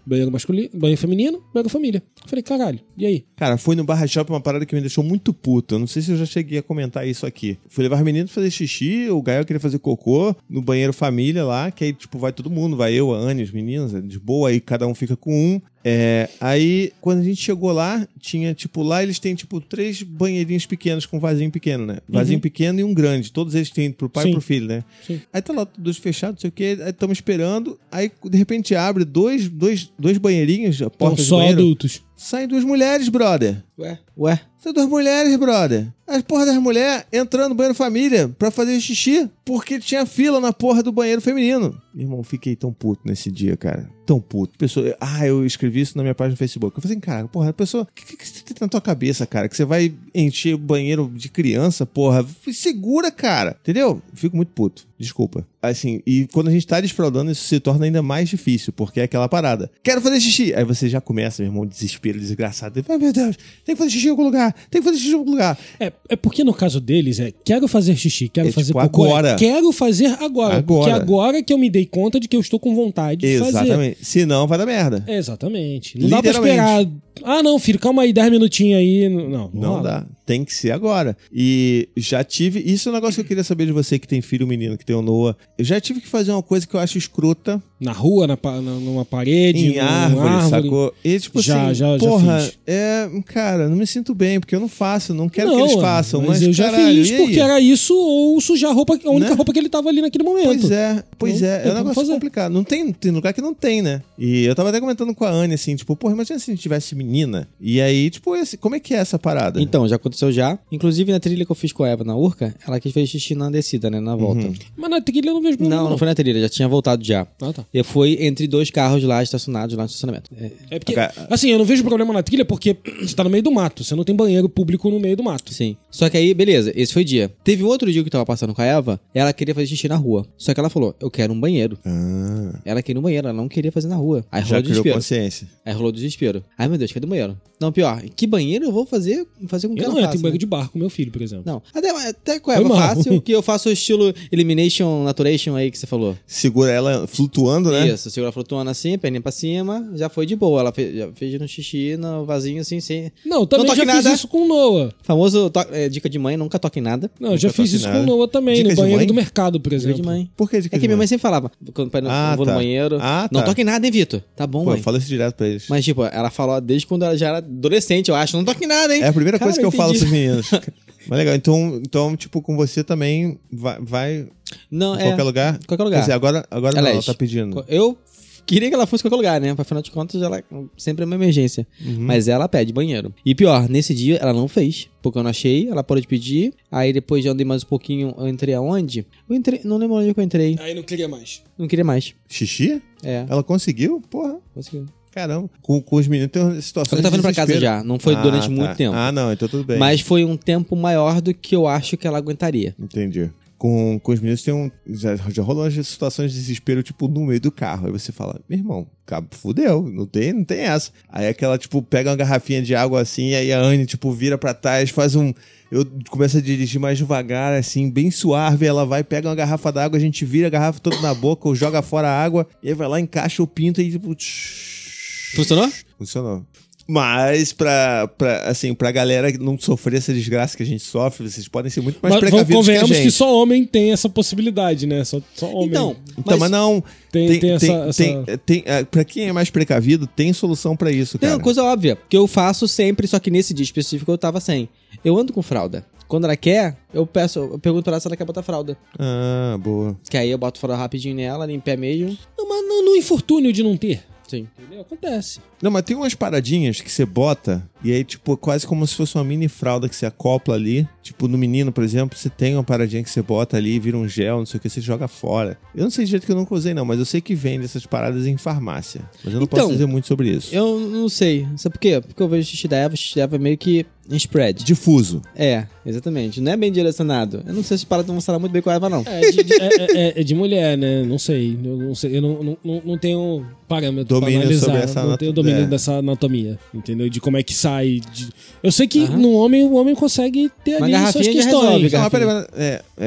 banheiro masculino, banheiro feminino, banheiro família. Eu falei, caralho, e aí? Cara, fui no Barra Shop uma parada que me deixou muito puto. Eu não sei se eu já cheguei a comentar isso aqui. Fui levar os meninos pra fazer xixi, o Gael queria fazer cocô no banheiro família lá, que aí, tipo, vai todo mundo, vai eu, a Anne, os meninos, de boa, aí cada um fica com um. É, aí, quando a gente chegou lá, tinha, tipo, lá eles têm, tipo, três banheirinhos pequenos com vasinho pequeno, né? Vasinho uhum. pequeno e um grande. Todos eles têm pro pai Sim. e pro filho, né? Sim. Aí tá lá todos fechados, não sei o quê, aí estamos esperando, aí de repente abre dois, dois, dois banheirinhos, a porta então, só banheiro, adultos. Saem duas mulheres, brother. Ué? Ué? São duas mulheres, brother. As porra das mulheres entrando no banheiro família pra fazer xixi porque tinha fila na porra do banheiro feminino. Meu irmão, fiquei tão puto nesse dia, cara. Tão puto. Pessoa, ah, eu escrevi isso na minha página no Facebook. Eu falei assim, cara, porra, a pessoa, o que, que, que você tem na tua cabeça, cara? Que você vai encher o banheiro de criança, porra? Segura, cara. Entendeu? Fico muito puto. Desculpa. Assim, e quando a gente tá desfraudando, isso se torna ainda mais difícil, porque é aquela parada. Quero fazer xixi. Aí você já começa, meu irmão, desespero, desgraçado. Ai, meu Deus, tem que fazer xixi em algum lugar. Tem que fazer xixi em algum lugar. É, é porque no caso deles é, quero fazer xixi, quero é, fazer tipo, cocô. agora. É, quero fazer agora. Agora. Porque agora que eu me dei conta de que eu estou com vontade de Exatamente. fazer. Exatamente. Senão vai dar merda. É, exatamente. Não dá pra esperar. Ah, não, filho, calma aí, dez minutinhos aí. Não, não, não dá. Tem que ser agora. E já tive... Isso é um negócio que eu queria saber de você que tem filho menino, que tem o Noah. Eu já tive que fazer uma coisa que eu acho escrota. Na rua, na, na, numa parede, em árvore, árvore, sacou? E tipo já, assim, já, porra, já fiz. é, cara, não me sinto bem, porque eu não faço, não quero não, que eles façam, mas, mas eu já caralho, fiz porque era isso ou sujar a roupa, a única né? roupa que ele tava ali naquele momento. Pois é, pois não, é, é um negócio fazer. complicado. Não tem, tem lugar que não tem, né? E eu tava até comentando com a Anne, assim, tipo, porra, imagina se a gente tivesse menina, e aí, tipo, esse, como é que é essa parada? Então, já aconteceu já. Inclusive, na trilha que eu fiz com a Eva na Urca, ela quis fazer xixi na descida, né, na volta. Uhum. Mas na trilha eu não vejo problema. Não, não foi na trilha, já tinha voltado já. Ah, tá. Eu fui entre dois carros lá, estacionados lá no estacionamento. É, é porque, assim, eu não vejo problema na trilha porque você tá no meio do mato, você não tem banheiro público no meio do mato. Sim. Só que aí, beleza, esse foi o dia. Teve um outro dia que eu tava passando com a Eva, ela queria fazer xixi na rua. Só que ela falou, eu quero um banheiro. Ah. Ela queria um banheiro, ela não queria fazer na rua. Aí já rolou criou desespero. consciência. Aí rolou desespero. Ai, meu Deus, cadê o banheiro? Não, pior, que banheiro eu vou fazer, fazer com que eu ela não faça? Eu tenho banheiro né? de barco com meu filho, por exemplo. Não, até, até com a Eva fácil, que eu faço o estilo Elimination Naturation aí que você falou. Segura ela flutuando, né? Isso, segura ela flutuando assim, perninha pra cima, já foi de boa. Ela fez, já fez no xixi, no vasinho assim, sem... Não, também não já nada. fiz isso com o Noah. Famoso to... é, dica de mãe, nunca toque em nada. Não, eu já fiz isso nada. com o Noah também, dica no banheiro do mercado, por exemplo. Dica de mãe. Por que dica É que de minha mãe? mãe sempre falava, quando eu ah, vou tá. no banheiro, ah, não tá. toque em nada, hein, Vitor? Tá bom, Pô, mãe. fala isso direto pra eles. Mas, tipo, ela falou desde quando ela já era adolescente, eu acho, não toque em nada, hein? É a primeira Cara, coisa que eu, eu falo pros meninos. Mas legal, então, então, tipo, com você também vai, vai não, em é, qualquer lugar? Qualquer lugar. Quer dizer, agora, agora não, ela tá pedindo. Eu queria que ela fosse em qualquer lugar, né? Afinal de contas, ela sempre é uma emergência. Uhum. Mas ela pede banheiro. E pior, nesse dia ela não fez. Porque eu não achei, ela parou de pedir. Aí depois de andei mais um pouquinho, eu entrei aonde? Eu entrei, não lembro onde que eu entrei. Aí não queria mais. Não queria mais. Xixi? É. Ela conseguiu? Porra. Conseguiu. Caramba, com, com os meninos tem uma situação. Só que eu tava indo pra casa já, não foi ah, durante tá. muito tempo. Ah, não, então tudo bem. Mas foi um tempo maior do que eu acho que ela aguentaria. Entendi. Com, com os meninos tem um. Já, já rolou umas situações de desespero, tipo, no meio do carro. Aí você fala, meu irmão, cabo, fudeu, não tem, não tem essa. Aí aquela, tipo, pega uma garrafinha de água assim, aí a Anne, tipo, vira pra trás, faz um. Eu começo a dirigir mais devagar, assim, bem suave. Ela vai, pega uma garrafa d'água, a gente vira a garrafa toda na boca, ou joga fora a água, e aí vai lá, encaixa o pinto e tipo. Funcionou? Funcionou. Mas pra, pra, assim, pra galera não sofrer essa desgraça que a gente sofre, vocês podem ser muito mais mas precavidos que a gente. Convenhamos que só homem tem essa possibilidade, né? Só, só homem. Então, então mas, mas não... Tem, tem, tem essa... Tem, essa... tem, tem, pra quem é mais precavido, tem solução pra isso, cara. Tem uma coisa óbvia, que eu faço sempre, só que nesse dia específico eu tava sem. Eu ando com fralda. Quando ela quer, eu peço, eu pergunto pra ela se ela quer botar fralda. Ah, boa. Que aí eu boto fralda rapidinho nela, limpo pé mesmo. Não, mas no, no infortúnio de não ter. Sim. Entendeu? Acontece. Não, mas tem umas paradinhas que você bota e aí, tipo, quase como se fosse uma mini fralda que você acopla ali. Tipo, no menino, por exemplo, você tem uma paradinha que você bota ali, vira um gel, não sei o que, você joga fora. Eu não sei de jeito que eu nunca usei, não, mas eu sei que vende essas paradas em farmácia. Mas eu não então, posso dizer muito sobre isso. Eu não sei. Sabe por quê? Porque eu vejo o xixi da Eva, o xixi da Eva é meio que em spread. Difuso. É, exatamente. Não é bem direcionado. Eu não sei se as paradas vão funcionar muito bem com a Eva, não. É de, de, é, é, é de mulher, né? Não sei. Eu não sei. Eu não, não, não, não tenho parâmetro domínio pra analisar. sobre essa não tenho domínio é. dessa anatomia, entendeu? De como é que sai. De... Eu sei que uhum. no homem, o homem consegue ter uma ali suas questões. Resolve, não, mas peraí, é, é.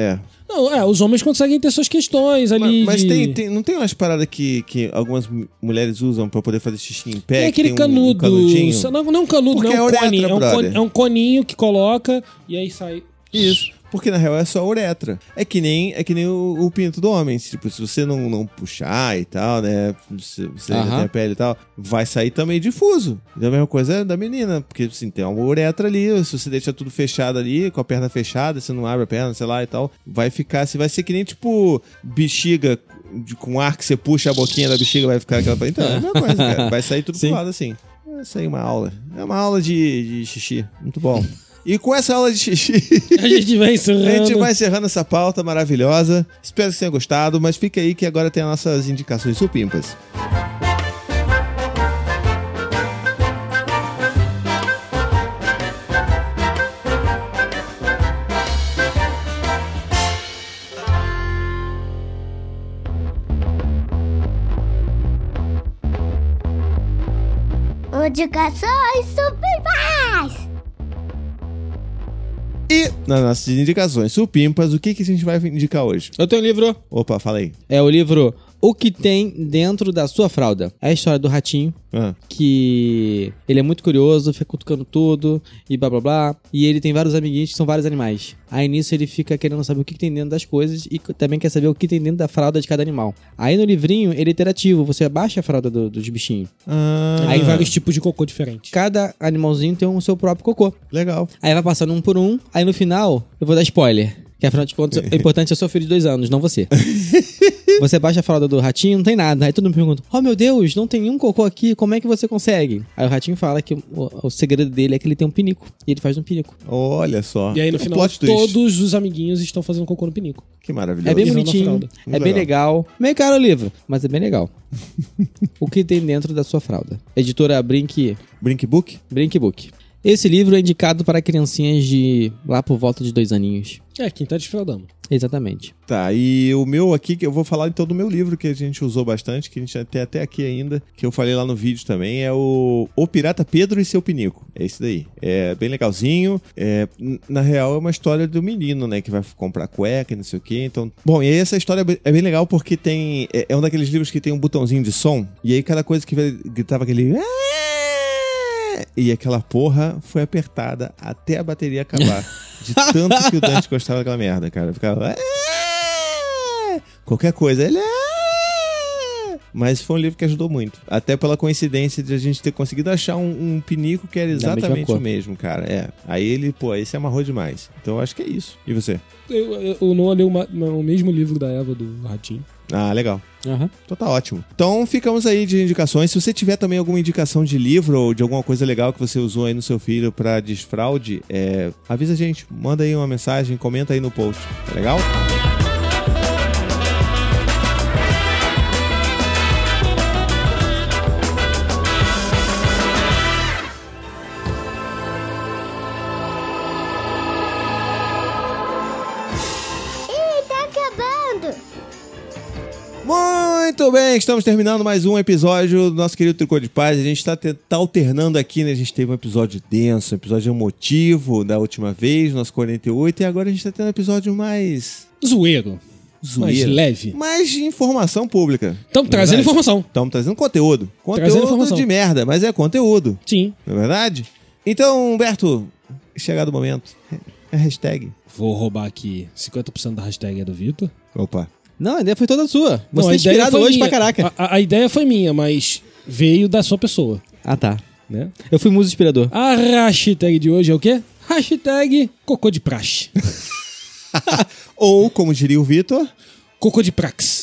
Não, é, os homens conseguem ter suas questões ali. Mas, mas de... tem, tem, não tem umas paradas que, que algumas m- mulheres usam pra poder fazer xixi em pé? É que aquele tem um- um canudo. canudinho? não, não é um canudo, Porque não é um é uretra, cone. É um, brother. cone, é um coninho que coloca e aí sai. Isso. Porque na real é só a uretra. É que nem, é que nem o, o pinto do homem. Tipo, se você não, não puxar e tal, né? Se você ainda Aham. tem a pele e tal, vai sair também difuso. E a mesma coisa é da menina. Porque assim, tem uma uretra ali. Se você deixa tudo fechado ali, com a perna fechada, você não abre a perna, sei lá e tal, vai ficar assim, vai ser que nem tipo bexiga de, com ar que você puxa a boquinha da bexiga, vai ficar aquela. Então, é a mesma coisa, cara. Vai sair tudo Sim. pro lado assim. Vai sair uma aula. É uma aula de, de xixi. Muito bom. E com essa aula de xixi, A gente vai encerrando. a gente vai encerrando essa pauta maravilhosa. Espero que você tenha gostado, mas fica aí que agora tem as nossas indicações supimpas. Indicações supimpas! E nas nossas indicações supimpas, o que, que a gente vai indicar hoje? Eu tenho um livro. Opa, fala aí. É o livro O que Tem Dentro da Sua Fralda. É a história do ratinho, Ah, que ele é muito curioso, fica cutucando tudo e blá blá blá. E ele tem vários amiguinhos que são vários animais. Aí nisso ele fica querendo saber o que que tem dentro das coisas e c- também quer saber o que tem dentro da fralda de cada animal. Aí no livrinho ele é interativo, você abaixa a fralda do- dos bichinhos. ah, Aí vários tipos de cocô diferentes. Cada animalzinho tem o seu próprio cocô. legal. Aí vai passando um por um, aí no final eu vou dar spoiler. Que afinal de contas, o importante é seu filho de dois anos, não você. Você baixa a fralda do ratinho, não tem nada. Aí todo mundo pergunta, oh meu Deus, não tem nenhum cocô aqui, como é que você consegue? Aí o ratinho fala que o, o segredo dele é que ele tem um pinico. E ele faz um pinico. Olha só. E aí no Um final plot twist. todos os amiguinhos estão fazendo cocô no pinico. Que maravilhoso. É bem Usando a bonitinho, fralda. é Muito bem legal. Meio caro o livro, mas é bem legal. O que tem dentro da sua fralda. Editora Brink, Brink Book? Brink Book. Esse livro é indicado para criancinhas de lá por volta de dois aninhos. É, quem tá desfraldando. Exatamente. Tá, e o meu aqui, que eu vou falar então do meu livro, que a gente usou bastante, que a gente tem até aqui ainda, que eu falei lá no vídeo também, é o O Pirata Pedro e Seu Pinico. É esse daí. É bem legalzinho. É, n- na real, é uma história do menino, né, que vai comprar cueca e não sei o quê. Então, bom, e aí essa história é bem legal porque tem. É, é um daqueles livros que tem um botãozinho de som, e aí cada coisa que gritava aquele. E aquela porra foi apertada até a bateria acabar. De tanto que o Dante gostava daquela merda, cara. Ficava. Qualquer coisa, ele. Mas foi um livro que ajudou muito. Até pela coincidência de a gente ter conseguido achar um, um pinico que era Da mesma exatamente cor. o mesmo, cara. É. Aí ele, pô, aí se amarrou demais. Então eu acho que é isso. E você? Eu, eu, o Noah leu uma- o mesmo livro da Eva, do Ratinho. Ah, legal. Aham. Então tá ótimo. Então ficamos aí de indicações. Se você tiver também alguma indicação de livro ou de alguma coisa legal que você usou aí no seu filho pra desfraude, é, avisa a gente. Manda aí uma mensagem, comenta aí no post. Tá legal? Ih, tá acabando! Muito bem, estamos terminando mais um episódio do nosso querido Tricô de Paz. A gente tá, te- tá alternando aqui, né? A gente teve um episódio denso, um episódio emotivo da última vez, nosso quarenta e oito, e agora a gente tá tendo um episódio mais Zoeiro. Mais zoeiro. leve. Mais de informação pública. Estamos trazendo informação. Estamos trazendo conteúdo. Trazendo Conteúdo informação. de merda, mas é conteúdo, Sim. não é verdade? Então, Humberto, chegado o momento. É hashtag. Vou roubar aqui cinquenta por cento da hashtag é do Vitor. Opa. Não, a ideia foi toda sua. Você Não, tá a ideia inspirado foi hoje minha. pra caraca. A, a- a ideia foi minha, mas veio da sua pessoa, Ah, tá. né? Eu fui muso inspirador. A hashtag de hoje é o quê? Hashtag cocô de praxe. Ou, como diria o Vitor, Cocô de prax.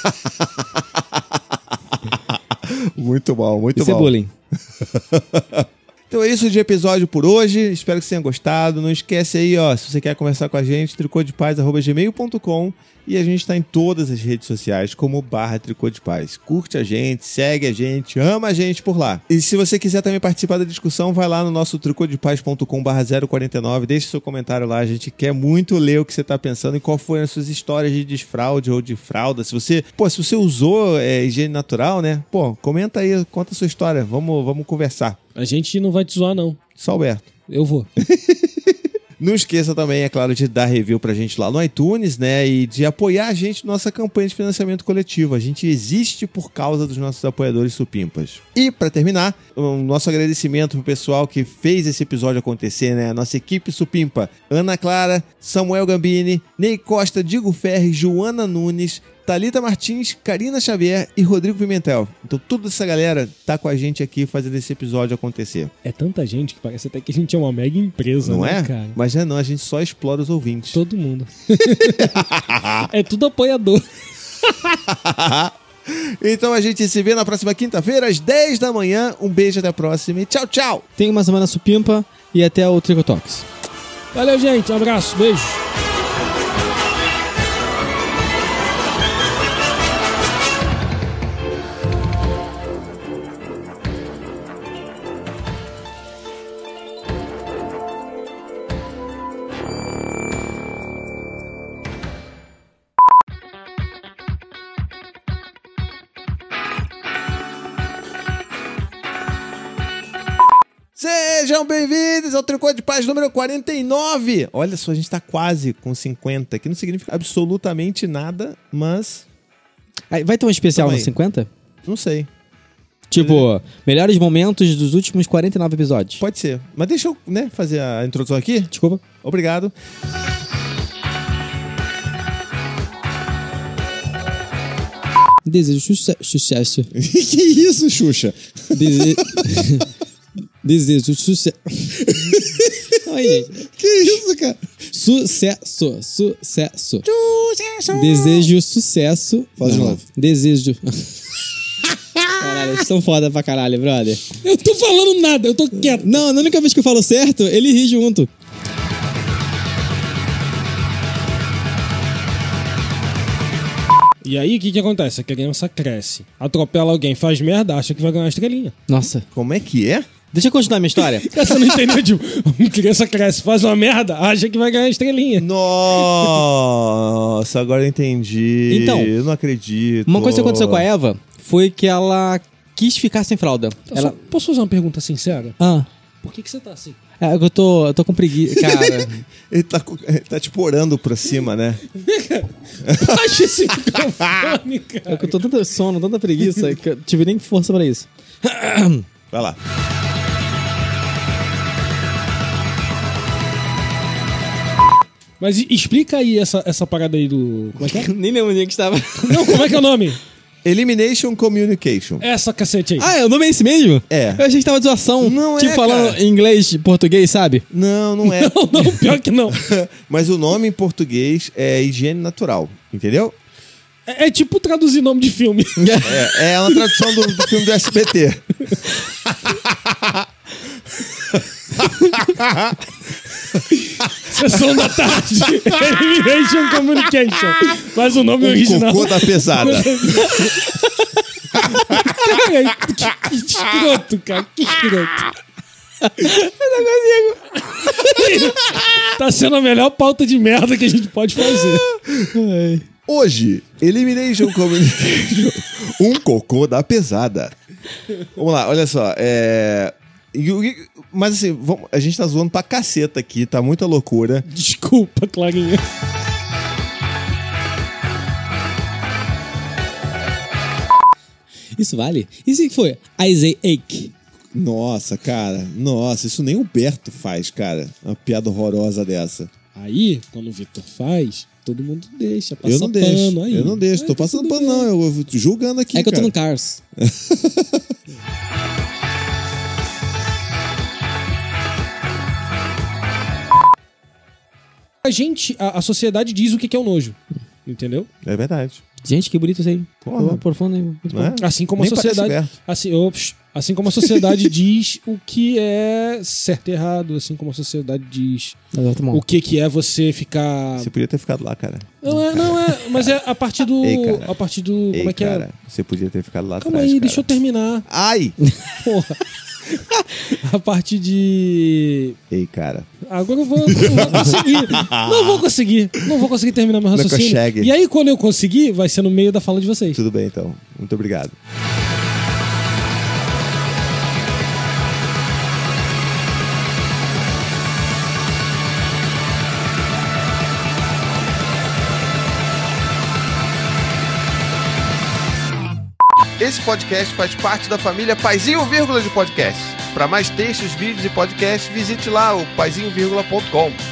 muito bom, muito Isso é bom. bullying. Então é isso de episódio por hoje. Espero que você tenha gostado. Não esquece aí, ó, se você quer conversar com a gente, tricô de paz arroba gmail ponto com, e a gente tá em todas as redes sociais como barra Tricô de Paz. Curte a gente, segue a gente, ama a gente por lá. E se você quiser também participar da discussão, vai lá no nosso tricô de paz ponto com barra zero quarenta e nove, deixa seu comentário lá. A gente quer muito ler o que você tá pensando e qual foram as suas histórias de desfraude ou de fralda. Se você, pô, se você usou é, higiene natural, né? Pô, comenta aí, conta a sua história. Vamos, vamos conversar. A gente não vai te zoar, não. Só Alberto. Eu vou. Não esqueça também, é claro, de dar review pra gente lá no iTunes, né? E de apoiar a gente na nossa campanha de financiamento coletivo. A gente existe por causa dos nossos apoiadores supimpas. E, pra terminar, o nosso agradecimento pro pessoal que fez esse episódio acontecer, né? A nossa equipe supimpa: Ana Clara, Samuel Gambini, Ney Costa, Diego Ferri, Joana Nunes, Thalita Martins, Karina Xavier e Rodrigo Pimentel. Então toda essa galera tá com a gente aqui fazendo esse episódio acontecer. É tanta gente que parece até que a gente é uma mega empresa, Não né, é? cara? Mas já não, a gente só explora os ouvintes. Todo mundo. É tudo apoiador. Então a gente se vê na próxima quinta-feira, às dez da manhã. Um beijo, até a próxima e tchau, tchau! Tenha uma semana supimpa e até o Tricotox. Valeu, gente. Um abraço. Beijo. Sejam bem-vindos ao Tricô de Paz número quarenta e nove. Olha só, a gente tá quase com cinquenta, que não significa absolutamente nada, mas Aí, vai ter um especial Tamo no aí. cinquenta? não sei. Tipo, melhores momentos dos últimos quarenta e nove episódios. Pode ser. Mas deixa eu, né, fazer a introdução aqui. Desculpa. Obrigado. Desejo suce- sucesso. Que isso, Xuxa? Dese... Desejo sucesso. Ai, gente. Que isso, cara? Sucesso. Sucesso. Desejo sucesso. Fala de Não. novo. Desejo. Caralho, vocês são foda pra caralho, brother. Eu tô falando nada, eu tô quieto. Não, na única vez que eu falo certo, ele ri junto. E aí, o que que acontece? A criança cresce, atropela alguém, faz merda, acha que vai ganhar uma estrelinha. Nossa. Como é que é? Deixa eu continuar minha história. Você não entendeu? Tipo, uma criança cresce, faz uma merda, acha que vai ganhar uma estrelinha. Nossa, agora eu entendi. Então, eu não acredito. Uma coisa que aconteceu com a Eva foi que ela quis ficar sem fralda. Só- Ela... Posso fazer uma pergunta sincera? Ah, Por que que você tá assim? é que eu tô, eu tô com preguiça. Cara, Ele tá, com- ele tá tipo orando pra cima, né? Baixa esse microfone, é cara. que eu tô tanta sono, tanta preguiça, que eu tive nem força pra isso. Vai lá. Mas e- explica aí essa, essa parada aí do... Como é que é? Nem lembro onde é que estava. Não, como é que é o nome? Elimination Communication. Essa cacete aí. Ah, é, o nome é esse mesmo? É. Eu achei que tava de zoação. Não tipo, é, falando cara. em inglês, português, sabe? Não, não é. Não, não, pior que não. Mas o nome em português é higiene natural, entendeu? É, é tipo traduzir nome de filme. É, é uma tradução do, do filme do S B T. Sessão da tarde. Elimination Communication. Mas o nome O original... cocô da pesada. Cara, que, que escroto, cara. Que escroto. Tá sendo a melhor pauta de merda que a gente pode fazer. Hoje, Elimination Communication. Um cocô da pesada. Vamos lá, olha só. É... e o que- Mas assim, vamos- a gente tá zoando pra caceta aqui, tá muita loucura. Desculpa, Clarinha. Isso vale? E se foi Isaac? Nossa, cara. Nossa, isso nem o Berto faz, cara. Uma piada horrorosa dessa. Aí, quando o Vitor faz, todo mundo deixa, passa eu não pano. deixo. Aí. Eu não deixo. Aí Tô tá passando tudo pano, bem. não. Eu vou julgando aqui, É que eu tô cara. no Cars. A gente, a, a sociedade diz o que que é o nojo. Entendeu? É verdade. Gente, que bonito isso aí. Porra. Profundo, hein? Muito Não é? bom. Assim como Nem a parece sociedade. Berto. Assim, ops, assim como a sociedade diz o que é certo e errado, assim como a sociedade diz Tá bom. o que que é você ficar. Você podia ter ficado lá, cara. Não é, não é, mas é a partir do. Ei, cara. a partir do. Como Ei, é que cara, é? você podia ter ficado lá Calma atrás, aí, cara. deixa eu terminar. Ai! Porra. A partir de. Ei, cara. Agora eu vou, não vou conseguir. Não vou conseguir. Não vou conseguir terminar meu Não raciocínio. consegue. E aí, quando eu conseguir, vai ser no meio da fala de vocês. Tudo bem, então. Muito obrigado. Esse podcast faz parte da família Paizinho Vírgula de Podcast. Para mais textos, vídeos e podcasts, visite lá o paizinho vírgula ponto com.